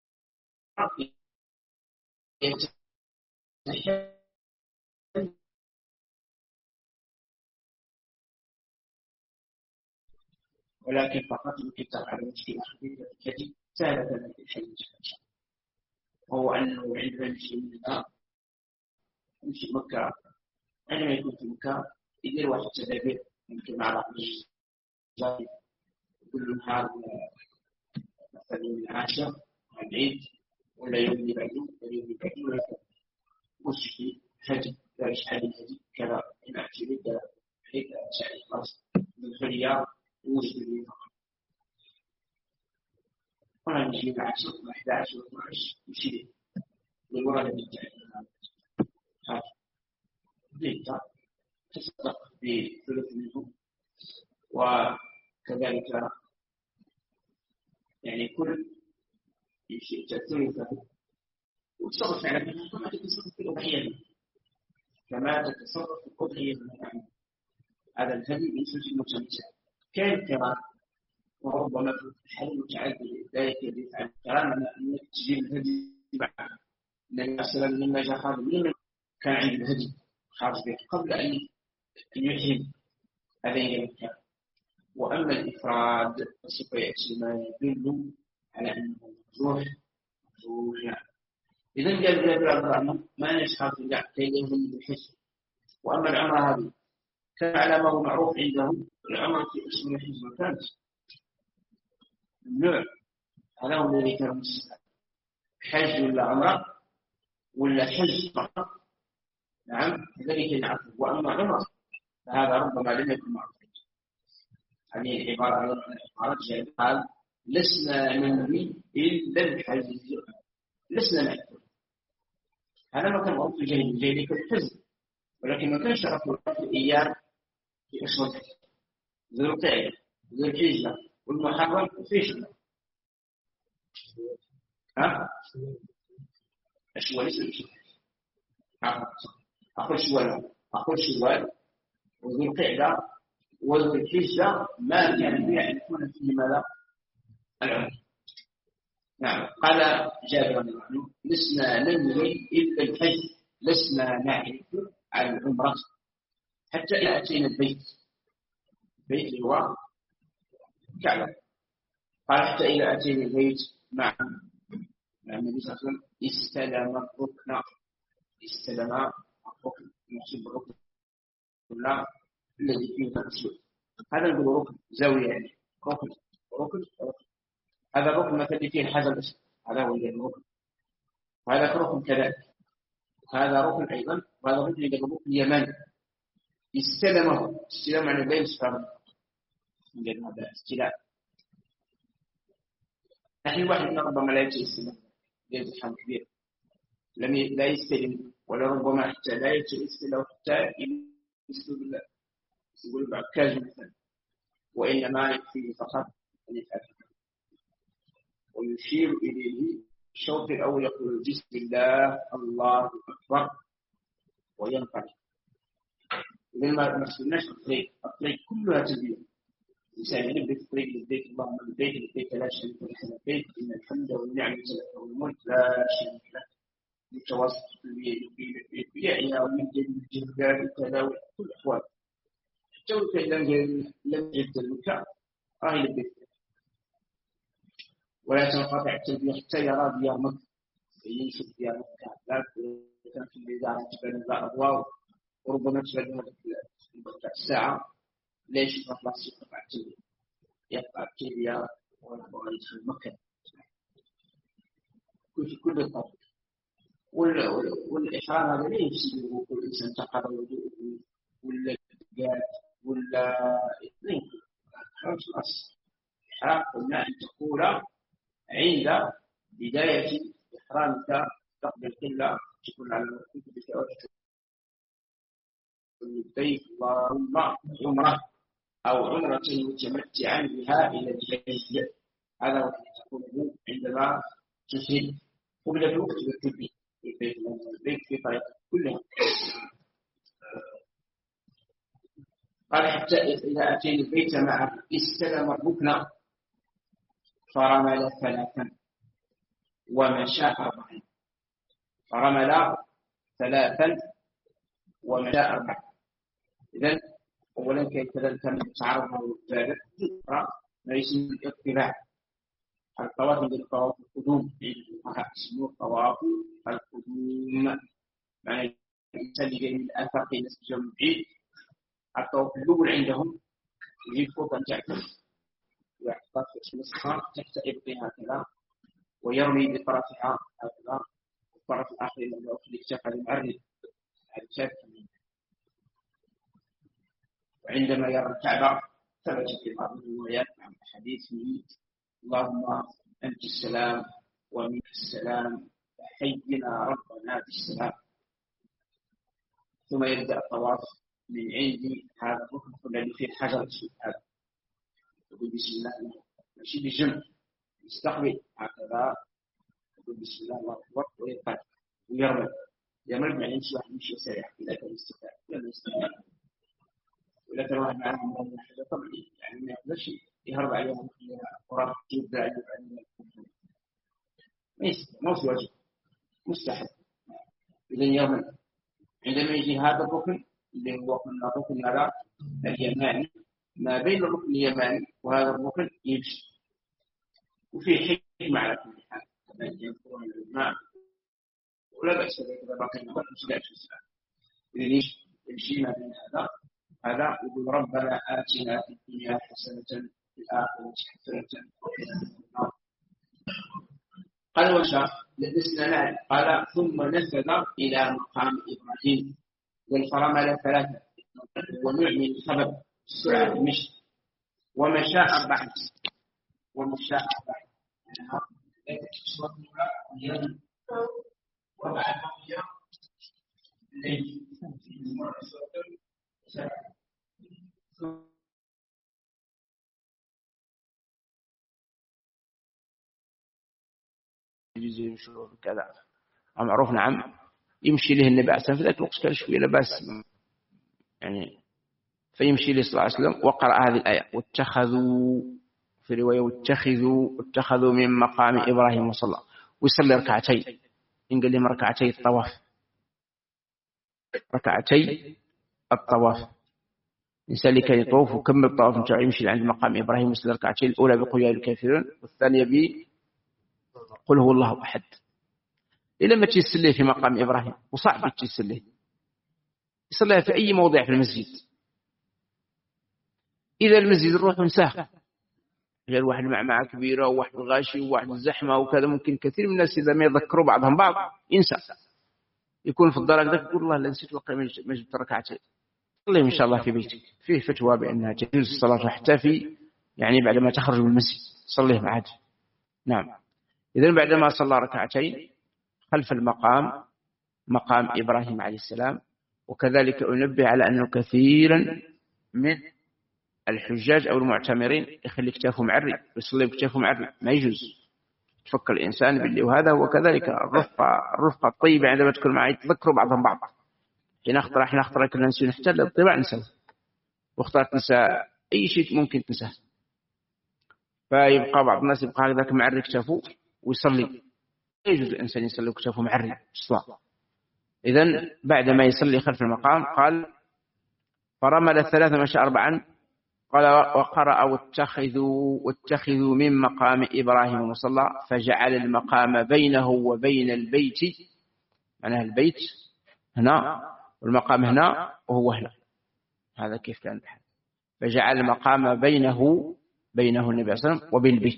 ولكن فقط الكتاب على مشكلة خفيفة التي سهلة من الحل وهو أنه عندما يمشي منها يمشي مكة عندما يكون في مكة يدير واحد تدابير يمكن مع بعض الجزائر كل نهار مثلا العاشر العيد ولا يوم اللي بعده ولا يوم اللي بعده ولا وش في هدي لا يشحن الهدي كذا إن أعتمد حيث شعر خلاص من خلية وش في ولا نجي العاشر واحد عشر واحد عشر يشيل للورد بالتعليم هذا ديتا تصدق بثلث منهم وكذلك يعني كل شيء ثلثه وتصرف على كما كما تتصرف في الأضحية كما تتصرف في الأضحية مثلا هذا الهدي ينسج المتمتع كان كرام وربما في الحل المتعدد لا يكاد يفعل كرام أنك تجيب الهدي بعد لأن مثلا مما جاء خارج منه كان عند الهدي خارج به قبل أن يحرم هذا المكان. وأما الإفراد فسوف يأتي ما يدل على أنه مجروح مجروح يعني. إذا قال جابر الرحمن ما نشخص إلا كيدهم بالحس. وأما العمرة هذه كان على ما هو معروف عندهم العمرة في اسم الحج مكانت النوع هذا هو الذي كان مستقبل حج ولا عمرة ولا حج فقط نعم ذلك العفو. وأما عمرة فهذا ربما لم يكن معروف. هذه العبارة عن عبارة جابر قال لسنا ننوي إلا الحج لسنا نأكل. هذا ما كان معروف في الجاهلية الجاهلية كالحزن ولكن ما كان شرف في الأيام في أسود ذو القعدة ذو الحجة والمحرم في شهر ها أشوال اسم أخذ شوال أخذ شوال وذو القعدة وذو الحجة ما كان يعرفون فيه ماذا العمر. نعم قال جابر رضي الله عنه لسنا ننوي إلا الحج لسنا نعرف العمرة حتى إذا أتينا البيت البيت هو كعبة. قال حتى إذا أتينا البيت مع مع النبي صلى الله عليه وسلم استلم الركن استلم الركن المقصود بالركن لا الذي فيه تنسل هذا نقول ركن زاوية يعني ركن ركن ركن هذا الركن مثل فيه الحجر الأسود هذا هو الركن وهذا ركن كذلك هذا ركن أيضا وهذا ركن يقول ركن اليماني استلمه استلم عن البيت استلم من هذا استلاء. نحن واحد ربما لا يستلم ليس حال كبير لم لا يستلم ولا ربما حتى لا يستلم حتى يستلم يقول بعد كاج مثلا وإنما يكفيه فقط أن يفعل ويشير إليه الشوط الأول يقول بسم الله الله أكبر وينطلق. إذا ما نفسناش الطريق الطريق كلها تلبية الإنسان يبدأ الطريق لبيت اللهم لبيك لبيك لا شريك لك لبيك إن الحمد والنعمة لك والملك لا شريك لك متوسط التلبية بيعها ومن جد الجهاد التلاوي كل أحوال حتى وإذا لم يجد المكان راهي لبيك ولا تنقطع التلبية حتى يرى ديار مكة يشوف ديار مكة لا كان في الإذاعة تبان الأضواء وربما تبان هذه الساعة ليش خلاص يقطع التلبية يقطع التلبية ويدخل مكة في كل الطرق والإحرام هذا لا يفسد كل إنسان تقرر وضوءه ولا الجاد ولا اثنين خلاص الإحرام قلنا أن تقول عند بداية إحرامك بالبيت اللهم عمرة أو عمرة متمتعا بها إلى البيت. هذا هو الذي تقوله عندما تسلم قبل الوقت والتلبية في البيت البيت في طريق كلها. قال حتى إذا أتينا البيت معه استلم الركن فرمل ثلاثا ومشى أربعا. فرمل ثلاثا ومشى أربعا. إذن أولا كيف تم تعرض ذلك ما يسمى الاطلاع. الطواف من الطواف القدوم اسمه طواف القدوم، معنى الإنسان اللي جاي من الآفاق إلى السجن بعيد. الطواف الأول عندهم يجيب فوق تعكس ويحطها في مسخرة تحت إبطها هكذا ويرمي بطرفها هكذا، والطرف الآخر من الاكتفى المعرض على الشاف. وعندما يرى الكعبة ثبت في بعض الروايات عن الحديث اللهم أنت السلام ومنك السلام حينا ربنا بالسلام. ثم يبدأ الطواف من عند هذا الركن الذي فيه الحجر الأسود هذا، يقول بسم الله ماشي بالجنب يستقبل هكذا، يقول بسم الله الله أكبر ويطلع ويرمل. يرمل يعني يمشي واحد يمشي سريع إذا كان يستطيع، إذا يستطيع ولا كان واحد معه من حاجة طبيعي يعني ما يقدرش يهرب عليهم قرار جدا عليهم ليس ما هو واجب مستحب. إذا يرمل عندما يجي هذا الركن اللي هو قلنا الركن على اليماني، ما بين الركن اليماني وهذا الركن يمشي، وفي حكمة على كل حال كما يذكرون العلماء ولا بأس بهذا باقي ما مش لا شيء. إذا يمشي ما بين هذا هذا يقول ربنا آتنا في الدنيا حسنة في الآخرة حسنة وقنا النار. قال وشاف لبسنا نعم. قال ثم نفذ إلى مقام إبراهيم والفرمل ثلاثة ونعمل الخبب سرعة المشي ومشى أربعة ومشى أربعة وبعد مقيا الليل يجوز يمشوا كذا معروف. نعم يمشي له النبي عليه الصلاة والسلام في ذاك الوقت كان شوية لباس يعني، فيمشي له صلى الله عليه وسلم وقرأ هذه الآية واتخذوا في رواية واتخذوا واتخذوا من مقام إبراهيم مصلى، ويصلي ركعتين. إن قال لهم ركعتي الطواف، ركعتي الطواف. الإنسان اللي كان يطوف وكمل الطواف نتاعو يمشي عند مقام إبراهيم يصلي ركعتين، الأولى بقل يا أيها الكافرون والثانية بقل هو الله أحد. إلا ما تيسليه في مقام إبراهيم وصعب تيسليه، يصليها في أي موضع في المسجد. إذا المسجد نروح ونساه، غير واحد معمعة كبيرة وواحد غاشي وواحد الزحمة وكذا، ممكن كثير من الناس إذا ما يذكروا بعضهم بعض ينسى، يكون في الدار ذاك يقول الله لا نسيت والله ما جبت ركعتين. صلي إن شاء الله في بيتك. فيه فتوى بأنها تجوز الصلاة حتى في يعني بعدما تخرج من المسجد صليه معاد. نعم. إذن بعدما صلى ركعتين خلف المقام مقام إبراهيم عليه السلام. وكذلك أنبه على أنه كثيرا من الحجاج أو المعتمرين يخلي كتافه معري ويصلي بكتافه معري، ما يجوز. تفكر الإنسان باللي، وهذا وكذلك الرفقة الرفقة الطيبة عندما تكون معي يتذكروا بعضهم بعض. حين أخطر احنا أخطر كنا نسي نحتل الطباع نسى، واختارت تنسى أي شيء ممكن تنساه، فيبقى بعض الناس يبقى هكذاك معري كتافه ويصلي. يجوز الإنسان يصلي كتافه معري الصلاة. إذن بعد ما يصلي خلف المقام قال فرمل الثلاثة مشى أربعا. قال وقرأ واتخذوا واتخذوا من مقام إبراهيم مصلى فجعل المقام بينه وبين البيت، معناه البيت هنا والمقام هنا وهو هنا، هذا كيف كان الحال. فجعل المقام بينه بينه النبي صلى الله عليه وسلم وبين البيت.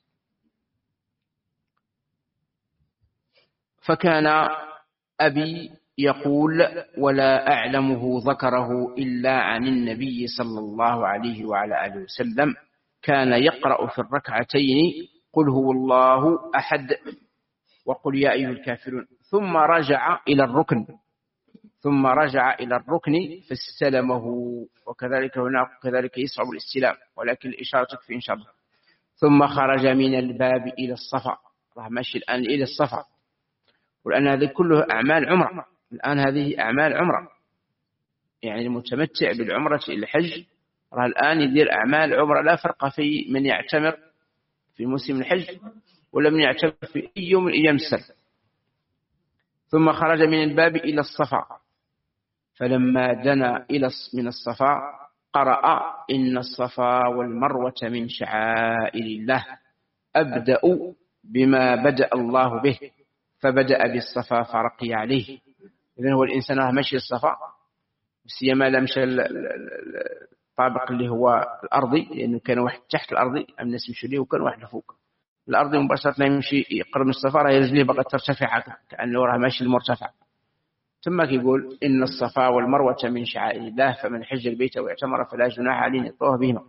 فكان أبي يقول ولا أعلمه ذكره إلا عن النبي صلى الله عليه وعلى آله وسلم كان يقرأ في الركعتين قل هو الله أحد وقل يا أيها الكافرون، ثم رجع إلى الركن ثم رجع إلى الركن فاستلمه، وكذلك هناك كذلك يصعب الاستلام، ولكن الإشارة تكفي إن شاء الله. ثم خرج من الباب إلى الصفا، راح ماشي الآن إلى الصفا، والآن هذه كله أعمال عمرة، الآن هذه أعمال عمرة، يعني المتمتع بالعمرة إلى الحج راح الآن يدير أعمال عمرة. لا فرق في من يعتمر في موسم الحج ولا من يعتمر في أي يوم من أيام السنة. ثم خرج من الباب إلى الصفا، فلما دنا إلى من الصفا قرأ إن الصفا والمروة من شعائر الله أبدأ بما بدأ الله به، فبدأ بالصفا فرقي عليه. إذن هو الإنسان راه ماشي الصفا، سيما لا مشى الطابق اللي هو الأرضي، لأنه كان واحد تحت الأرضي الناس يمشوا ليه، وكان واحد فوق الأرضي مباشرة يمشي يقرب من الصفا راه رجليه بقى ترتفع كأنه راه ماشي المرتفع. ثم يقول إن الصفا والمروة من شعائر الله فمن حج البيت واعتمر فلا جناح عليه أن يطوف بهما.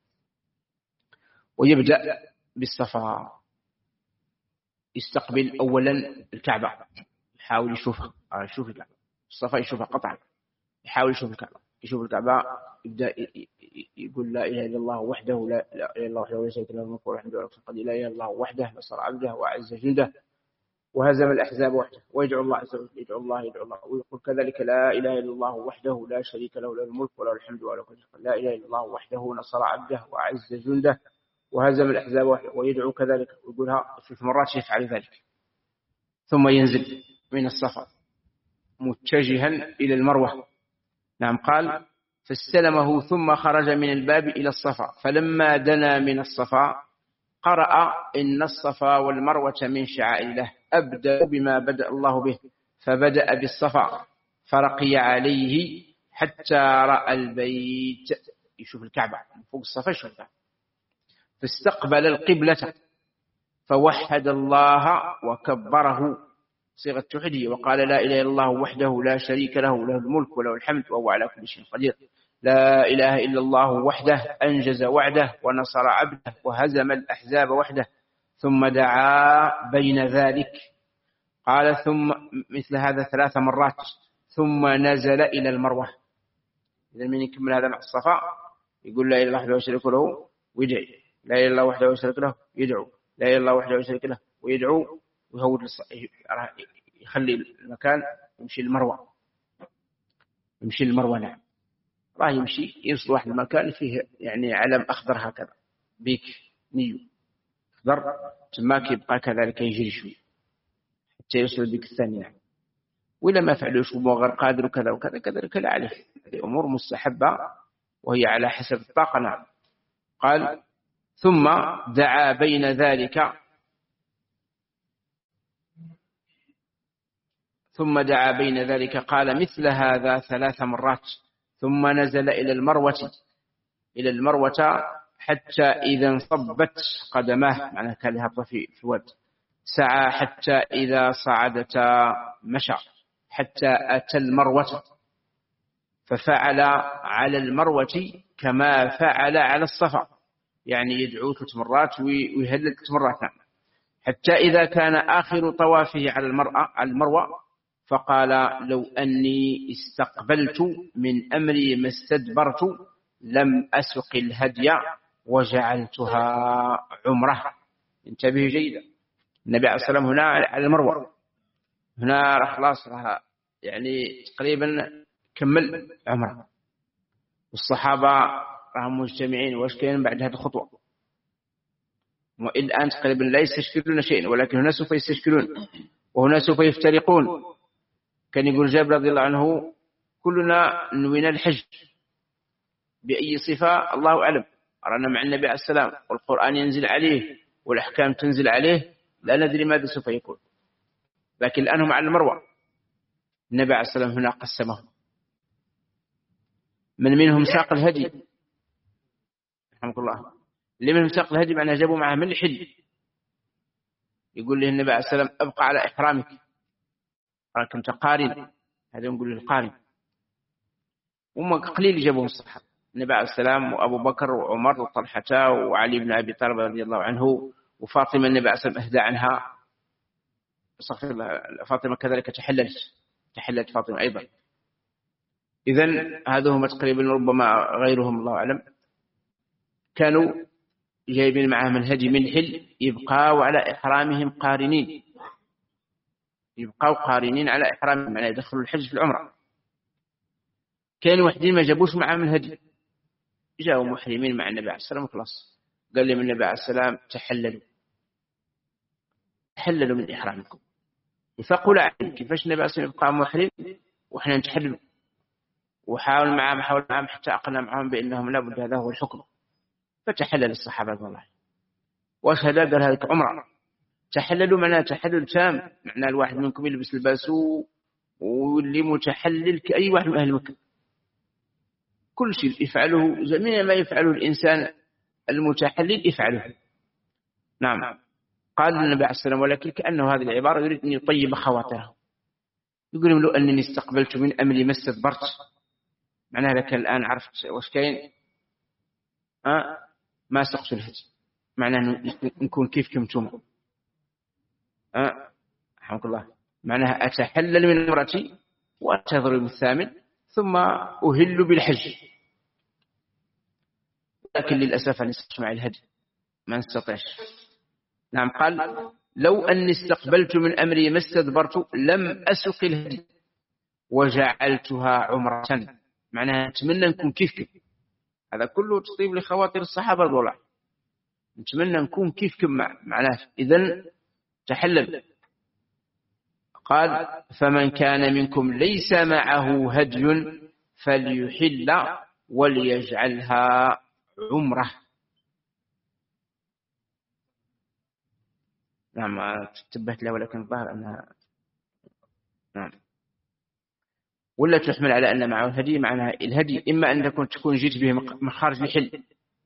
ويبدأ بالصفا، يستقبل أولا الكعبة، يحاول يشوفها، يشوف الكعبة الصفا يشوفها قطعا، يحاول يشوف الكعبة، يشوف الكعبة يبدأ يقول لا إله إلا الله وحده لا إله إلا الله وحده لا شريك له الملك والحمد لله قد لا إله إلا الله وحده نصر عبده وأعز جنده وهزم الأحزاب وحده، ويدعو الله عز وجل، يدعو الله يدعو الله ويقول كذلك لا إله إلا الله وحده لا شريك له له الملك وله الحمد وله كل شيء، لا إله إلا الله وحده نصر عبده وأعز جنده وهزم الأحزاب وحده، ويدعو كذلك ويقولها ثلاث مرات يفعل ذلك. ثم ينزل من الصفا متجها إلى المروة. نعم قال فاستلمه ثم خرج من الباب إلى الصفا، فلما دنا من الصفا قرأ إن الصفا والمروة من شعائر الله أبدأ بما بدأ الله به، فبدأ بالصفا فرقي عليه حتى رأى البيت، يشوف الكعبة فوق الصفا يشوف الكعبة، فاستقبل القبلة فوحد الله وكبره صيغة توحيدية، وقال لا إله إلا الله وحده لا شريك له له الملك وله الحمد وهو على كل شيء قدير، لا إله إلا الله وحده أنجز وعده ونصر عبده وهزم الأحزاب وحده. ثم دعا بين ذلك، قال ثم مثل هذا ثلاث مرات، ثم نزل إلى المروة. إذا من يكمل هذا مع الصفا يقول لا إله إلا الله وحده لا شريك له ويدعي، لا إله إلا الله وحده لا شريك له يدعو، لا إله إلا الله وحده لا شريك له ويدعو، ويهود يخلي المكان يمشي المروة، يمشي المروة. نعم راه يمشي يوصل واحد المكان فيه يعني علم أخضر هكذا بيك نيو أخضر، تماك يبقى كذلك يجري شوي حتى يوصل البيك الثاني. نعم وإلا ما فعلوش وغير قادر وكذا وكذا كذلك لا عليه، هذه أمور مستحبة وهي على حسب الطاقة. نعم قال ثم دعا بين ذلك، ثم دعا بين ذلك قال مثل هذا ثلاث مرات، ثم نزل إلى المروة إلى المروة حتى إذا انصبت قدماه، معناه كان لها في الواد، سعى حتى إذا صعدتا مشى حتى أتى المروة، ففعل على المروة كما فعل على الصفا، يعني يدعو ثلاث مرات ويهلل ثلاث مرات، حتى إذا كان آخر طوافه على المرأة على المروة فقال لو أني استقبلت من أمري ما استدبرت لم أسق الهدي وجعلتها عمره. انتبهوا جيدا، النبي عليه الصلاة والسلام هنا على المروة، هنا خلاص يعني تقريبا كمل عمره، والصحابة راهم مجتمعين واش كاين بعد هذه الخطوة، والآن تقريبا لا يستشكلون شيئا، ولكن هنا سوف يستشكلون وهنا سوف يفترقون. كان يقول جابر رضي الله عنه كلنا نوينا الحج بأي صفة الله أعلم، أرانا مع النبي عليه السلام والقرآن ينزل عليه والأحكام تنزل عليه، لا ندري ماذا سوف يكون، لكن الآن هم على المروة. النبي عليه السلام هنا قسمهم، من منهم ساق الهدي رحمه الله، اللي منهم ساق الهدي معناه جابوا معه من الحج، يقول له النبي عليه السلام أبقى على إحرامك كنت قارن، هذا نقول له القارن. وما قليل جابهم الصحابة، النبي عليه السلام وأبو بكر وعمر وطلحة وعلي بن أبي طالب رضي الله عنه وفاطمة، النبي عليه السلام أهدى عنها، فاطمة كذلك تحللت تحللت فاطمة أيضا، إذن هذا هم تقريبا ربما غيرهم الله أعلم كانوا جايبين معهم الهدي من الحل يبقوا على إحرامهم قارنين، يبقوا قارنين على إحرامهم، يعني يدخلوا الحج في العمرة. كانوا وحدين ما جابوش معهم الهدي، جاءوا محرمين مع النبي عليه السلام وخلاص. قال لهم النبي عليه السلام تحللوا تحللوا من إحرامكم. يفقوا لعلم كيفاش النبي عليه السلام يبقى محرم وإحنا نتحلل، وحاول معهم حاول معهم حتى أقنع معهم بأنهم لابد هذا هو الحكم. فتحلل الصحابة رضي الله عنهم وأشهد قال هذه عمرة. تحللوا معناه تحلل تام، معناه الواحد منكم يلبس لباسه واللي متحلل كأي واحد من أهل مكة، كل شيء يفعله جميع ما يفعله الإنسان المتحلل يفعله. نعم. قال النبي عليه السلام ولكن كأنه هذه العبارة يريد أن يطيب خواطره، يقول لو أنني استقبلت من أمري ما استدبرت، معناها لك الآن عرفت وش كاين أه؟ ما استقصد الهدي، معناه نكون كيف كمتم أه؟ رحمك الله، معناها أتحلل من امرأتي وأنتظر يوم الثامن ثم أهل بالحج، لكن للأسف أن نستطيع الهدي ما نستطيعش. نعم. قال لو أني استقبلت من أمري ما استدبرت لم أسق الهدي وجعلتها عمرة، معناها نتمنى نكون كيف كيف. هذا كله تطيب لخواطر الصحابة رضي الله عنهم، نتمنى نكون كيف كيف معناه. إذن تحلل. قال فمن كان منكم ليس معه هدي فليحل وليجعلها عمره. نعم تنبهت له ولكن الظاهر أنها نعم ولا تحمل على أن معه الهدي، معناها الهدي إما أن تكون تكون جيت به من خارج الحل،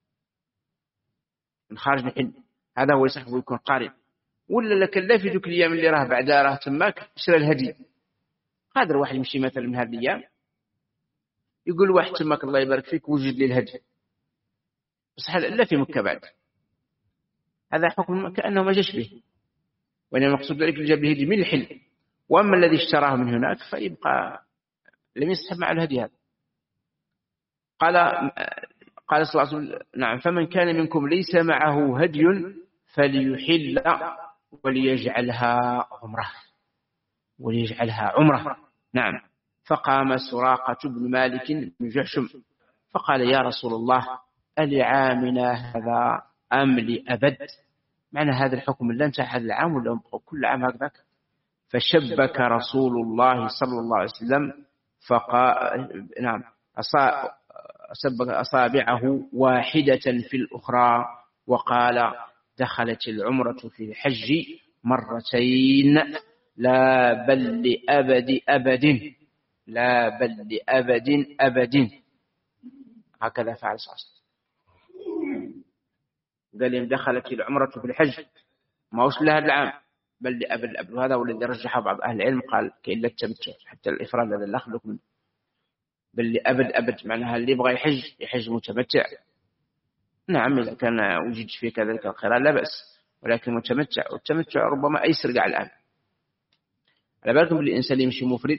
من خارج الحل هذا هو يصح ويكون قارب، ولا لك لا في ذوك الأيام اللي راه بعدها راه تماك شرى الهدي. قادر واحد يمشي مثلا من هذه الأيام يقول واحد تماك الله يبارك فيك وجد لي الهدي، بس لا في مكة بعد، هذا حكم كأنه ما جاش به، وإنما المقصود ذلك اللي جاب الهدي من الحل. وأما الذي اشتراه من هناك فيبقى لم يسحب مع الهدي هذا. قال قال صلى الله عليه وسلم نعم فمن كان منكم ليس معه هدي فليحل وليجعلها عمره وليجعلها عمره. نعم. فقام سراقة بن مالك بن جحشم فقال يا رسول الله ألعامنا هذا أم لأبد، معنى هذا الحكم لا انتهى هذا العام ولا كل عام هكذاك. فشبك رسول الله صلى الله عليه وسلم فقال نعم أصبك أصابعه واحدة في الأخرى وقال دخلت العمرة في الحج مرتين لا بل لأبد أبد لا بل لأبد أبد. هكذا فعل صلى الله عليه وسلم، قال إن دخلت العمرة في الحج ما وصل لها العام بل لأبد الأبد. وهذا والذي رجحه بعض أهل العلم قال كإلا التمتع حتى الإفراد هذا لا أخذك منه، بل لأبد أبد معناها اللي يبغى يحج يحج متمتع. نعم إذا كان وجد فيه كذلك القران لا بأس، ولكن متمتع، والتمتع ربما أيسر قاع الآن. على بالكم بالإنسان يمشي مفرد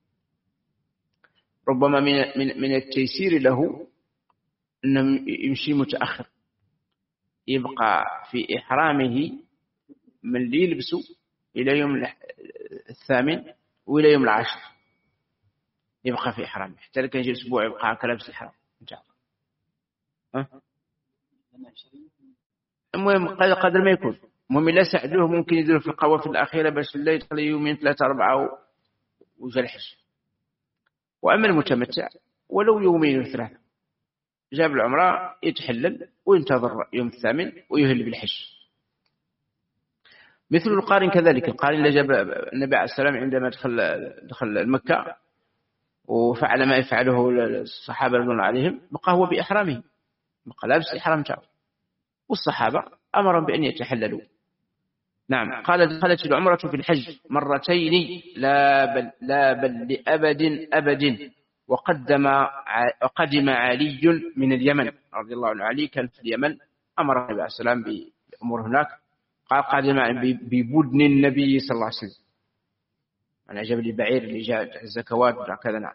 ربما من من من التيسير له أنه يمشي متأخر، يبقى في إحرامه من اللي يلبسه إلى يوم الثامن وإلى يوم العاشر، يبقى في إحرامه حتى لو كان يجي أسبوع يبقى كلبس الإحرام إن شاء الله. المهم قدر ما يكون، المهم لا ساعدوه ممكن يديروا في القوافل الأخيرة باش لا يدخل يومين ثلاثة أربعة وجا الحج. وأما المتمتع ولو يومين وثلاثة جاب العمرة يتحلل وينتظر يوم الثامن ويهل بالحج. مثل القارن كذلك، القارن اللي جاب النبي عليه السلام عندما دخل دخل مكة وفعل ما يفعله الصحابة رضوان عليهم بقى هو بإحرامه، بقى لابس إحرام تاعه، والصحابة أمرهم بأن يتحللوا. نعم. قال دخلت العمرة في الحج مرتين لا بل, لا بل لأبد أبد. وقدم وقدم علي من اليمن رضي الله عنه، علي كان في اليمن، أمر النبي عليه السلام بأمور هناك، قال قادم ببدن النبي صلى الله عليه وسلم، أنا جاب لي بعير اللي جاء الزكوات وكذا. نعم.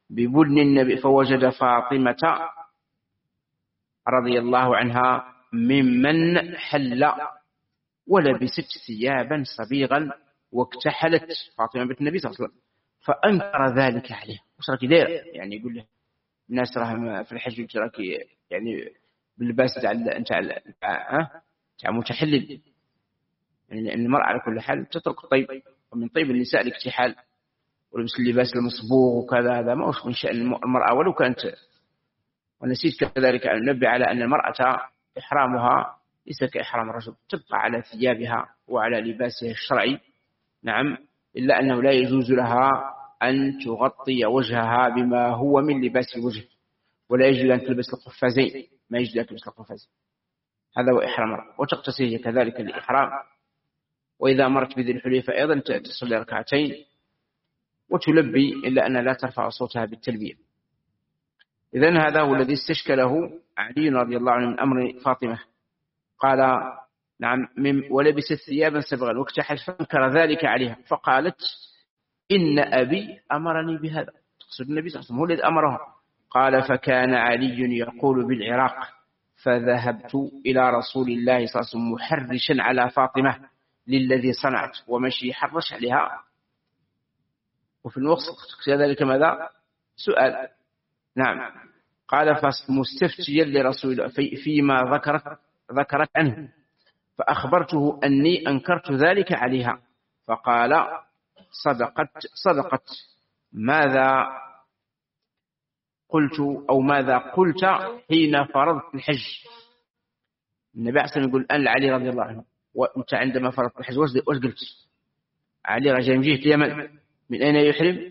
ببدن النبي فوجد فاطمة رضي الله عنها ممن حل ولبست ثيابا صبيغا واكتحلت فاطمة بنت النبي صلى الله عليه وسلم فأنكر ذلك عليه. وش راكي داير يعني يقول له الناس راهم في الحج راكي يعني باللباس تاع انت ها تاع متحلل يعني المرأة على كل حال تترك الطيب ومن طيب النساء الاكتحال ولبس اللباس المصبوغ وكذا هذا ما هو من شأن المرأة ولو كانت. ونسيت كذلك أن ننبه على أن المرأة إحرامها ليس كإحرام الرجل تبقى على ثيابها وعلى لباسها الشرعي نعم إلا أنه لا يجوز لها أن تغطي وجهها بما هو من لباس الوجه ولا يجوز أن تلبس القفازين ما يجوز أن تلبس القفازين هذا هو إحرام المرأة. وتغتسل كذلك الإحرام وإذا مرت بذي الحليفة أيضا تصلي ركعتين وتلبي إلا أن لا ترفع صوتها بالتلبية. إذن هذا هو الذي استشكله علي رضي الله عنه من أمر فاطمة قال نعم ولبست ثيابا صبغا واكتحل فانكر ذلك عليها فقالت إن أبي أمرني بهذا تقصد النبي صلى الله عليه وسلم هو الذي أمره. قال فكان علي يقول بالعراق فذهبت إلى رسول الله صلى الله عليه وسلم محرشا على فاطمة للذي صنعت ومشي حرش عليها. وفي الوصف كذلك ماذا سؤال نعم قال فمستفتيا لرسول الله في فيما ذكرت ذكرت عنه فأخبرته أني أنكرت ذلك عليها فقال صدقت صدقت ماذا قلت أو ماذا قلت حين فرضت الحج. النبي عليه الصلاة والسلام يقول أن علي رضي الله عنه وأنت عندما فرضت الحج وش قلت؟ علي رجع من جهة اليمن من أين يحرم؟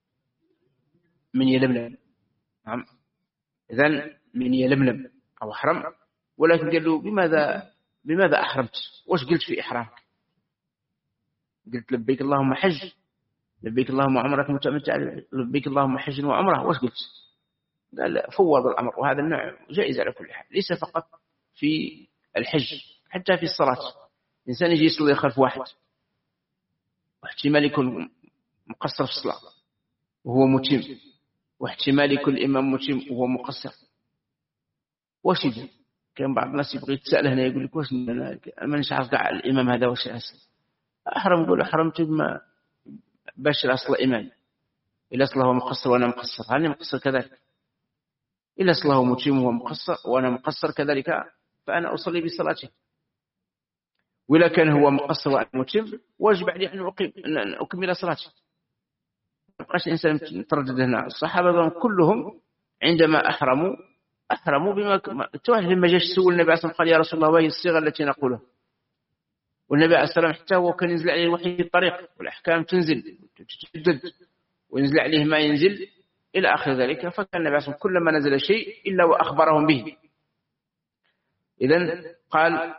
من يلملم نعم إذن من يلملم أو أحرم ولكن قال له بماذا بماذا أحرمت؟ وش قلت في إحرامك؟ قلت لبيك اللهم حج لبيك اللهم عمرك متمتع لبيك اللهم حج وعمره وش قلت؟ قال فوض الأمر. وهذا النوع جائز على كل حال ليس فقط في الحج حتى في الصلاة. الإنسان يجي يصلي خلف واحد واحتمال يكون مقصر في الصلاة وهو متم واحتمال يكون الإمام متم وهو مقصر واش يدير؟ كان بعض الناس يبغي يتسأل هنا يقول لك واش أنا ما نعرف كاع الإمام هذا واش أصل أحرم يقول أحرمت بما باش أصل إمام إلا أصله هو مقصر وأنا مقصر هل مقصر كذلك إلا أصله متم وهو مقصر وأنا مقصر كذلك فأنا أصلي بصلاته. وإلا كان هو مقصر وأنا متم واجب علي أن أقيم أن أكمل صلاتي. ما بقاش الإنسان يتردد هنا. الصحابة كلهم عندما أحرموا أحرموا بما توحد لما جاء سؤال النبي عليه الصلاة والسلام قال يا رسول الله وهي الصيغة التي نقولها والنبي عليه الصلاة والسلام حتى هو كان ينزل عليه الوحي في الطريق والأحكام تنزل تتجدد وينزل عليه ما ينزل إلى آخر ذلك. فكان النبي عليه الصلاة والسلام كلما نزل شيء إلا وأخبرهم به. إذن قال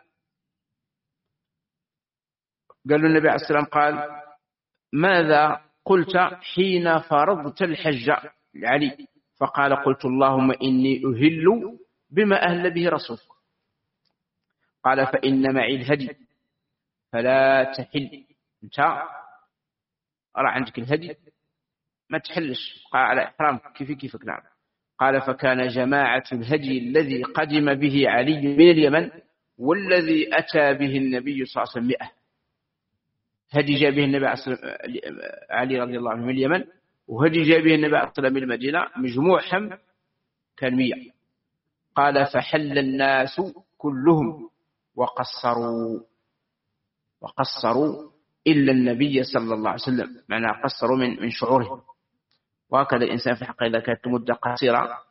قال النبي عليه الصلاة والسلام قال ماذا قلت حين فرضت الحج علي؟ فقال قلت اللهم إني أهل بما أهل به رسولك. قال فإن معي الهدي فلا تحل انت أرى عندك الهدي ما تحلش قال على إحرامك كيف كيفك نعم. قال فكان جماعة الهدي الذي قدم به علي من اليمن والذي أتى به النبي صلى الله عليه وسلم مئة هدي جاء به النبي علي رضي الله عنه من اليمن وهدي جاء به النبي عليه الصلاة من المدينة مجموعهم كان مئة. قال فحل الناس كلهم وقصروا وقصروا إلا النبي صلى الله عليه وسلم معناه قصروا من من شعوره. وهكذا الإنسان في حقه إذا كانت مدة قصيرة.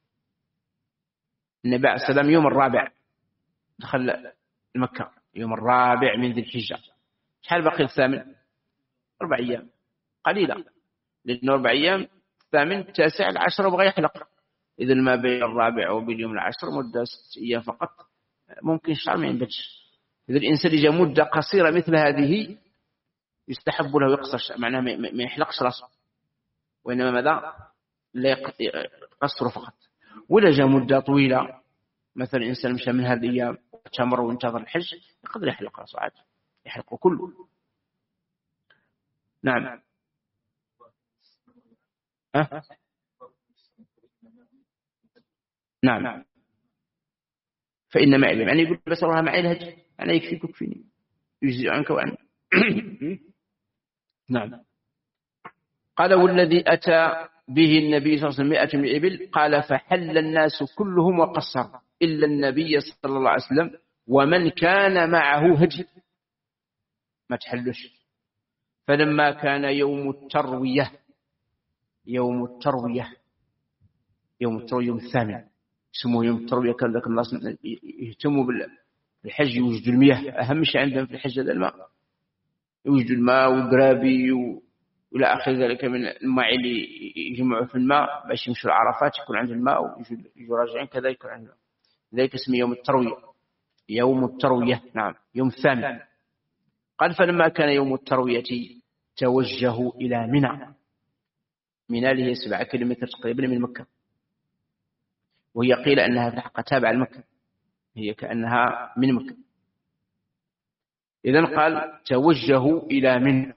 النبي عليه السلام يوم الرابع دخل مكة يوم الرابع من ذي الحجة شحال باقي الثامن؟ أربع أيام قليلة لأن أربع أيام الثامن التاسع العشر وبغى يحلق. إذا ما بين الرابع وبين يوم العشر مدة ست أيام فقط ممكن شهر ما ينبتش. إذا الإنسان يجي مدة قصيرة مثل هذه يستحب له يقصر معناه ما يحلقش راسه وإنما ماذا لا يقصر فقط. ولا جاء مدة طويلة مثلا إنسان مشى من هذه الأيام تمر وانتظر الحج يقدر يحلق راسه عاد يحلقه كله. نعم. أه؟ نعم. فإن معي يعني يقول بس الله معي الهج أنا يكفيك وكفيني يجزي عنك وعني. نعم. قال والذي أتى به النبي صلى الله عليه وسلم مئة من إبل قال فحل الناس كلهم وقصر إلا النبي صلى الله عليه وسلم ومن كان معه هدي ما تحلش. فلما كان يوم التروية يوم التروية يوم التروية يوم الثامن اسمه يوم التروية كان ذاك الناس يهتموا بالحج يوجدوا المياه أهم شيء عندهم في الحج هذا الماء يوجدوا الماء والقرابي وإلى آخر ذلك من الماء اللي يجمعوا في الماء باش يمشوا العرفات يكون عند الماء ويجوا راجعين كذا يكون عند الماء ذلك اسمه يوم التروية يوم التروية. نعم يوم الثامن. قال فلما كان يوم التروية توجهوا إلى منى. منى اللي هي سبعة كيلومتر تقريبا من مكة وهي قيل أنها في الحقيقة تابعة لمكة هي كأنها من مكة. إذن قال توجهوا إلى منى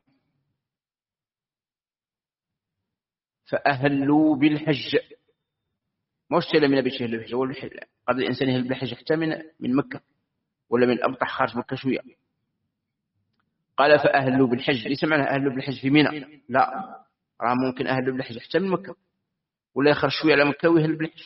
فأهلوا بالحج ما اشتري من بيشه الحج هو الحج قد الإنسان يهل بالحج حتى من من مكة ولا من أبطح خارج مكة شوية. قال فأهلوا بالحج ليس معنى أهلوا بالحج في منى لا راه ممكن أهلوا بالحج حتى من مكة ولا يخرج شوية على مكة ويهل بالحج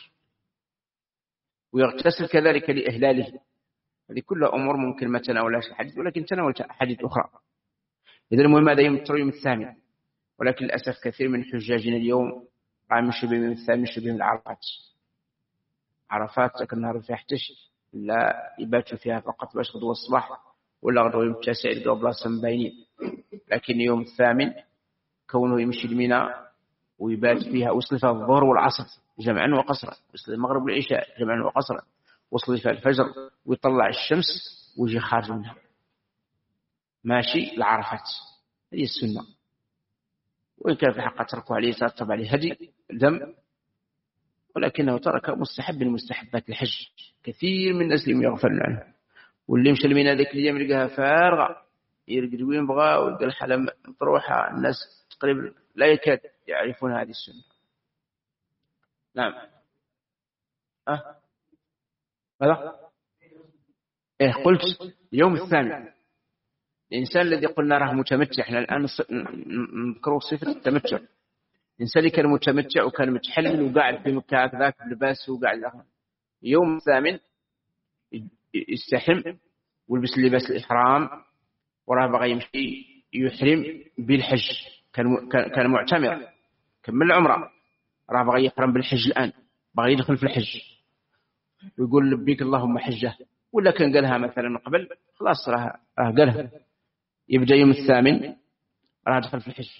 ويغتسل كذلك لإهلاله. هذه كلها أمور ممكن ما تناولهاش الحديث ولكن تناولت أحاديث أخرى. إذن المهم هذا يوم التروية الثامن ولكن للأسف كثير من حجاجنا اليوم راه مشوا بهم الثامن مشوا بهم العرفات عرفات ذاك النهار فيها حتى لا يباتوا فيها فقط باش غدوة الصباح ولا غدوة يوم التاسع يلقاو بلاصة مباينين. لكن يوم الثامن كونه يمشي لمنى ويبات فيها وصل فيها الظهر والعصر جمعا وقصرا وصل المغرب والعشاء جمعا وقصرا وصل فيها الفجر ويطلع الشمس ويجي خارج منها ماشي العرفات. هذه السنة وإن كان في الحقيقة تركوا عليه ترتب عليه هدي دم ولكنه ترك مستحب من مستحبات الحج. كثير من الناس اللي يغفلون عنه واللي مشى من هذيك الأيام يلقاها فارغة يرقد وين بغى ويلقى الحالة مطروحة الناس تقريبا لا يكاد يعرفون هذه السنة. نعم. أه ماذا؟ إيه قلت يوم الثامن. الإنسان الذي قلنا راه متمتع احنا الآن نذكره صفة التمتع. الإنسان اللي كان متمتع وكان متحلل وقاعد في مكة هكذاك بلباس وقاعد يوم الثامن يستحم ويلبس لباس الإحرام وراه بغى يمشي يحرم بالحج كان كان معتمر كمل العمرة راه بغى يحرم بالحج الآن بغى يدخل في الحج ويقول لبيك اللهم حجه ولا كان قالها مثلا من قبل خلاص راه قالها يبدأ يوم الثامن راه يدخل في الحج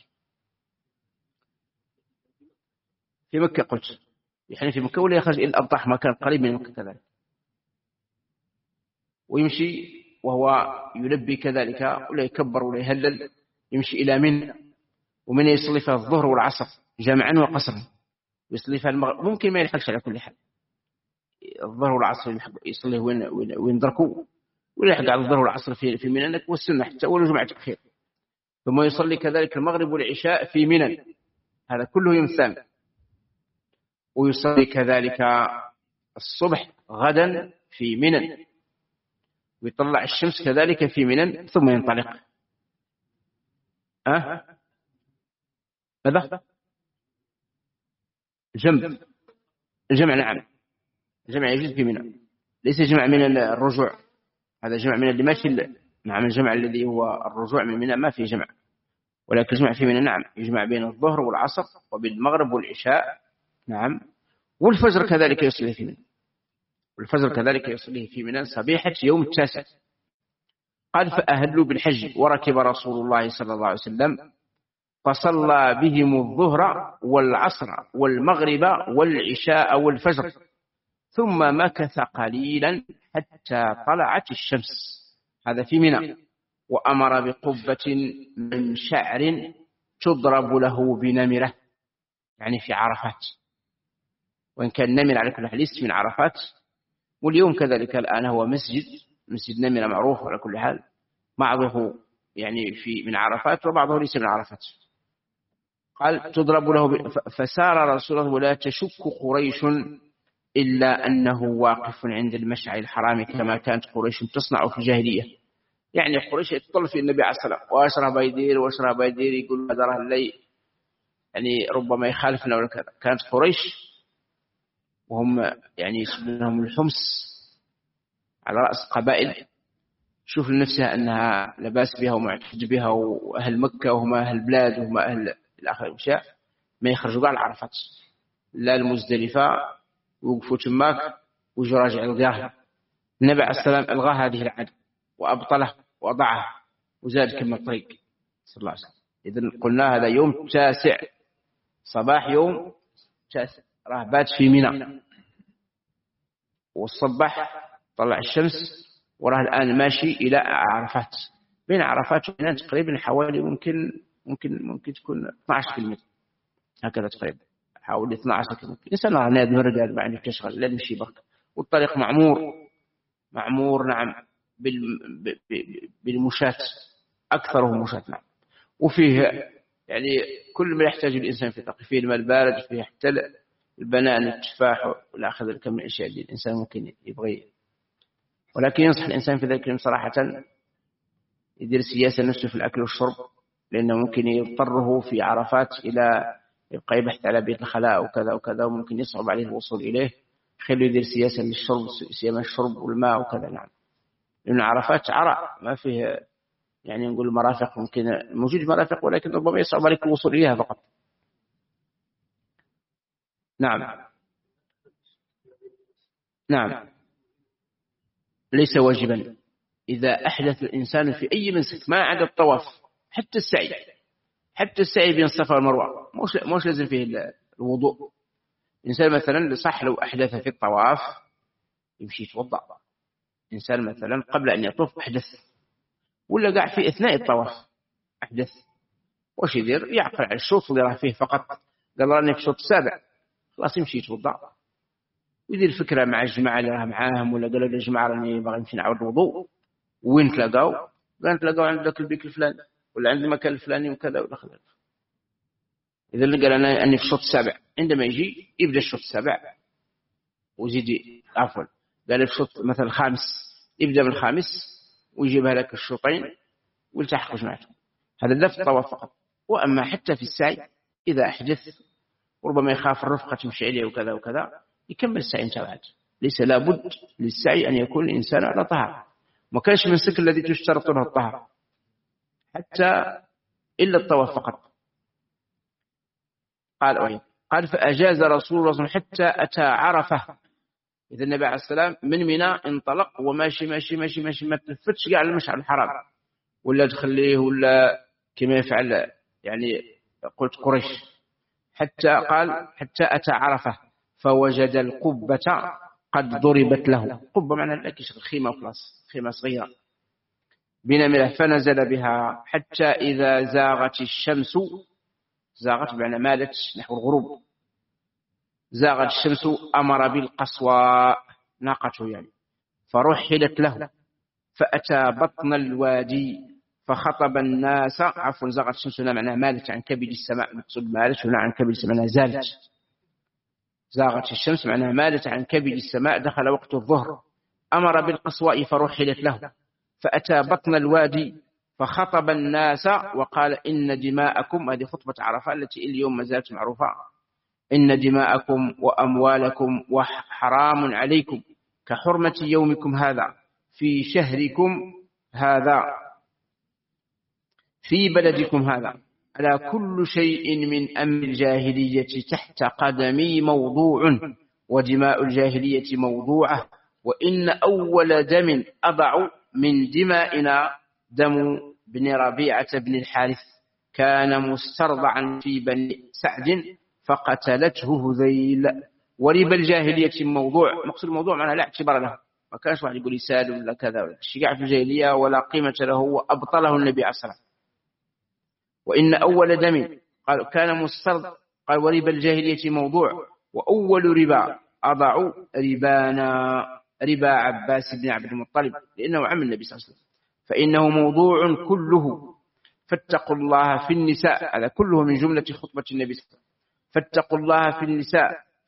في مكة. قلت يعني في مكة ولا يخرج إلى الأبطح ما كان قريب من مكة كذلك ويمشي وهو يلبي كذلك ولا يكبر ولا يهلل يمشي إلى منى ومن يصلي فيها الظهر والعصر جمعا وقصرا يصلي فيها المغرب ممكن ما يلحقش على كل حال الظهر والعصر يصلي وين وين دركوا ولا يلحق على الظهر والعصر في في منى والسنة حتى ولو جمعة الخير ثم يصلي كذلك المغرب والعشاء في منى هذا كله يوم الثامن ويصلي كذلك الصبح غدا في منى ويطلع الشمس كذلك في منى ثم ينطلق. أه؟ ماذا؟ الجمع الجمع نعم الجمع يجوز في منى ليس جمع من الرجوع هذا جمع من اللي ماشي نعم الجمع الذي هو الرجوع من منى ما في جمع ولكن الجمع في منى نعم يجمع بين الظهر والعصر وبين المغرب والعشاء نعم والفجر كذلك يصلي في منى والفجر كذلك يصليه في منى صبيحة يوم التاسع. قال فأهلوا بالحج وركب رسول الله صلى الله عليه وسلم فصلى بهم الظهر والعصر والمغرب والعشاء والفجر ثم مكث قليلا حتى طلعت الشمس هذا في منى وأمر بقبة من شعر تضرب له بنمرة يعني في عرفات وإن كان نمر على كل حال ليس من عرفات واليوم كذلك الآن هو مسجد مسجد نمرة معروف على كل حال بعضه يعني في من عرفات وبعضه ليس من عرفات. قال تضرب له ب... فسار رسول الله ولا تشك قريش إلا أنه واقف عند المشعر الحرام كما كانت قريش تصنع في الجاهلية. يعني قريش يتطل في النبي عليه الصلاة والسلام وأشرب يدير وأشرب يدير يقول هذا راه اللي يعني ربما يخالفنا ولا كذا. كانت قريش وهم يعني يسمونهم الحمص على رأس قبائل شوف لنفسها أنها لباس بها ومعتد بها، وأهل مكة وهم أهل البلاد وهم أهل الآخر الأشياء ما يخرجوا على العرفات لا المزدلفة ووقفوا تماك ويجوا راجعين ديارهم. النبي عليه السلام ألغى هذه العادة وأبطله وضعها وزاد كم الطريق صلى الله عليه وسلم. إذن قلنا هذا يوم تاسع صباح يوم تاسع راه بات في منى والصباح طلع الشمس وراه الآن ماشي إلى عرفات. بين عرفات ومنى تقريبا حوالي ممكن ممكن ممكن تكون اثنا عشر كيلومتر هكذا تقريبا حوالي اثنا عشر كيلومتر. إنسان راه نادم رجال ما عنده تشغل لا نمشي برك والطريق معمور معمور نعم بالمشاة أكثره مشاة نعم. وفيه يعني كل ما يحتاج الإنسان في طريق، فيه الماء البارد فيه حتى البنان التفاح والآخر كم من الأشياء اللي الإنسان ممكن يبغي. ولكن ينصح الإنسان في ذلك صراحة يدير سياسة نفسه في الأكل والشرب، لأنه ممكن يضطره في عرفات إلى يبقى يبحث على بيت الخلاء وكذا وكذا وممكن يصعب عليه الوصول إليه. خليه يدير سياسة للشرب سيما الشرب والماء وكذا نعم. لأن عرفات عرق ما فيه يعني نقول مرافق، ممكن موجود مرافق ولكن ربما يصعب عليك الوصول إليها فقط. نعم نعم ليس واجبا إذا أحدث الإنسان في أي منسك ما عدا الطواف حتى السعي حتى السعي بين الصفا والمروة مش مش لازم فيه الوضوء. إنسان مثلا صح لو أحدث في الطواف يمشي يتوضأ. إنسان مثلا قبل أن يطوف أحدث ولا قاع في أثناء الطواف أحدث وش يدير؟ يعقل على الشوط اللي راه فيه فقط. قال راني في الشوط السابع خلاص يمشي يتوضأ ويدير فكرة مع الجماعة اللي راه معاهم ولا قالوا للجماعة راني باغي نمشي نعاود الوضوء وين تلاقاو؟ قال تلاقاو عند ذاك البيك الفلاني ولا عند المكان الفلاني وكذا ولا كذا. إذا قال أنا أني في الشوط السابع، عندما يجي يبدأ الشوط السابع ويزيد عفوا قال في الشوط مثلا الخامس يبدأ من الخامس ويجيبها لك الشوطين والتحق جماعته. هذا لا في الطواف فقط. وأما حتى في السعي إذا أحدث وربما يخاف الرفقة تمشي عليه وكذا وكذا يكمل السعي انتبعت. ليس لابد للسعي أن يكون الإنسان على طهارة. ما كانش من السك الذي تشترط له الطهارة حتى إلا الطواف فقط. قال أوين قال فأجاز رسول الله حتى أتى عرفة. إذا النبي عليه السلام من منى انطلق وماشي ماشي ماشي ماشي ما تلفتش قاع المشعر الحرام ولا تخليه ولا كما يفعل يعني قلت قريش حتى قال حتى أتى عرفة فوجد القبة قد ضربت له. قبة معنى لك خيمة وخلاص خيمة صغيرة بنمرة فنزل بها حتى إذا زاغت الشمس زاغت بمعنى مالت نحو الغروب زاغت الشمس أمر بالقصوى ناقته يعني فرحلت له فأتى بطن الوادي فخطب الناس عفوا زاغت الشمس هنا معناها مالت عن كبد السماء مقصود مالت هنا عن كبد السماء زالت. زاغت الشمس معناها مالت عن كبد السماء دخل وقت الظهر أمر بالقصواء فرحلت له فأتى بطن الوادي فخطب الناس وقال إن دماءكم هذه خطبة عرفة التي اليوم ما زالت معروفة إن دماءكم وأموالكم وحرام عليكم كحرمة يومكم هذا في شهركم هذا في بلدكم هذا على كل شيء من أمر الجاهلية تحت قدمي موضوع ودماء الجاهلية موضوعة وإن أول دم أضع من دمائنا دم بن ربيعة بن الحارث كان مسترضعا في بني سعد فقتلته هذيل. ورب الجاهلية موضوع مقصود الموضوع معناه لا اعتبار له ما كانش واحد يقول يسال ولا كذا ولا الشجاع في الجاهلية ولا قيمة له وأبطله النبي عليه الصلاة والسلام. وإن أول دم قال كان مسترضع قال ورب الجاهلية موضوع وأول ربا أضع ربانا ربا عباس بن عبد المطلب لأنه عم النبي صلى الله عليه وسلم فإنه موضوع كله فاتقوا الله في النساء. هذا كله من جملة خطبة النبي صلى الله عليه وسلم. فاتقوا الله في النساء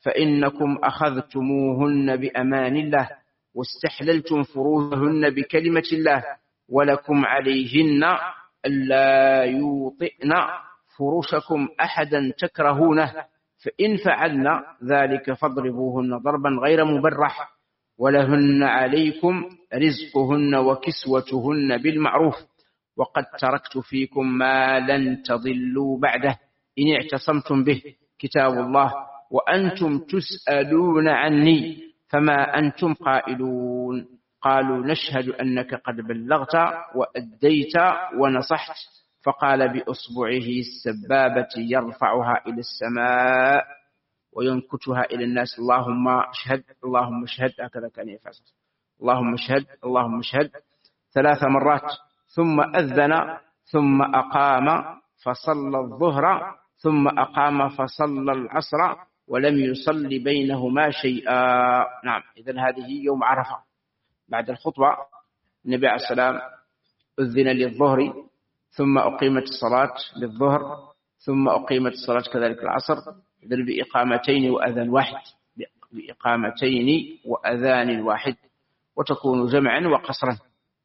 فإنكم أخذتموهن بأمان الله واستحللتم فروجهن بكلمة الله ولكم عليهن ألا يوطئن فرشكم أحدا تكرهونه فإن فعلن ذلك فاضربوهن ضربا غير مبرح ولهن عليكم رزقهن وكسوتهن بالمعروف وقد تركت فيكم ما لن تضلوا بعده إن اعتصمتم به كتاب الله وأنتم تسألون عني فما أنتم قائلون قالوا نشهد أنك قد بلغت وأديت ونصحت فقال بأصبعه السبابة يرفعها إلى السماء وينكتها إلى الناس اللهم اشهد اللهم اشهد هكذا كان يفعل اللهم اشهد اللهم اشهد ثلاث مرات ثم أذن ثم أقام فصلى الظهر ثم أقام فصلى العصر ولم يصلي بينهما شيئا. نعم، إذن هذه يوم عرفة. بعد الخطبة النبي عليه السلام أذن للظهر ثم أقيمت الصلاة للظهر ثم أقيمت الصلاة كذلك العصر، إذن بإقامتين وأذان واحد بإقامتين وأذان واحد وتكون جمعا وقصرا.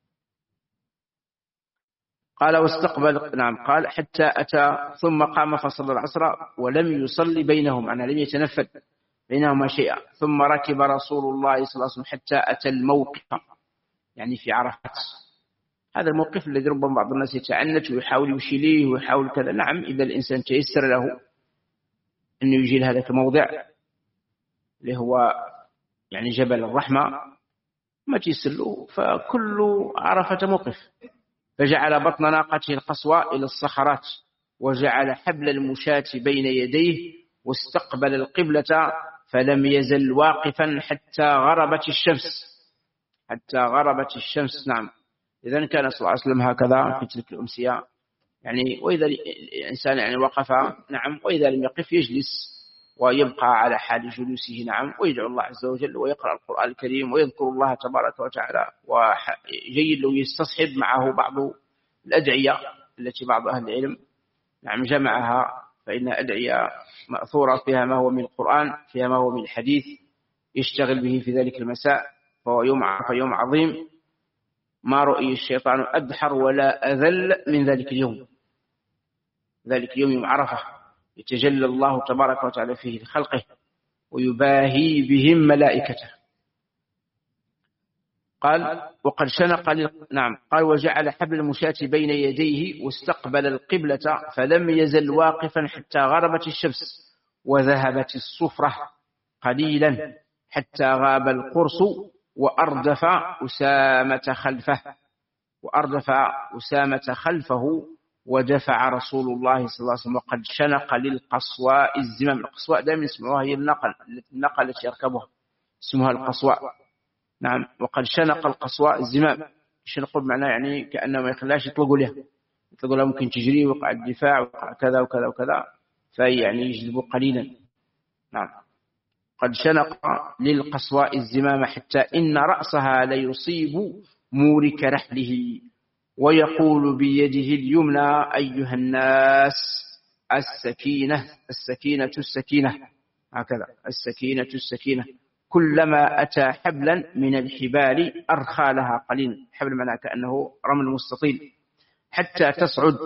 قال واستقبل نعم قال حتى أتى ثم قام فصلى العصر ولم يصلي بينهم أنا لم يتنفذ بينهما شيئا ثم ركب رسول الله صلى الله عليه وسلم حتى أتى الموقف يعني في عرفات. هذا الموقف الذي ربما بعض الناس يتعنت ويحاول يشيليه ويحاول كذا. نعم، إذا الإنسان تيسر له أنه يجي لهذا الموضع اللي هو يعني جبل الرحمة ما تيسر له فكل عرفة موقف. فجعل بطن ناقته القصوى إلى الصخرات وجعل حبل المشاة بين يديه واستقبل القبلة فلم يزل واقفا حتى غربت الشمس حتى غربت الشمس. نعم، إذن كان صلى الله عليه وسلم هكذا في تلك الأمسية يعني. وإذا الإنسان يعني وقف نعم وإذا لم يقف يجلس ويبقى على حال جلوسه نعم ويدعو الله عز وجل ويقرأ القرآن الكريم ويذكر الله تبارك وتعالى. وجيد لو يستصحب معه بعض الأدعية التي بعض أهل العلم نعم جمعها، فإن أدعية مأثورة فيها ما هو من القرآن فيها ما هو من الحديث يشتغل به في ذلك المساء. فهو يوم عرفة يوم عظيم ما رؤي الشيطان أدحر ولا أذل من ذلك اليوم. ذلك اليوم يوم عرفة يتجلى الله تبارك وتعالى فيه لخلقه ويباهي بهم ملائكته. قال وقد شنق نعم قال وجعل حبل المشاة بين يديه واستقبل القبلة فلم يزل واقفا حتى غربت الشمس وذهبت الصفرة قليلا حتى غاب القرص وأردف أسامة خلفه وأردف أسامة خلفه ودفع رسول الله صلى الله عليه وسلم وقد شنق للقصواء الزمام. القصواء دائما يسمعوها هي النقل النقل التي يركبها اسمها القصواء. نعم، وقد شنق القصواء الزمام. شنق بمعنى يعني كأنه ما يخلاش يطلقوا لها يطلقوا لها ممكن تجري وقع الدفاع وقع كذا وكذا وكذا فهي يعني يجذبوا قليلا. نعم، قد شنق للقصواء الزمام حتى إن رأسها ليصيب مورك رحله ويقول بيده اليمنى أيها الناس السكينة السكينة السكينة هكذا السكينة السكينة كلما أتى حبلا من الحبال أرخى لها قليلا. حبل معناه كأنه رمل مستطيل حتى تصعد.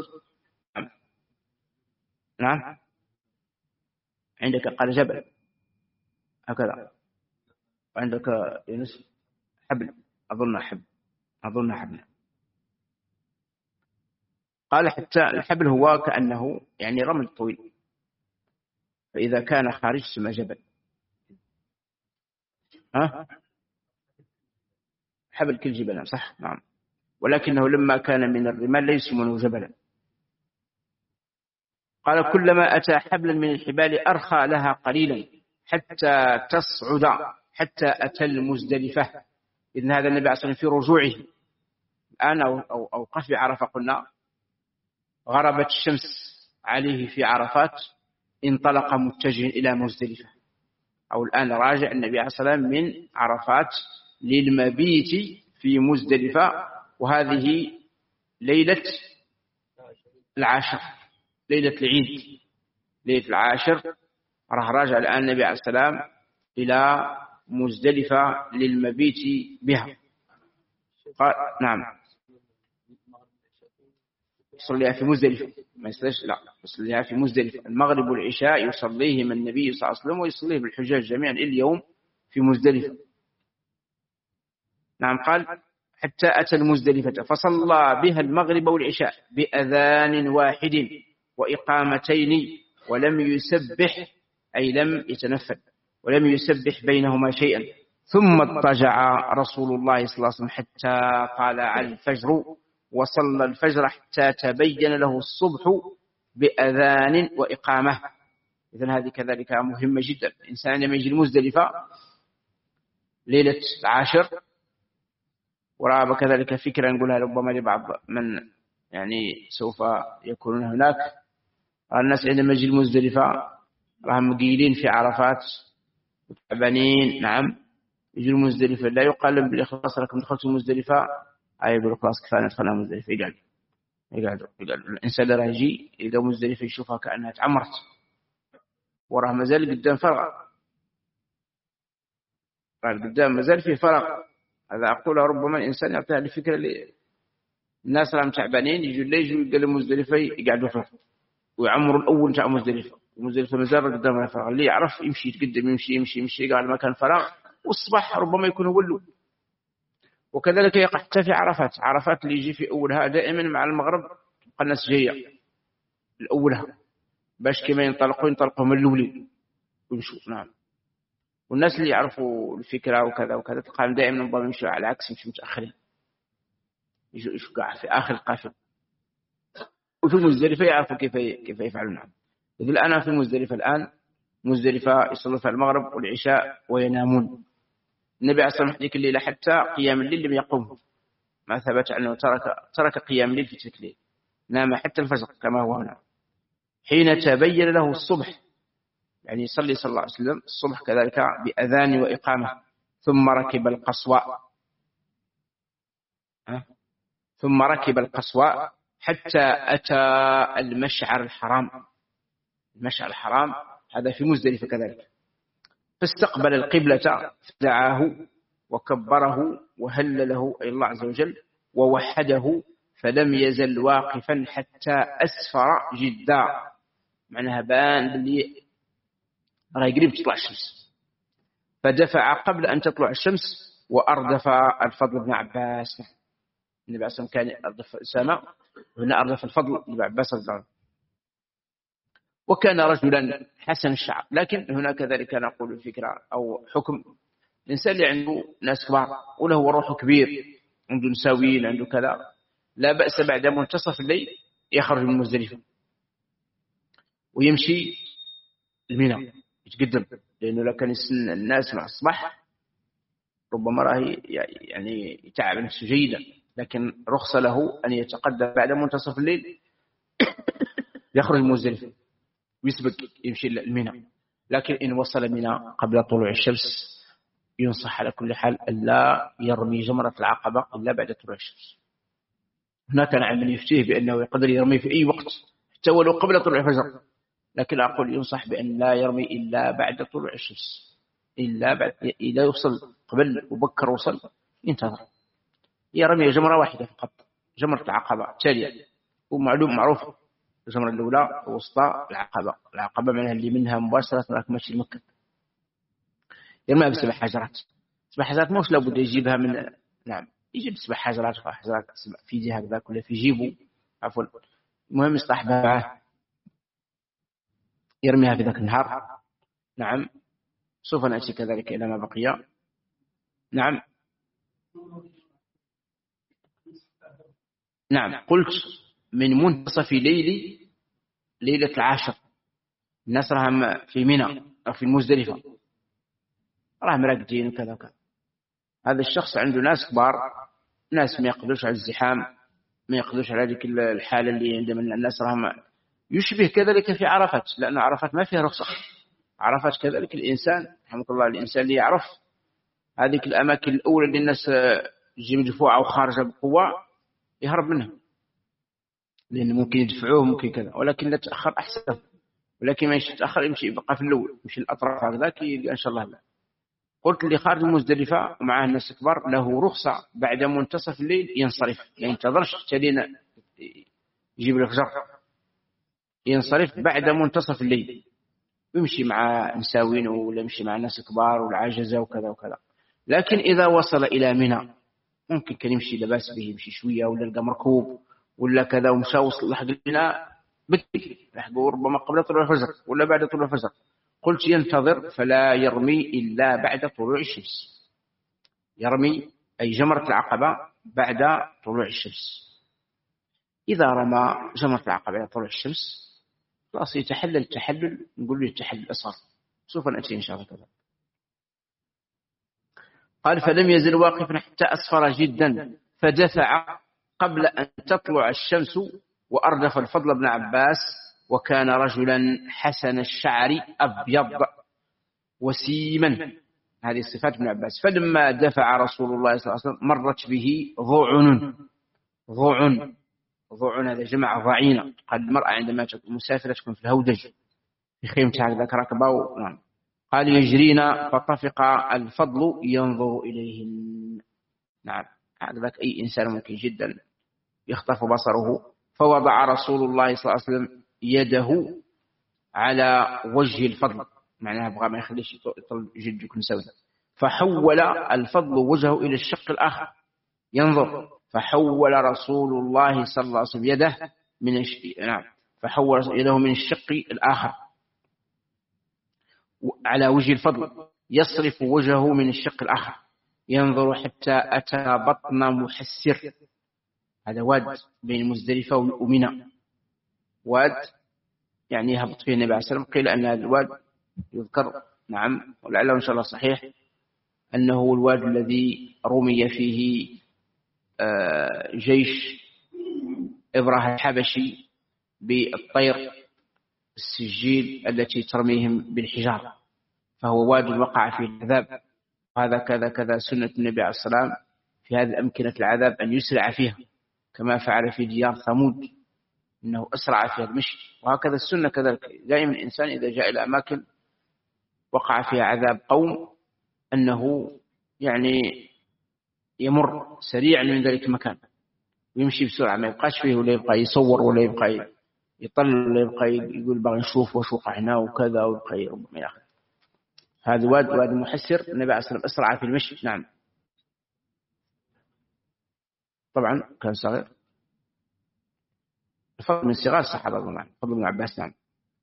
نعم، عندك قال جبل هكذا وعندك يونس حبل أظن حبل أظن حبل. قال حتى الحبل هو كأنه يعني رمل طويل فإذا كان خارج سمى جبل. ها حبل كل جبل صح نعم، ولكنه لما كان من الرمال ليس منه جبلا. قال كلما أتى حبلا من الحبال أرخى لها قليلا حتى تصعد حتى أتى المزدلفة. إذن هذا النبي عليه الصلاة والسلام في رجوعه الآن أو, أو, أو قف عرفة قلنا غربت الشمس عليه في عرفات انطلق متجه إلى مزدلفة أو الآن راجع النبي عليه الصلاة والسلام من عرفات للمبيت في مزدلفة. وهذه ليلة العاشر ليلة العيد ليلة العاشر راح راجع الآن النبي عليه السلام إلى مزدلفة للمبيت بها. قال نعم يصليها في مزدلفة، ما يصليش لا يصليها في مزدلفة. المغرب والعشاء يصليهما النبي صلى الله عليه وسلم ويصليه بالحجاج جميعا اليوم في مزدلفة. نعم قال حتى أتى المزدلفة فصلى بها المغرب والعشاء بأذان واحد وإقامتين ولم يسبح أي لم يتنفل ولم يسبح بينهما شيئا. ثم اضطجع رسول الله صلى الله عليه وسلم حتى طلع الفجر وصلى الفجر حتى تبين له الصبح بأذان وإقامة. إذن هذه كذلك مهمة جدا. الإنسان لما يجي المزدلفة ليلة العاشر، ورأى كذلك فكرة نقولها ربما لبعض من يعني سوف يكونون هناك، الناس عندما يجي المزدلفة راهم مقيلين في عرفات وتعبانين. نعم يجي المزدلفة لا يقال لهم بالإخلاص لكم دخلت المزدلفة، أي يقولوا خلاص كفاية ندخلنا مزدلفة. يقعدوا يقعدوا يقعدوا. الإنسان اللي راح يجي إذا مزدلفة يشوفها كأنها تعمرت وراه مازال قدام فراغ، قال قدام مازال في فراغ. هذا أقوله ربما الإنسان يعطيها الفكرة اللي الناس راهم تعبانين يجوا اللي يجوا يقلوا مزدلفة يقعدوا فيها ويعمروا الأول تاع مزدلفة. مزدلفة مازال قدامها فراغ، اللي يعرف يمشي يتقدم يمشي يمشي يمشي يقعد مكان فراغ والصباح ربما يكون ولوا. وكذلك يقع حتى في عرفات. عرفات اللي يجي في أولها دائما مع المغرب تبقى الناس جاية الأولها باش كما ينطلقوا ينطلقوا من الأولين ويمشوا. نعم والناس اللي يعرفوا الفكرة وكذا وكذا تلقاهم دائما نظام يمشوا على العكس يمشوا متأخرين يجوا يشقع في آخر القافلة. وفي مزدلفة يعرفوا كيف كيف يفعلون. نعم إذن الآن في مزدلفة الآن مزدلفة يصلوا في المغرب والعشاء وينامون. النبي عليه الصلاة والسلام هذيك الليلة حتى قيام الليل لم يقوم، ما ثبت أنه ترك ترك قيام الليل في تلك الليل، نام حتى الفجر كما هو هنا. حين تبين له الصبح يعني يصلي صلى الله عليه وسلم الصبح كذلك بأذان وإقامة. ثم ركب القصواء ثم ركب القصواء حتى أتى المشعر الحرام. المشعر الحرام هذا في مزدلفة كذلك. فاستقبل القبلة فدعاه وكبره وهلله أي الله عز وجل ووحده، فلم يزل واقفا حتى أسفر جدا. معناها بان باللي راهي قريب تطلع الشمس. فدفع قبل أن تطلع الشمس وأردف الفضل بن عباس. النبي عليه الصلاة والسلام كان أردف أسامة وهنا أردف الفضل بن عباس رضي الله عنه. وكان رجلا حسن الشعر. لكن هنا كذلك نقول الفكرة أو حكم الإنسان اللي عنده ناس كبار وله روح كبير عنده نساوين عنده كذا لا بأس بعد منتصف الليل يخرج من مزدلفة ويمشي الميناء يتقدم، لأنه لو كان يسن الناس مع الصباح ربما راه يعني يتعب نفسه جيدا. لكن رخص له أن يتقدم بعد منتصف الليل يخرج من مزدلفة ويسبق يمشي الميناء. لكن إن وصل الميناء قبل طلوع الشمس ينصح على كل حال ألا يرمي جمرة العقبة إلا بعد طلوع الشمس. هناك نعم من يفتيه بأنه يقدر يرمي في أي وقت حتى ولو قبل طلوع الفجر، لكن أقول ينصح بأن لا يرمي إلا بعد طلوع الشمس. إلا بعد إذا يوصل قبل وبكر وصل ينتظر يرمي جمرة واحدة فقط، جمرة العقبة تالية. ومعلوم معروف الجمرة الأولى وسطى العقبة. العقبة معناها اللي منها مباشرة راك ماشي لمكة. يرميها بسبع حجرات. سبع حجرات مش لابد يجيبها من نعم يجيب سبع حجرات حجرات في جهة هكذا ولا في جيبه عفوا المهم يصطحبها معه يرميها في ذاك النهار. نعم سوف نأتي كذلك إلى ما بقي. نعم نعم قلت من منتصف ليل ليلة العاشر. الناس راهم في منى أو في المزدلفة راهم راقدين وكذا وكذا. هذا الشخص عنده ناس كبار، ناس ما يقدروش على الزحام، ما يقدروش على هذيك الحالة اللي عندما الناس راهم. يشبه كذلك في عرفات، لأن عرفات ما فيها رخصة. عرفات كذلك الإنسان رحمه الله الإنسان اللي يعرف هذيك الأماكن الأولى اللي الناس تجي مدفوعة وخارجة بقوة يهرب منها، لأن ممكن يدفعوه ممكن كذا، ولكن لا تأخر أحسن. ولكن ما يمشي يتأخر يمشي يبقى في الأول يمشي الأطراف هكذاك إن شاء الله لا. قلت اللي خارج مزدلفة ومعاه الناس كبار له رخصة بعد منتصف الليل ينصرف، لا ينتظرش تلينا يجيب لك جر، ينصرف بعد منتصف الليل ويمشي مع نساوين ولا يمشي مع ناس كبار والعجزة وكذا وكذا. لكن إذا وصل إلى منى ممكن كان يمشي لباس به يمشي شوية ولا لقى مركوب ولا كذا ومشى وصل لحق منى بكري لحقه ربما قبل طلوع الفجر ولا بعد طلوع الفجر. قلت ينتظر فلا يرمي إلا بعد طلوع الشمس، يرمي أي جمرة العقبة بعد طلوع الشمس. إذا رمى جمرة العقبة بعد طلوع الشمس خلاص يتحلل التحلل، نقول له التحلل الأصغر، سوف نأتي إن شاء الله كذا. قال فلم يزل واقفا حتى أسفر جدا فدفع قبل أن تطلع الشمس وأردف الفضل بن عباس وكان رجلا حسن الشعر أبيض وسيما، هذه صفات ابن عباس. فلما دفع رسول الله صلى الله عليه وسلم مرت به ضعن، ضعن ضعن هذا جمع ضعينة. قال المرأة عندما تكون مسافرة تكون في الهودج في خيمتها هكذا ركبة و... قال يجرينا فطفق الفضل ينظر إليهن. نعم هكذا أي إنسان ممكن جدا يخطف بصره. فوضع رسول الله صلى الله عليه وسلم يده على وجه الفضل، معناها بغى ما يخليش يطل جد يكون سوي. فحول الفضل وجهه إلى الشق الآخر ينظر، فحول رسول الله صلى الله عليه وسلم يده من الش... نعم فحول يده من الشق الآخر على وجه الفضل يصرف وجهه من الشق الآخر ينظر حتى أتى بطن محسر، هذا واد بين مزدلفة ومنى، واد يعني يهبط فيه النبي عليه الصلاة والسلام. قيل أن هذا الواد يذكر نعم ولعله إن شاء الله صحيح أنه هو الواد الذي رمي فيه جيش إبرهة الحبشي بالطير السجيل التي ترميهم بالحجارة، فهو واد وقع فيه العذاب. هذا كذا كذا سنة النبي عليه الصلاة والسلام في هذه الأمكنة العذاب أن يسرع فيها كما فعل في ديار ثمود إنه أسرع فيها المشي. وهكذا السنة كذلك دائما الإنسان إذا جاء إلى أماكن وقع فيها عذاب قوم أنه يعني يمر سريعا من ذلك المكان ويمشي بسرعة، ما يبقاش فيه ولا يبقى يصور ولا يبقى يطلع ولا يبقى يقول بغي نشوف وش وقع هنا وكذا ويبقى ربما ياخذ. هذا واد واد محسر النبي عليه الصلاة والسلام أسرع في المشي. نعم طبعا كان صغير، فضل من صغار الصحابة رضي الله عنهم، فضل بن عباس. نعم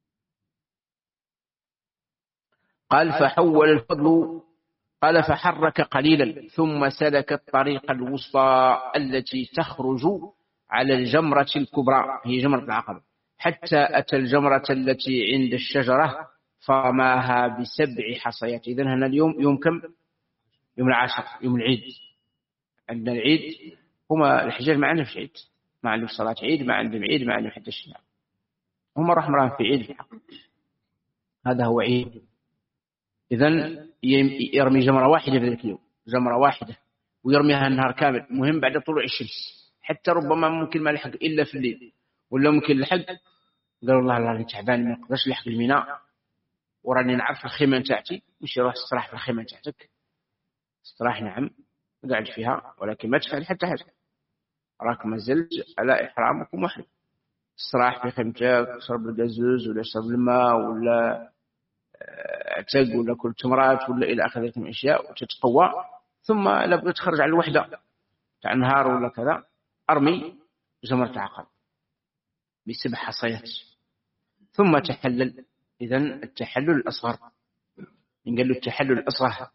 قال فحول الفضل قال فحرك قليلا ثم سلك الطريق الوسطى التي تخرج على الجمرة الكبرى هي جمرة العقبة حتى أتى الجمرة التي عند الشجرة فرماها بسبع حصيات. إذن هنا اليوم يوم كم؟ يوم العاشر، يوم العيد. عندنا العيد هما الحجاج ما عندهم عيد، ما عندهم صلاة عيد، ما عندهم عيد، ما عندهم حتى شيء، هم راح مرام في عيد في الحق. هذا هو عيد. إذن يرمي جمرة واحدة في ذلك اليوم، جمرة واحدة ويرميها النهار كامل، مهم بعد طلوع الشمس، حتى ربما ممكن ما لحق إلا في الليل ولا ممكن لحق قالوا الله الله تعبان ما نقدرش لحق الميناء وراني نعرف الخيمة تاعتي، مش يروح استراح في الخيمة تاعتك، استراح نعم قاعد فيها ولكن ما تفعل حتى حاجة، راك ما زلت على إحرامك ومحرم، استراح في خيمتك، شرب الجزوز ولا شرب الماء ولا اعتق ولا كل تمرات ولا إلى آخر ذلك من الأشياء وتتقوى. ثم لابد تخرج على الوحدة تاع نهار ولا كذا أرمي جمرة العقبة بسبع حصيات ثم تحلل. إذن التحلل الأصغر قال له التحلل الأصغر.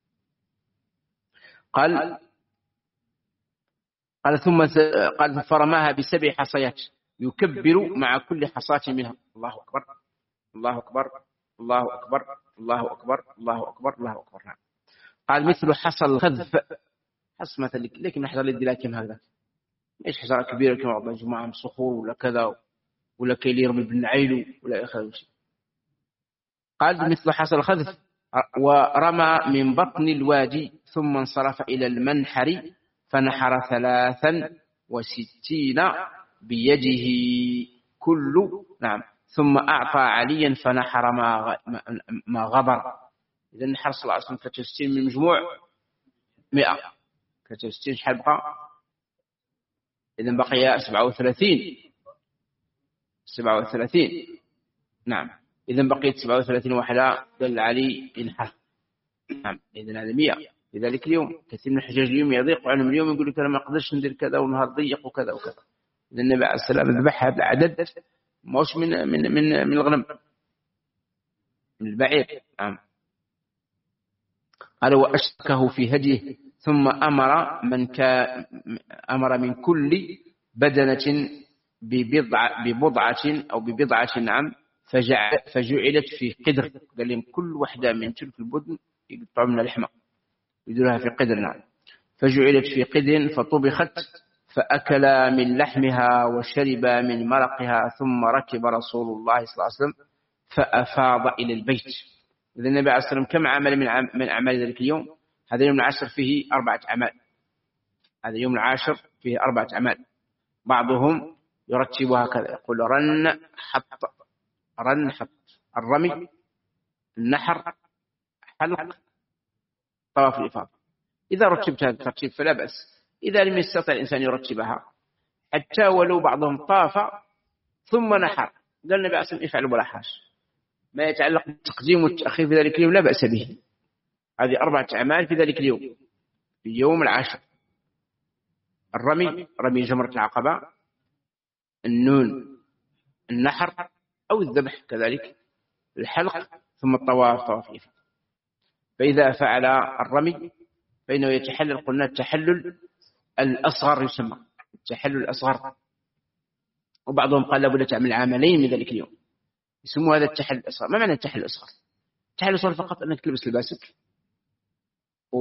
قال قال ثم قال فرماها بسبع حصيات يكبر مع كل حصاة منها الله أكبر الله أكبر الله أكبر الله أكبر الله أكبر الله أكبر. قال مثل حصى الخذف، حص مثلا لكن نحضر للدي لكن هذا إيش حجرة كبيرة كما بعض الجماعة من صخور ولا كذا ولا كي يرمي بالنعيل ولا آخر شيء. قال مثل حصى الخذف ورمى من بطن الوادي ثم انصرف إلى المنحر فنحر ثلاثا وستين بيده كل نعم ثم أعطى عليا فنحر ما ما غبر. إذا نحر صلى الله عليه وسلم ثلاثة وستين من مجموع مئة، ثلاثة وستين شحال بقى؟ إذا بقي سبعة وثلاثين، سبعة وثلاثين نعم. إذا بقيت سبعة وثلاثين واحدة دل علي ينحر. نعم إذا هذا مئة. لذلك اليوم كثير من الحجاج اليوم يضيق عنهم اليوم، يقول لك أنا ما أقدرش ندير كذا والنهار ضيق وكذا وكذا. إذا النبي عليه السلام ذبح هذا العدد ماهوش من من من من الغنم، من البعير. نعم. قال وأشركه في هديه ثم أمر من كان أمر من كل بدنة ببضعة ببضعة أو ببضعة نعم فجعل فجعلت في قدر. قال لهم كل واحدة من تلك البدن يقطعوا من اللحمة يديرها في قدر. نعم. فجعلت في قدر فطبخت فأكل من لحمها وشرب من مرقها ثم ركب رسول الله صلى الله عليه وسلم فأفاض إلى البيت. إذا النبي عليه الصلاة والسلام كم عمل من من أعمال ذلك اليوم؟ هذا يوم العاشر فيه أربعة أعمال. هذا يوم العاشر فيه أربعة أعمال. بعضهم يرتبها هكذا يقول رن حط، رن حط، الرمي، النحر، حلق، طواف الإفاضة. إذا رتبت هذا الترتيب فلا بأس. إذا لم يستطع الإنسان يرتبها حتى ولو بعضهم طاف ثم نحر، قال النبي عليه الصلاة والسلام افعلوا ولا حرج. ما يتعلق بالتقديم والتأخير في ذلك اليوم لا بأس به. هذه أربعة أعمال في ذلك اليوم، في يوم العاشر: الرمي، رمي جمرة العقبة، النون، النحر أو الذبح كذلك، الحلق، ثم الطواف، طواف الإفاضة. فإذا فعل الرمي فإنه يتحلل، قلنا التحلل الأصغر يسمى التحلل الأصغر، وبعضهم قال لابد تعمل عاملين من ذلك اليوم يسموه هذا التحلل الأصغر. ما معنى التحلل الأصغر؟ التحلل الأصغر فقط أنك تلبس لباسك و...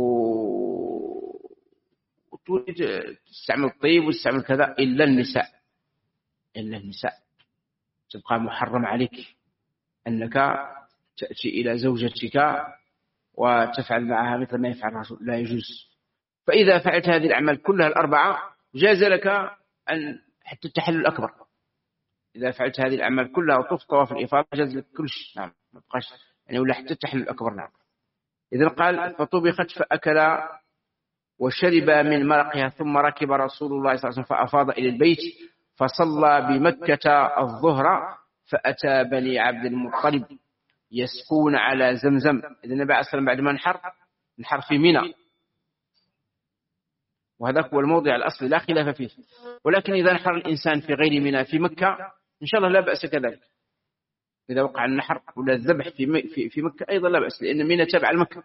وتريد تستعمل الطيب وتستعمل كذا، إلا النساء، إلا النساء تبقى محرم عليك أنك تأتي إلى زوجتك وتفعل معها مثل ما يفعل الرجل، لا يجوز. فإذا فعلت هذه الأعمال كلها الأربعة جاز لك أن حتى التحلل الأكبر. إذا فعلت هذه الأعمال كلها وطفت طواف الإفاضة جاز لك كل شيء. نعم ما بقاش يعني ولا حتى التحلل الأكبر. نعم. إذن قال فطبخت فأكل وشرب من مرقها ثم ركب رسول الله صلى الله عليه وسلم فأفاض إلى البيت فصلى بمكة الظهر فأتى بني عبد المطلب يسقون على زمزم. إذن النبي عليه الصلاة والسلام بعد ما نحر نحر في منى، وهذا هو الموضع الأصلي لا خلاف فيه. ولكن إذا نحر الإنسان في غير منى في مكة إن شاء الله لا بأس كذلك. إذا وقع النحر ولا الذبح في في في مكة أيضا لا بأس، لأن منى تبع المكة.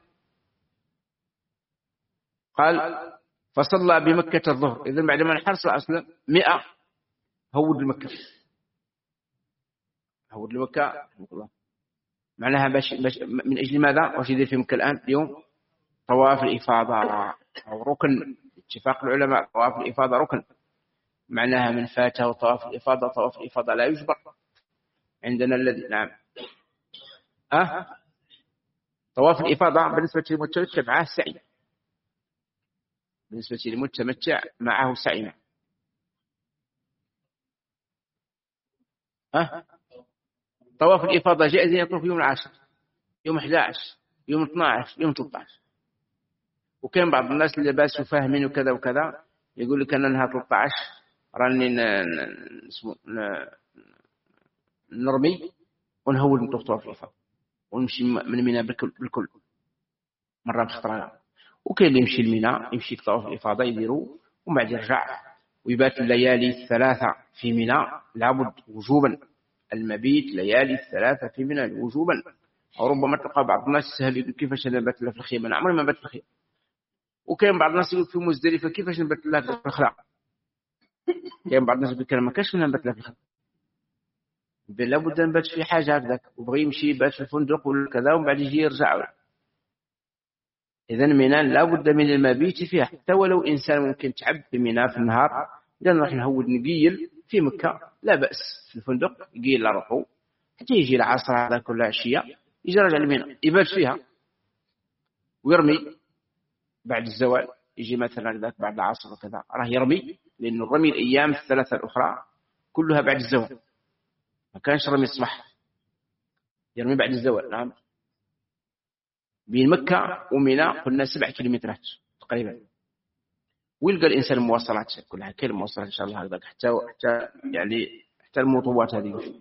قال فصلى بمكة الظهر. إذن بعد ما نحر صلى الله عليه وسلم مئة هود المكة، هود المكة معناها باش باش من أجل ماذا؟ واش يدير في مكة الآن اليوم؟ طواف الإفاضة أو ركن، اتفاق العلماء طواف الإفاضة ركن، معناها من فاته طواف الإفاضة طواف الإفاضة لا يجبر عندنا الذي نعم أه؟ طواف الإفاضة بالنسبة للمتمتع معه سعي، بالنسبة للمتمتع معه سعي. أه؟ طواف الإفاضة جائز يطوف يوم العاشر، يوم أحد عشر، يوم اثني عشر، يوم ثلاثة عشر. وكان بعض الناس اللي باسوا فاهمين وكذا وكذا يقول لك أنا نهار ثلاثة عشر راني نرمي ونهول نطوف طواف الإفاضة ونمشي من منى بالكل مرة بخطرة. وكاين اللي يمشي المنى يمشي طواف الإفاضة يديروا ومن بعد يرجع ويبات الليالي الثلاثة في منى لابد وجوبا، المبيت ليالي الثلاثة في منى وجوبا. أو ربما تلقى بعض الناس سهل يقول كيفاش أنا بات في الخيمة، أنا عمري ما بات في الخيمة. وكاين بعض الناس يقول في مزدلفة كيفاش نبات لها في الخلاء، كاين بعض الناس يقول كلام ما كاش نبات لها في الخلاء، لابد نبات في حاجة هكذاك، وبغي يمشي يبات في الفندق ولا كذا ومن بعد يجي يرجع. إذن منى لابد من المبيت فيها، حتى ولو إنسان ممكن تعب في منى في النهار، إذا نروح نهود نقيل في مكة لا بأس في الفندق، يقيل لروحه حتى يجي العصر هذا كل عشية يجي رجع لمنى يبات فيها ويرمي بعد الزوال، يجي مثلا ذاك بعد العصر وكذا راه يرمي، لأن الرمي الأيام الثلاثة الأخرى كلها بعد الزوال. ما كانش رمي الصباح، يرمي بعد الزوال. نعم. بين مكة ومنى قلنا سبع كيلومترات تقريبا، ويلقى الإنسان المواصلات كلها كل مواصلات إن شاء الله هكذا، حتى حتى يعني حتى المطوبات هذه.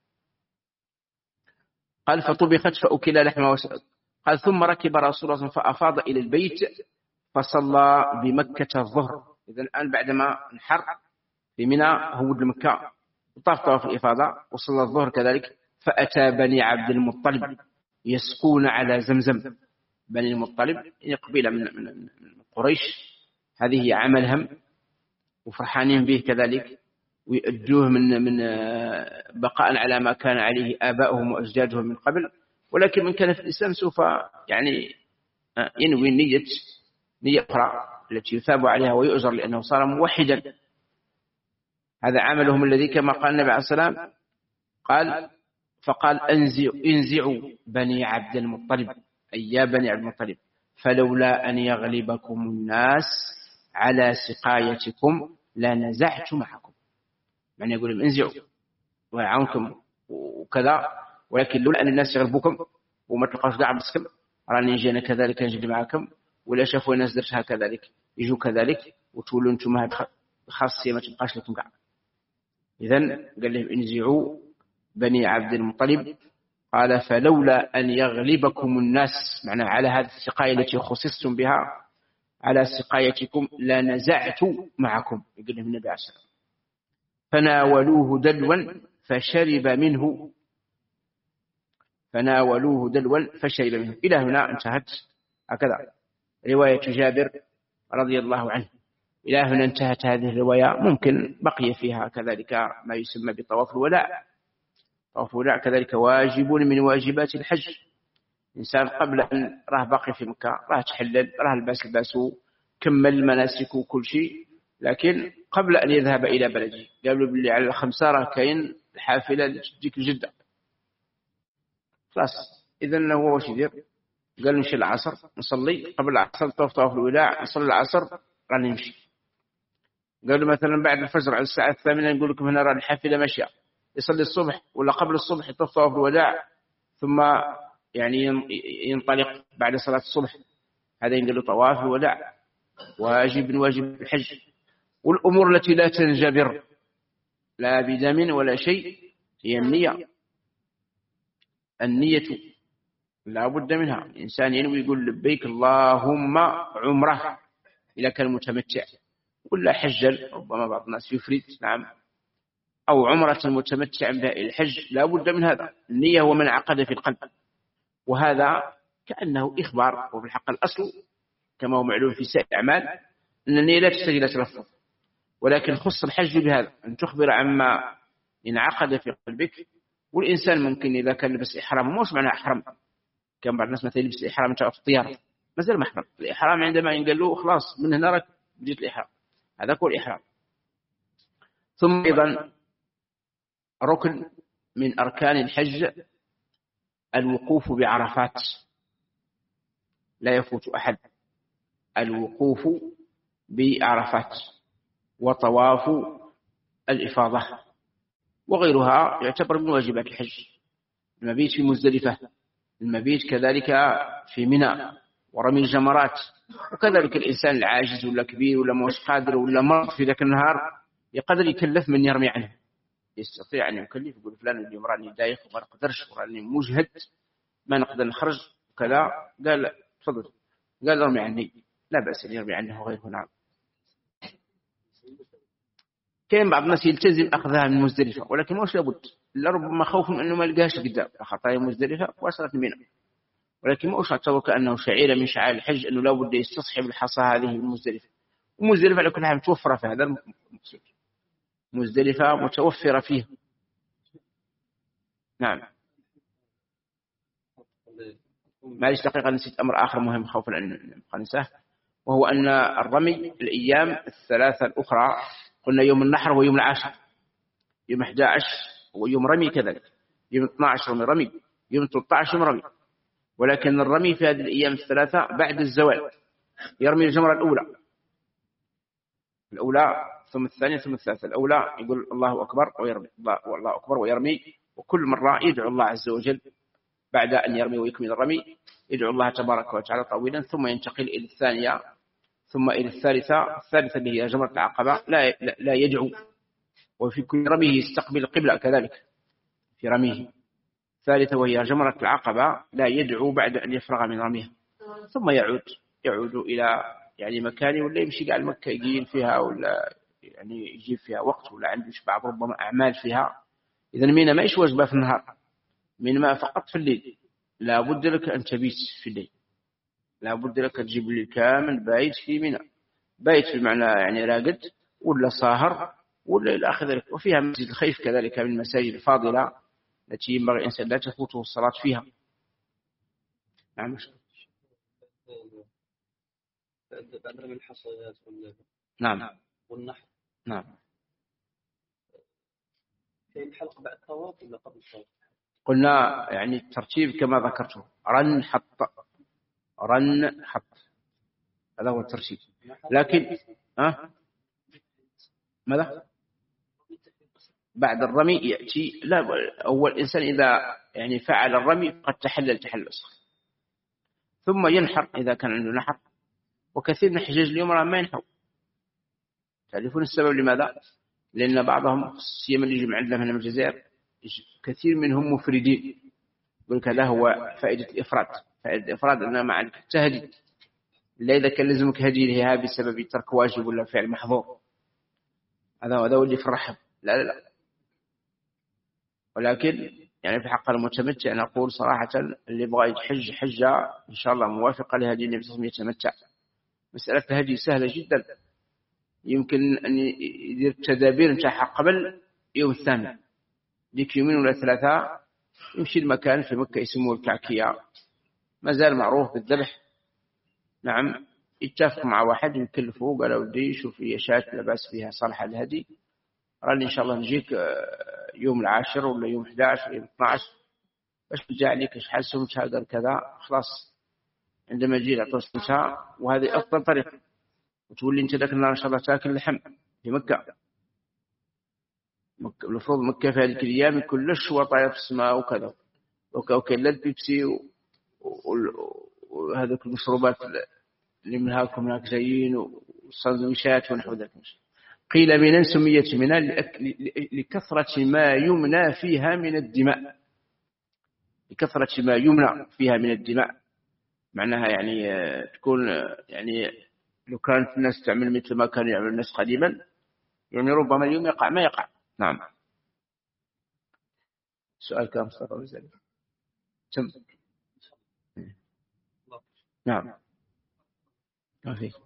قال فطبخت فأكل لحمها وس... قال ثم ركب رسول الله فأفاض إلى البيت فصلى بمكة الظهر. إذا الآن بعدما انحر في منى هو لمكة وطاف طواف الإفاضة وصلى الظهر كذلك، فأتى بني عبد المطلب يسقون على زمزم. بني المطلب هي قبيلة من من قريش، هذه هي عملهم وفرحانين به كذلك، ويؤدوه من من بقاء على ما كان عليه آباؤهم وأجدادهم من قبل. ولكن من كان في الإسلام سوف يعني ينوي نية نية أخرى التي يثاب عليها ويؤجر لأنه صار موحدا. هذا عملهم الذي كما قال النبي عليه السلام قال فقال انزعوا انزعوا بني عبد المطلب، أي يا بني عبد المطلب، فلولا أن يغلبكم الناس على سقايتكم لنزعت معكم. يعني يقول انزعوا ويعاونكم وكذا، ولكن لولا أن الناس يغلبوكم وما تلقاوش داع بسكم راني جينا كذلك نجري معكم، ولا شافوا الناس درتها كذلك يجوا كذلك وتولوا انتم خاصية ما تبقاش لكم كاع. إذن قال لهم انزعوا بني عبد المطلب. قال فلولا أن يغلبكم الناس، معنى على هذه السقاية التي خصصتم بها على سقايتكم لنزعت معكم، يقول لهم النبي عليه الصلاة والسلام. فناولوه دلوا فشرب منه فناولوه دلوا فشرب منه. إلى هنا انتهت هكذا رواية جابر رضي الله عنه. إلى هنا انتهت هذه الرواية. ممكن بقي فيها كذلك ما يسمى بطواف الوداع. طواف الوداع كذلك واجب من واجبات الحج. إنسان قبل أن راه باقي في مكة راه تحلل راه الباس الباسو كمل مناسك وكل شيء، لكن قبل أن يذهب إلى بلده قالوا باللي على الخمسة راه كاين الحافلة اللي تجيك لجدة خلاص. إذن هو واش يدير؟ قال نمشي العصر نصلي قبل العصر طواف طواف الوداع، نصلي العصر راني نمشي. قالوا مثلا بعد الفجر على الساعة الثامنة نقول لكم هنا راه الحافلة ماشية، يصلي الصبح ولا قبل الصبح يطوف طواف الوداع ثم يعني ينطلق بعد صلاة الصبح. هذا ينقل طواف الوداع واجب من واجب الحج. والأمور التي لا تنجبر لا بدم ولا شيء هي النية. النية لا بد منها. الإنسان ينوي يقول لبيك اللهم عمره إذا كان متمتع، ولا حجا ربما بعض الناس يفرد نعم، أو عمرة متمتع بالحج لا بد من هذا. النية هو من عقد في القلب، وهذا كأنه إخبار. وفي الحق الأصل كما هو معلوم في سائر الأعمال أن النية لا تحتاج إلى تلفظ، ولكن خص الحج بهذا أن تخبر عما انعقد في قلبك. والإنسان ممكن إذا كان لبس إحرام موش معنى إحرام، كان بعض الناس مثلا يلبس الإحرام أنت في الطيارة مازال محرم. الإحرام عندما ينقال له خلاص من هنا راك بديت الإحرام، هذا هو الإحرام. ثم أيضا ركن من أركان الحج الوقوف بعرفات، لا يفوت أحد الوقوف بعرفات وطواف الإفاضة وغيرها يعتبر من واجبات الحج. المبيت في مزدلفة، المبيت كذلك في منى ورمي الجمرات. وكذلك الإنسان العاجز ولا كبير ولا مش قادر ولا مرض في ذاك النهار يقدر يكلف من يرمي عنه، يستطيع أن يكلف يقول فلان اليوم راني دايخ وما نقدرش وراني مجهد ما نقدر نخرج وكذا، قال تفضل قال ارمي عني، لا بأس أن يرمي عنه غيره. نعم. كاين بعض الناس يلتزم أخذها من مزدلفة ولكن مش لابد، لربما خوف من أنه ما يلقاش قدام خطايا مزدلفة وصلت منه، ولكن ما أشعر كأنه شعيرة من شعائر الحج أنه لابد يستصحب الحصى هذه من مزدلفة. ومزدلفة على كل حال متوفرة في هذا المقصود، مزدلفة متوفرة فيه. نعم. معلش دقيقة نسيت أمر آخر مهم خوفا أن ننساه، وهو أن الرمي الأيام الثلاثة الأخرى قلنا يوم النحر ويوم العاشر، يوم أحد عشر ويوم رمي كذلك، يوم اثني عشر يوم رمي، يوم ثلاثة عشر يوم رمي. ولكن الرمي في هذه الأيام الثلاثة بعد الزوال، يرمي الجمرة الأولى الأولى ثم الثانية ثم الثالثة. الأولى يقول الله أكبر ويرمي الله, الله أكبر ويرمي وكل مرة يدعو الله عز وجل بعد أن يرمي ويكمل الرمي، يدعو الله تبارك وتعالى طويلا، ثم ينتقل إلى الثانية، ثم إلى الثالثة. الثالثة اللي هي جمرة العقبة لا لا يدعو، وفي كل رميه يستقبل القبلة كذلك في رميه. الثالثة وهي جمرة العقبة لا يدعو بعد أن يفرغ من رميها، ثم يعود يعود إلى يعني مكانه، ولا يمشي على مكة يقيل فيها، ولا يعني يجيب فيها وقت، ولا عنده بعض ربما أعمال فيها. إذا مينا ما إيش واجبة في النهار، مينا فقط في الليل. لا بد لك أن تبيت في الليل، لا بد لك تجيب الليل كامل بايت في منى، بايت بمعنى يعني راقد ولا صاهر ولا إلى آخر ذلك. وفيها مسجد الخيف كذلك من المساجد الفاضلة التي ينبغي الإنسان لا تفوته الصلاة فيها. نعم. بعد من الحصيات نعم والنحر. نعم. في الحلقة بعد الطواف ولا قبل الطواف؟ قلنا يعني الترتيب كما ذكرته، رن حط رن حط، هذا هو الترتيب. لكن ها ماذا بعد الرمي يأتي؟ لا، أول إنسان إذا يعني فعل الرمي قد تحلل تحلل أصغر، ثم ينحر إذا كان عنده نحر. وكثير من حجاج اليوم ما ينحر. تعرفون السبب لماذا؟ لأن بعضهم سيما اللي يجي عندنا من الجزائر كثير منهم مفردين، يقول لك هذا هو فائدة الإفراد. فائدة الإفراد أنه ما عندك تهدي، إلا إذا كان لازمك هديها بسبب ترك واجب ولا فعل محظور، هذا هذا اللي يفرحهم. لا لا لا. ولكن يعني في حق المتمتع نقول صراحة اللي يبغى يحج حجة إن شاء الله موافقة لهدي النبي صلى الله عليه وسلم يتمتع. مسألة الهدي سهلة جدا، يمكن أن يدير التدابير نتاعها قبل يوم الثامن، ديك يومين ولا ثلاثة يمشي المكان في مكة يسموه الكعكية، ما زال معروف بالذبح. نعم، يتفق مع واحد يكلفه قال ودي شوف لي شاة لا بأس فيها صالحة الهدي، راني إن شاء الله نجيك يوم العاشر ولا يوم أحد عشر يوم اثنا عشر، باش نرجع لك شحال سمتها قال كذا، خلاص عندما يجي يعطوا سمتها. وهذه أفضل طريقة، وتقول لي أنت ذاك النهار إن شاء الله تاكل لحم في مكة. مكة المفروض مكة في هذه الأيام كلش وطاير في السماء وكذا، وكاين البيبسي وهذه المشروبات اللي من هاكم هناك جايين والسندويشات ونحو ذلك. قيل من سميت منها لكثرة ما يمنى فيها من الدماء، لكثرة ما يمنى فيها من الدماء. معناها يعني تكون يعني لو كانت الناس تعمل مثل ما كانوا يعمل الناس قديما، يعني ربما اليوم يقع ما يقع. نعم. سؤال كم صار وزن تم. نعم ما في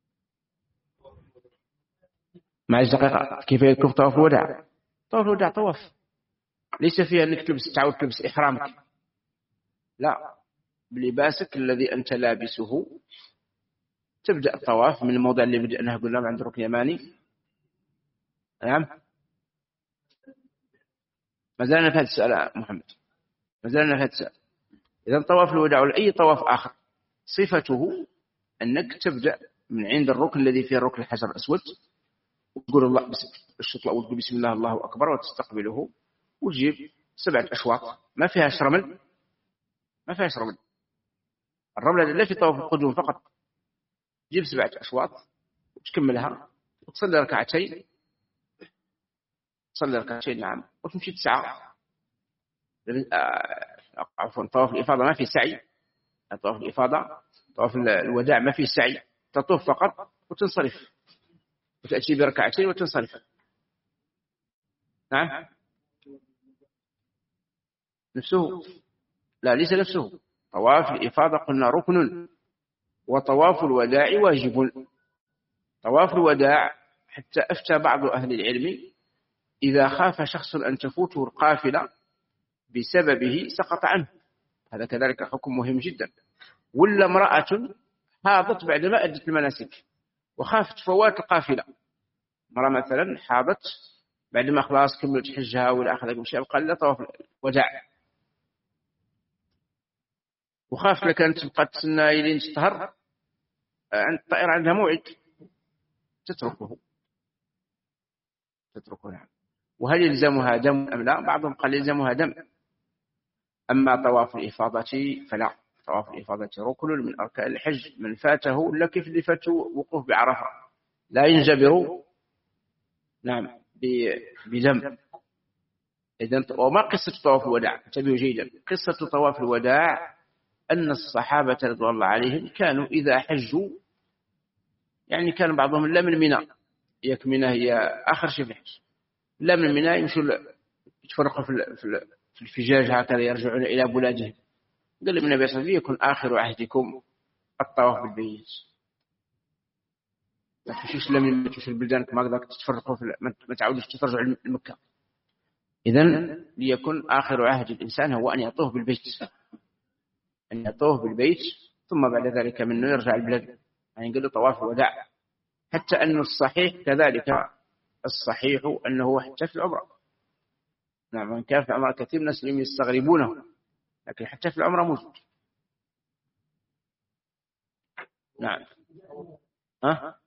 معلش دقيقة. كيف يكون طواف الوداع؟ طواف الوداع طواف ليس فيها أنك تلبس تعود تلبس إحرامك، لا، بلباسك الذي أنت لابسه تبدأ الطواف من الموضع اللي بدأناه قلنا عند الركن اليماني. نعم. ما زلنا في هذا السؤال محمد، ما زلنا في هذا السؤال. إذا طواف الوداع ولا أي طواف آخر صفته أنك تبدأ من عند الركن الذي فيه الركن الحجر الأسود، وتقول الله بسم وتقول بسم الله الله أكبر وتستقبله، وتجيب سبعة أشواط ما فيها شرمل، ما فيها شرمل. الرملة لا في طواف القدوم فقط، تجيب سبعة أشواط وتكملها وتصلي ركعتين، تصلي ركعتين نعم، وتمشي تسعى. عفوا طواف الإفاضة ما في سعي، طواف الإفاضة طواف الوداع ما في سعي، تطوف فقط وتنصرف وتأتي بركعتين وتنصرف. نعم. نفسه لا ليس نفسه، طواف الإفاضة قلنا ركن، وطواف الوداع واجب. طواف الوداع حتى أفتى بعض أهل العلم إذا خاف شخص أن تفوته القافلة بسببه سقط عنه، هذا كذلك حكم مهم جدا. ولا امرأة حاضت بعدما أدت المناسك وخافت فوات القافلة، مرة مثلا حاضت بعدما خلاص كملت حجها ولا أخذت مشي قال طواف الوداع، وخاف لك أن تبقى تسنى إلين تطهر عند الطائرة عندها موعد تتركه تتركه نعم. وهل يلزمها دم أم لا؟ بعضهم قال يلزمها دم. أما طواف الإفاضة فلا، طواف الإفاضة ركن من أركان الحج، من فاته لا كيف اللي فاته وقوف بعرفة لا ينجبر نعم بدم. إذن وما قصة طواف الوداع؟ انتبهوا جيدا، قصة طواف الوداع أن الصحابة رضي الله عليهم كانوا إذا حجوا يعني كان بعضهم لا من منى، يك منى هي آخر شيء في الحج، لا من منى يمشوا يتفرقوا في الفجاج هكذا يرجعون إلى بلادهم. قال النبي صلى الله عليه وسلم يكون آخر عهدكم الطواف بالبيت، ما تمشوش لا من تمشوا البلدان كما قدرت تتفرقوا في ما تعودوش ترجعوا لمكة. إذن ليكن آخر عهد الإنسان هو أن يطوف بالبيت، أن يطوف بالبيت ثم بعد ذلك منه يرجع البلاد، يعني قال له طواف الوداع. حتى أن الصحيح كذلك، الصحيح أنه حتى في العمرة، نعم من كان في العمرة كثير من الناس يستغربونه، لكن حتى في العمرة موجود. نعم ها؟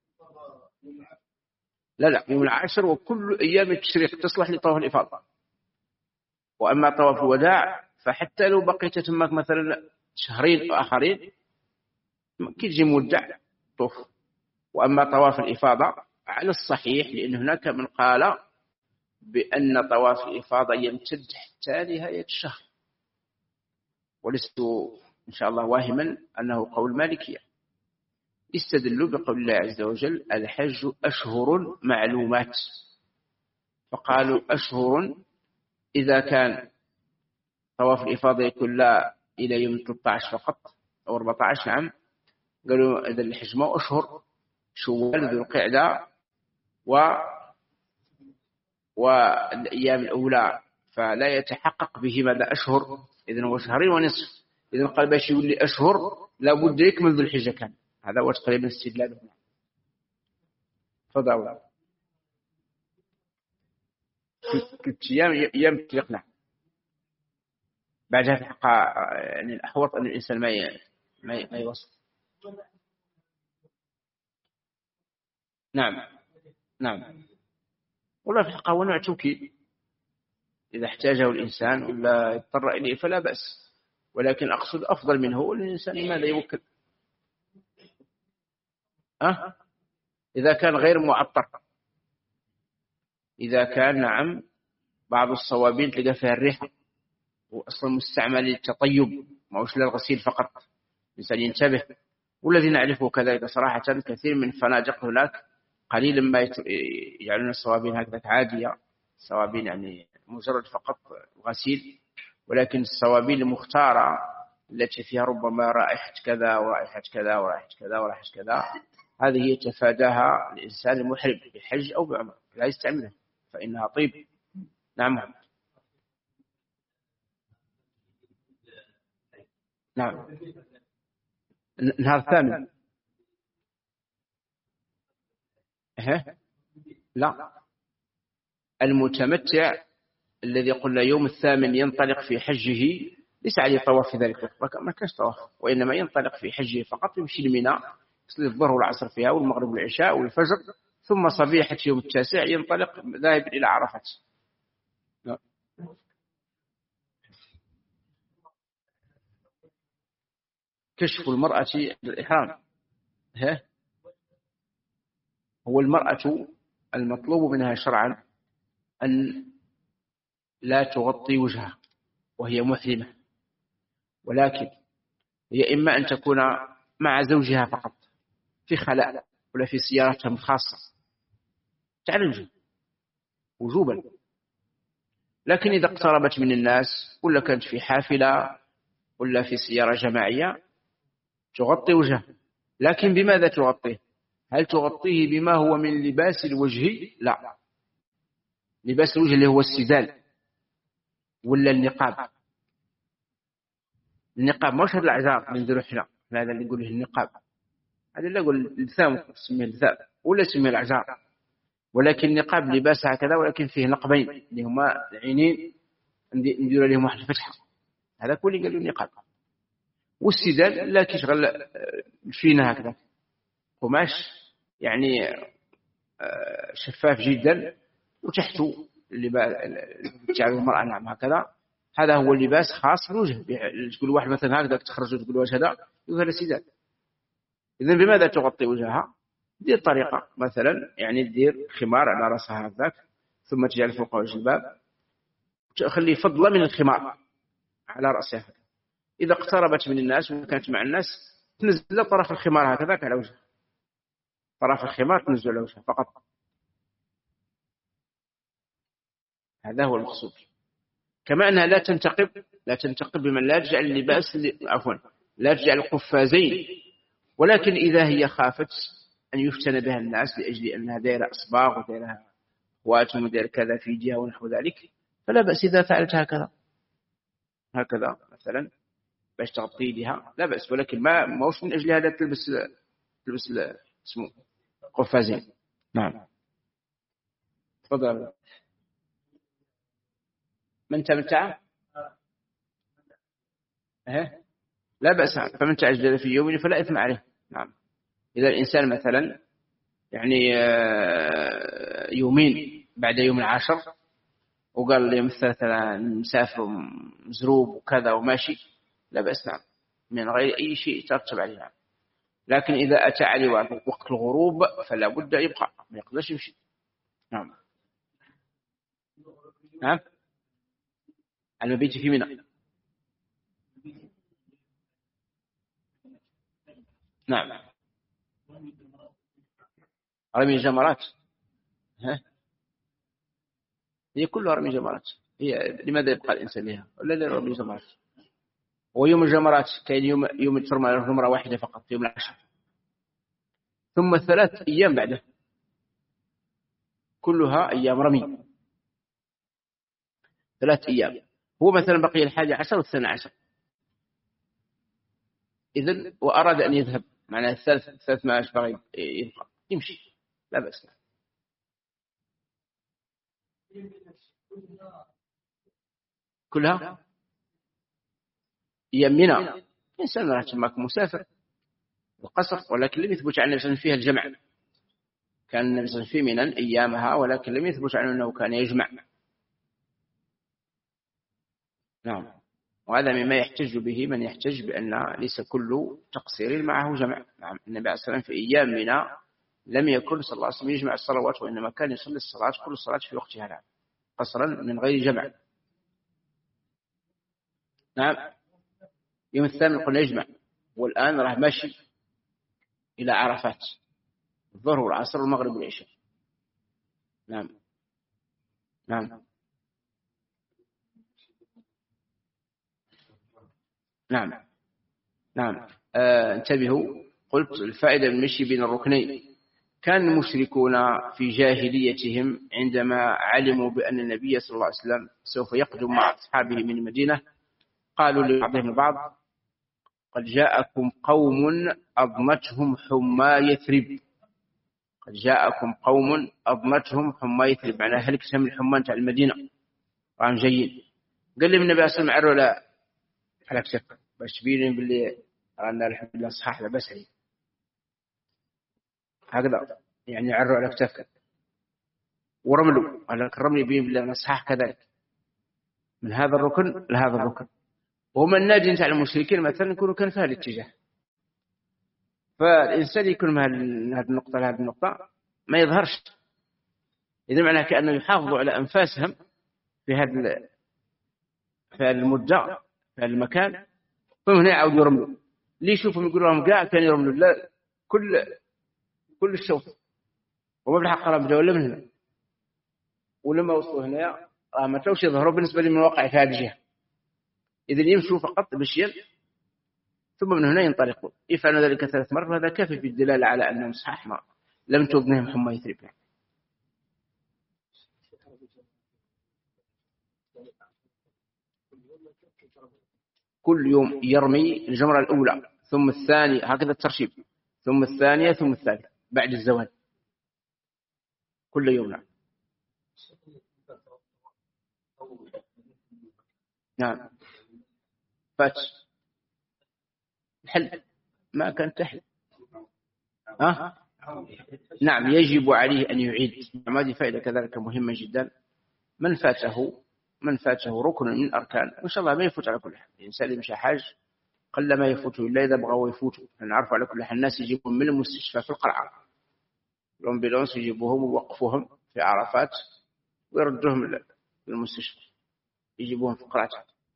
لا لا يوم العاشر وكل أيام التشريق تصلح لطواف الإفاضة. وأما طواف الوداع فحتى لو بقيت تمك مثلا شهرين أو آخرين كي تجي مودع طوف. وأما طواف الإفاضة على الصحيح لأن هناك من قال بأن طواف الإفاضة يمتد حتى نهاية الشهر، ولست إن شاء الله واهما أنه قول مالكية، استدلوا بقول الله عز وجل الحج أشهر معلومات، فقالوا أشهر إذا كان طواف الإفاضة يكون لا إلى يوم ثلاثة عشر فقط أو أربعة عشر. نعم قالوا إذا الحج ما أشهر شوال ذو القعدة و والأيام الأولى فلا يتحقق به ماذا أشهر، إذن هو شهرين ونصف. إذن قال باش يقول لي أشهر لابد يكمل ذو الحجة كان، هذا هو تقريبا استدلال هنا. تفضل. ست أيام أيام تلقنا بعدها تحقق، يعني الأحوط أن الإنسان ما ي... ما, ي... ما يوصل. نعم نعم والله في الحقيقة هو نوع توكيد، إذا احتاجه الإنسان ولا يضطر إليه فلا بأس، ولكن أقصد أفضل منه الإنسان ماذا يوكل أه؟ إذا كان غير معطر، إذا كان نعم بعض الصوابين تلقى فيها الريحة وأصلا مستعمل للتطيب ما هوش للغسيل فقط، الإنسان ينتبه. والذي نعرفه كذلك صراحة كثير من فنادق هناك قليلا ما يجعلون الصوابين هكذا عادية، صوابين يعني مجرد فقط غسيل، ولكن الصوابين المختارة التي فيها ربما رائحة كذا ورائحة كذا ورائحة كذا ورائحة كذا هذه يتفاداها الإنسان المحرم بحج أو بعمرة، لا يستعملها فإنها طيب. نعم نعم النهار الثامن إيه؟ لا المتمتع الذي قلنا يوم الثامن ينطلق في حجه ليس عليه طواف في ذلك الوقت، ما كانش طواف، وإنما ينطلق في حجه فقط، يمشي لمنى يصلي الظهر والعصر فيها والمغرب والعشاء والفجر، ثم صبيحة يوم التاسع ينطلق ذاهب إلى عرفة. كشف المرأة الإحرام ها؟ هو المرأة المطلوب منها شرعا أن لا تغطي وجهها وهي محرمة، ولكن هي إما أن تكون مع زوجها فقط في خلاء ولا في سيارتهم الخاصة تعرف وجوبا، لكن إذا اقتربت من الناس ولا كانت في حافلة ولا في سيارة جماعية تغطي وجهها. لكن بماذا تغطيه؟ هل تغطيه بما هو من لباس الوجه؟ لا، لباس الوجه اللي هو السدال ولا النقاب. النقاب مش هذا الأعذار من ذو حنا، هذا اللي يقوله النقاب، هذا اللي يقول اللثام اسمه اللثام ولا اسمه الأعذار، ولكن النقاب لباس هكذا ولكن فيه نقبين اللي هما عينين ندير لهم واحد الفتحة، هذا كل اللي قالوا النقاب. والسدال لا تشغل فينا هكذا قماش يعني شفاف جدا وتحته جعل المرأة نعم هكذا، هذا هو اللباس خاص بالوجه. تقول واحد مثلا هكذا تخرج وتقول وجه هذا يقول هذا سيدات. إذن بماذا تغطي وجهها؟ دير طريقة مثلا، يعني تدير خمار على رأسها هذاك، ثم تجعل فوقه الجلباب، تخليه فضلا من الخمار على رأسها. إذا اقتربت من الناس وكانت مع الناس تنزل طرف الخمار هكذا على وجهها، طرف الخمار تنزل على وجهها فقط. هذا هو المقصود. كما أنها لا تنتقب، لا تنتقب بمن لا تجعل اللباس عفوا لا تجعل القفازين، ولكن إذا هي خافت أن يفتن بها الناس لأجل أنها دائرة أصباغ ودائرة واتم ودائرة كذا في جهة ونحو ذلك، فلا بأس إذا فعلت هكذا هكذا مثلا باش تغطي بها، لا بأس، ولكن ما موش من أجل هذا تلبس تلبس اسمه قفازين. نعم تفضل. من تمتع أه؟ لا بأس، فمن تعجل في يوم فلا إثم عليه. نعم. إذا الإنسان مثلا يعني يومين بعد يوم العاشر وقال لي مثلا مسافر مزروب وكذا وماشي، لا بأس نعم، من غير أي شيء ترتب عليه. نعم. لكن إذا أتى عليه وقت الغروب فلا بد يبقى، ما يقدرش يمشي. نعم. نعم. المبيت في منى. نعم. رمي الجمرات ها؟ هي كلها رمي جمرات. هي لماذا يبقى الإنسان لها ولا رمي جمرات؟ ويوم الجمرات كاين يوم يوم ترمى جمرة واحدة فقط يوم العشر، ثم الثلاث أيام بعده كلها أيام رمي، ثلاث أيام. هو مثلا بقي الحادي عشر والثاني عشر، إذن وأراد أن يذهب معناه الثالث الثالث ما أشبه يبقى يمشي لا بأس. كلها يمنا إنسان راح معك مسافر وقصر، ولكن لم يثبت عن النبي فيها الجمع. كان النبي في منى أيامها، ولكن لم يثبت عنه أنه كان يجمع. نعم. وهذا مما يحتج به من يحتج بأن ليس كل تقصير معه جمع. نعم. النبي عليه الصلاة والسلام في أيام منى لم يكن صلى الله عليه وسلم يجمع الصلوات، وإنما كان يصلي الصلاة كل الصلاة في وقتها نعم قصرا من غير جمع. نعم. يوم الثامن قلنا يجمع، والآن راه ماشي إلى عرفات الظهر والعصر والمغرب والعشاء. نعم. نعم. نعم. نعم. آه انتبهوا، قلت الفائدة من المشي بين الركنين. كان المشركون في جاهليتهم عندما علموا بأن النبي صلى الله عليه وسلم سوف يقدم مع أصحابه من المدينة قالوا لبعضهم البعض قد جاءكم قوم أضمتهم حمى يثرب. قد جاءكم قوم أضمتهم حمى يثرب، معناها هلكتهم الحمى تاع المدينة راهم جايين. قال لي النبي صلى الله عليه وسلم عروا لا هلكتك باش تبين باللي رانا الحمد لله صحاح لا بأس عليه هكذا، يعني عروا على كتافك ورملوا على الرمل يبين بالله أنا صحاح كذلك من هذا الركن لهذا الركن. وهم الناجين تاع المشركين مثلا يكونوا كان في هذا الاتجاه، فالإنسان يكون من هذه النقطة لهذه النقطة ما يظهرش. إذا معناه كأنه يحافظوا على أنفاسهم في هذا في هذه المدة في هذا المكان، فهنا يعودوا يرملوا. اللي يشوفهم يقولوا لهم كاع كان يرملوا لا كل كل الشوط وما بالحق راه بدأوا ولا من هنا، ولما وصلوا هنا راه ما تلوش يظهروا بالنسبة لمن واقع في هذه الجهة. إذن يمشوا فقط مشيا ثم من هنا ينطلقون. يفعلون ذلك ثلاث مرات، وهذا كافي في الدلالة على أنهم صحاح ما لم تضنهم حمى يثرب. كل يوم يرمي الجمرة الأولى ثم الثانية هكذا الترشيب، ثم الثانية ثم الثالثة بعد الزوال كل يوم. نعم. نعم. فات الحل ما كان تحل. ها؟ نعم يجب عليه أن يعيد. هذه فائدة كذلك مهمة جدا. من فاته من فاته ركن من أركان وإن شاء الله ما يفوت على كل حال. الإنسان يمشي حاج قل ما يفوته إلا إذا بغوا يفوتوا. نعرف على كل حال الناس يجيبون من المستشفى في القرعة الأمبيلونس يجيبوهم ويوقفوهم في عرفات ويردوهم للمستشفى يجيبوهم في القرعة.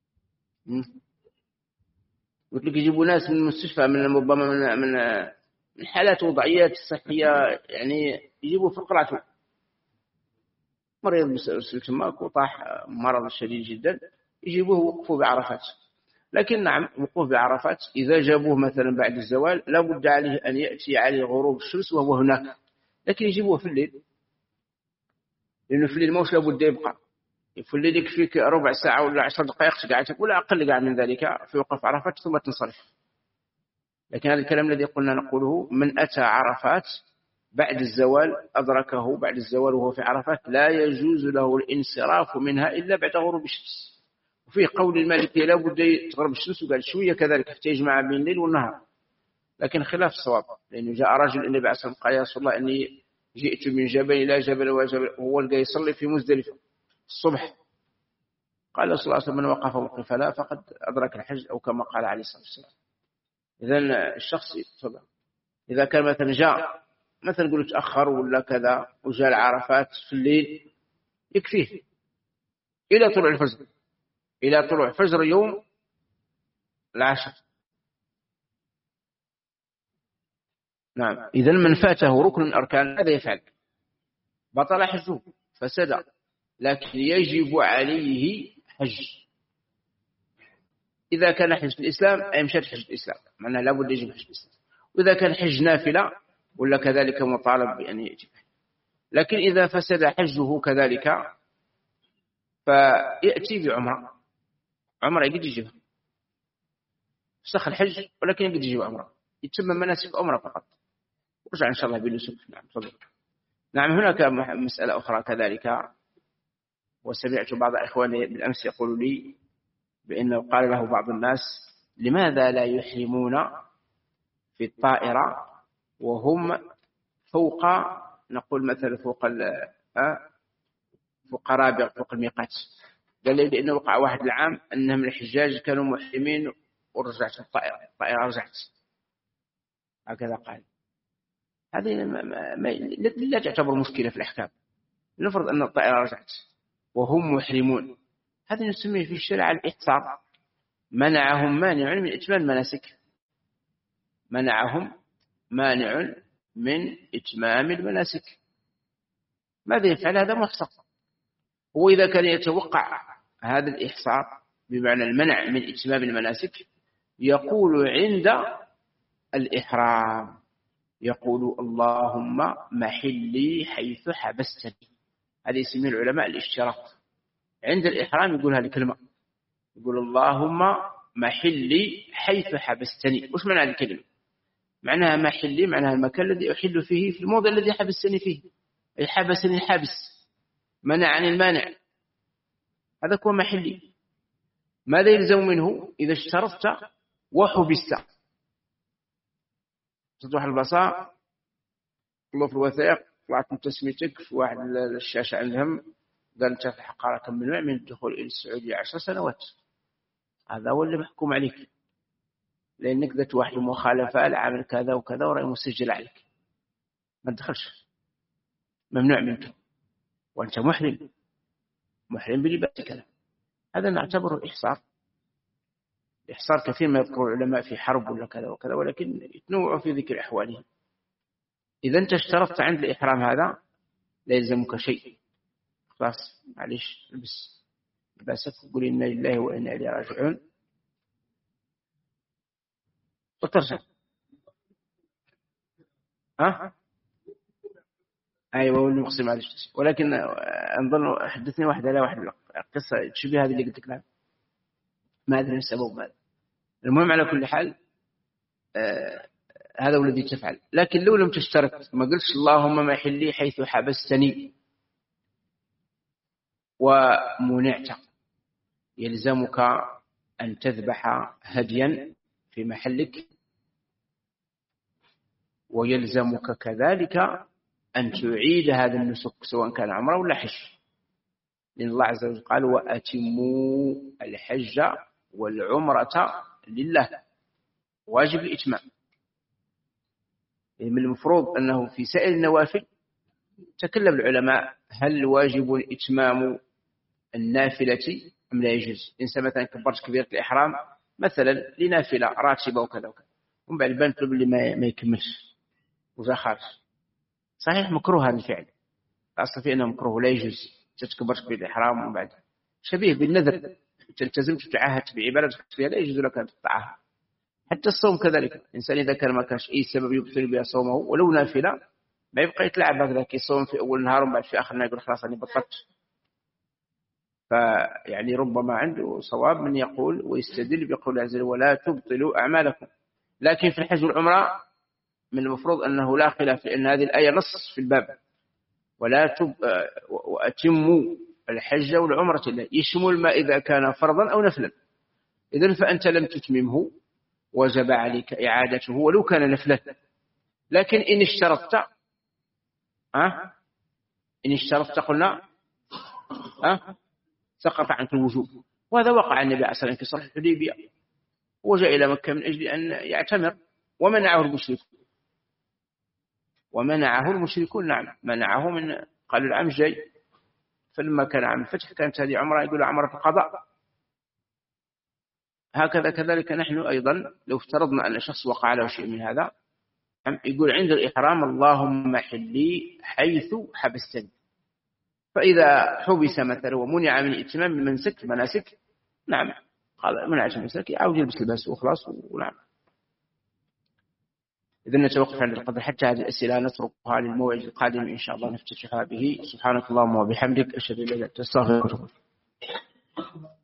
قلت لك يجيبوا ناس من المستشفى من ربما من من من حالات وضعيات صحية يعني يجيبوا في القرعة مريض بالسلسماك وطاح مرض شديد جدا يجيبوه وقفوا بعرفات. لكن نعم وقوف بعرفات إذا جابوه مثلا بعد الزوال لا بد عليه أن يأتي عليه غروب الشمس وهو هناك. لكن يجيبوه في الليل لأنه في الليل موش لابد يبقى في الليل يكفيك ربع ساعة ولا عشر دقائق تقعد ولا أقل قاعد من ذلك في وقف عرفات ثم تنصرف. لكن هذا الكلام الذي قلنا نقوله من أتى عرفات بعد الزوال أدركه بعد الزوال وهو في عرفات لا يجوز له الانصراف منها إلا بعد غروب الشمس. وفي قول المالكي لا بد تغرب الشمس وقال شوية كذلك حتى يجمع بين الليل والنهار. لكن خلاف الصواب لأنه جاء رجل النبي عليه الصلاة والسلام قال يا رسول الله إني جئت من جبل إلى جبل وجبل وهو لقى يصلي في مزدلفة الصبح. قال صلى الله عليه وسلم من وقف موقف لا فقد أدرك الحج أو كما قال عليه الصلاة والسلام. إذن الشخص يتفضل إذا كان مثلا جاء مثلا قلت تأخر ولا كذا وجاء العرفات في الليل يكفيه إلى طلوع الفجر إلى طلوع فجر يوم العاشر. نعم إذا من فاته ركن من أركان هذا يفعل بطل حجه فسد لكن يجب عليه حج. إذا كان حج الإسلام أي مشات حج الإسلام معناه لابد يجب حج الإسلام. وإذا كان حج نافلة ولا كذلك مطالب بأن يأتي. لكن إذا فسد حجه كذلك فيأتي بعمرة عمرة يقدر يجيبها فسخ الحج ولكن يقدر يجيب عمرة يتم مناسك عمرة فقط ورجع إن شاء الله بالنسك. نعم تفضل. نعم هناك مسألة أخرى كذلك وسمعت بعض إخواني بالأمس يقول لي بأنه قال له بعض الناس لماذا لا يحرمون في الطائرة وهم فوق نقول مثلا فوق فوق رابع فوق الميقات. قال لي لأنه وقع واحد العام أنهم الحجاج كانوا محرمين ورجعت الطائرة الطائرة رجعت هكذا قال. هذه ما ما لا تعتبر مشكلة في الأحكام. نفرض أن الطائرة رجعت وهم محرمون هذا نسميه في الشرع الإحصار منعهم مانع من إتمام المناسك منعهم مانع من إتمام المناسك. ماذا يفعل هذا محصر. هو إذا كان يتوقع هذا الإحصار بمعنى المنع من إتمام المناسك يقول عند الإحرام يقول اللهم محلي حيث حبستني. هذا يسميه العلماء الاشتراط. عند الإحرام يقول هذه الكلمة يقول اللهم محلي حيث حبستني. وش معنى هذه الكلمة؟ معناها محلي معناها المكان الذي أحل فيه في الموضع الذي حبستني فيه أي حبسني الحابس منعني المانع هذا هو محلي. ماذا يلزم منه إذا اشترطت وحبست تضوح البصاء الله في الوثائق طلعت تسميتك في واحد الشاشة عندهم قال أنت في حقارة ممنوع من الدخول إلى السعودية عشر سنوات. هذا هو اللي محكوم عليك لأنك ذات واحد مخالفة لعمل كذا وكذا ورأي مسجل عليك ما تدخلش ممنوع منك وأنت محرم محرم بلباس كذا. هذا نعتبره إحصار. إحصار كثير ما يذكر العلماء في حرب ولا كذا وكذا ولكن يتنوعوا في ذكر أحوالهم. إذا أنت اشترطت عند الإحرام هذا لا يلزمك شيء خلاص معليش البس لباسك وقول إنا لله وإنا إليه راجعون وترجع. ها أيوة واللي مقسم على الشيء. ولكن أنظر حدثني واحد على واحد قصة تشبه هذه اللي قلت لك ما أدري السبب ماذا. المهم على كل حال آه هذا هو الذي تفعل. لكن لو لم تشترط ما قلتش اللهم ما حلي حيث حبستني ومنعت يلزمك أن تذبح هديا في محلك ويلزمك كذلك أن تعيد هذا النسك سواء كان عمره ولا حج. لأن الله عز وجل قال وأتموا الحج والعمرة لله، واجب الإتمام. من المفروض أنه في سائر النوافل تكلم العلماء هل واجب إتمام النافلة أم لا يجوز. إنسان مثلا كبرت كبيرة الإحرام مثلا لنافلة راتبة وكذا وكذا، ومن بعد البان طلب اللي ما, ما يكملش وجا خارج، صحيح مكروه هذا الفعل، أصلا في أنه مكروه لا يجوز. تتكبرت كبيرة الإحرام ومن بعد شبيه بالنذر، تلتزم تتعاهد بعبادة فيها لا يجوز لك أن تقطعها. حتى الصوم كذلك، الإنسان إذا كان ما كانش أي سبب يبطل بها صومه ولو نافلة ما يبقى يتلعب هكذا يصوم في أول النهار ومن بعد في آخر النهار يقول خلاص أنا بطلت. فيعني ربما عنده صواب من يقول ويستدل بقول عز وجل ولا تبطلوا أعمالكم. لكن في الحج والعمرة من المفروض أنه لا خلاف، لأن هذه الآية نص في الباب ولا تب... وأتموا الحج والعمرة لله، يشمل ما إذا كان فرضا أو نفلا. إذن فأنت لم تتممه وجب عليك إعادته ولو كان نفلا. لكن إن اشترطت أه؟ إن اشترطت قلنا أه؟ سقط عنك الوجوب. وهذا وقع النبي عليه الصلاة والسلام في صلح الحديبية، وجاء إلى مكة من أجل أن يعتمر ومنعه المشركون ومنعه المشركون نعم منعه من قالوا العام جاي. فلما كان عام الفتح كانت هذه عمرة يقول عمرة القضاء. هكذا كذلك نحن أيضا لو افترضنا أن شخص وقع له شيء من هذا يقول عند الإحرام اللهم حلي حيث حبستني. فإذا حبس مثلا ومنع من اتمام المنسك مناسك نعم قال منع من المنسك يعود يلبس الباس وخلاص ونعم. إذن نتوقف عند القدر حتى هذه الأسئلة نتركها للموعد القادم إن شاء الله نفتتحها به. سبحانك اللهم وبحمدك أشهد أن لا إله إلا أنت أستغفرك.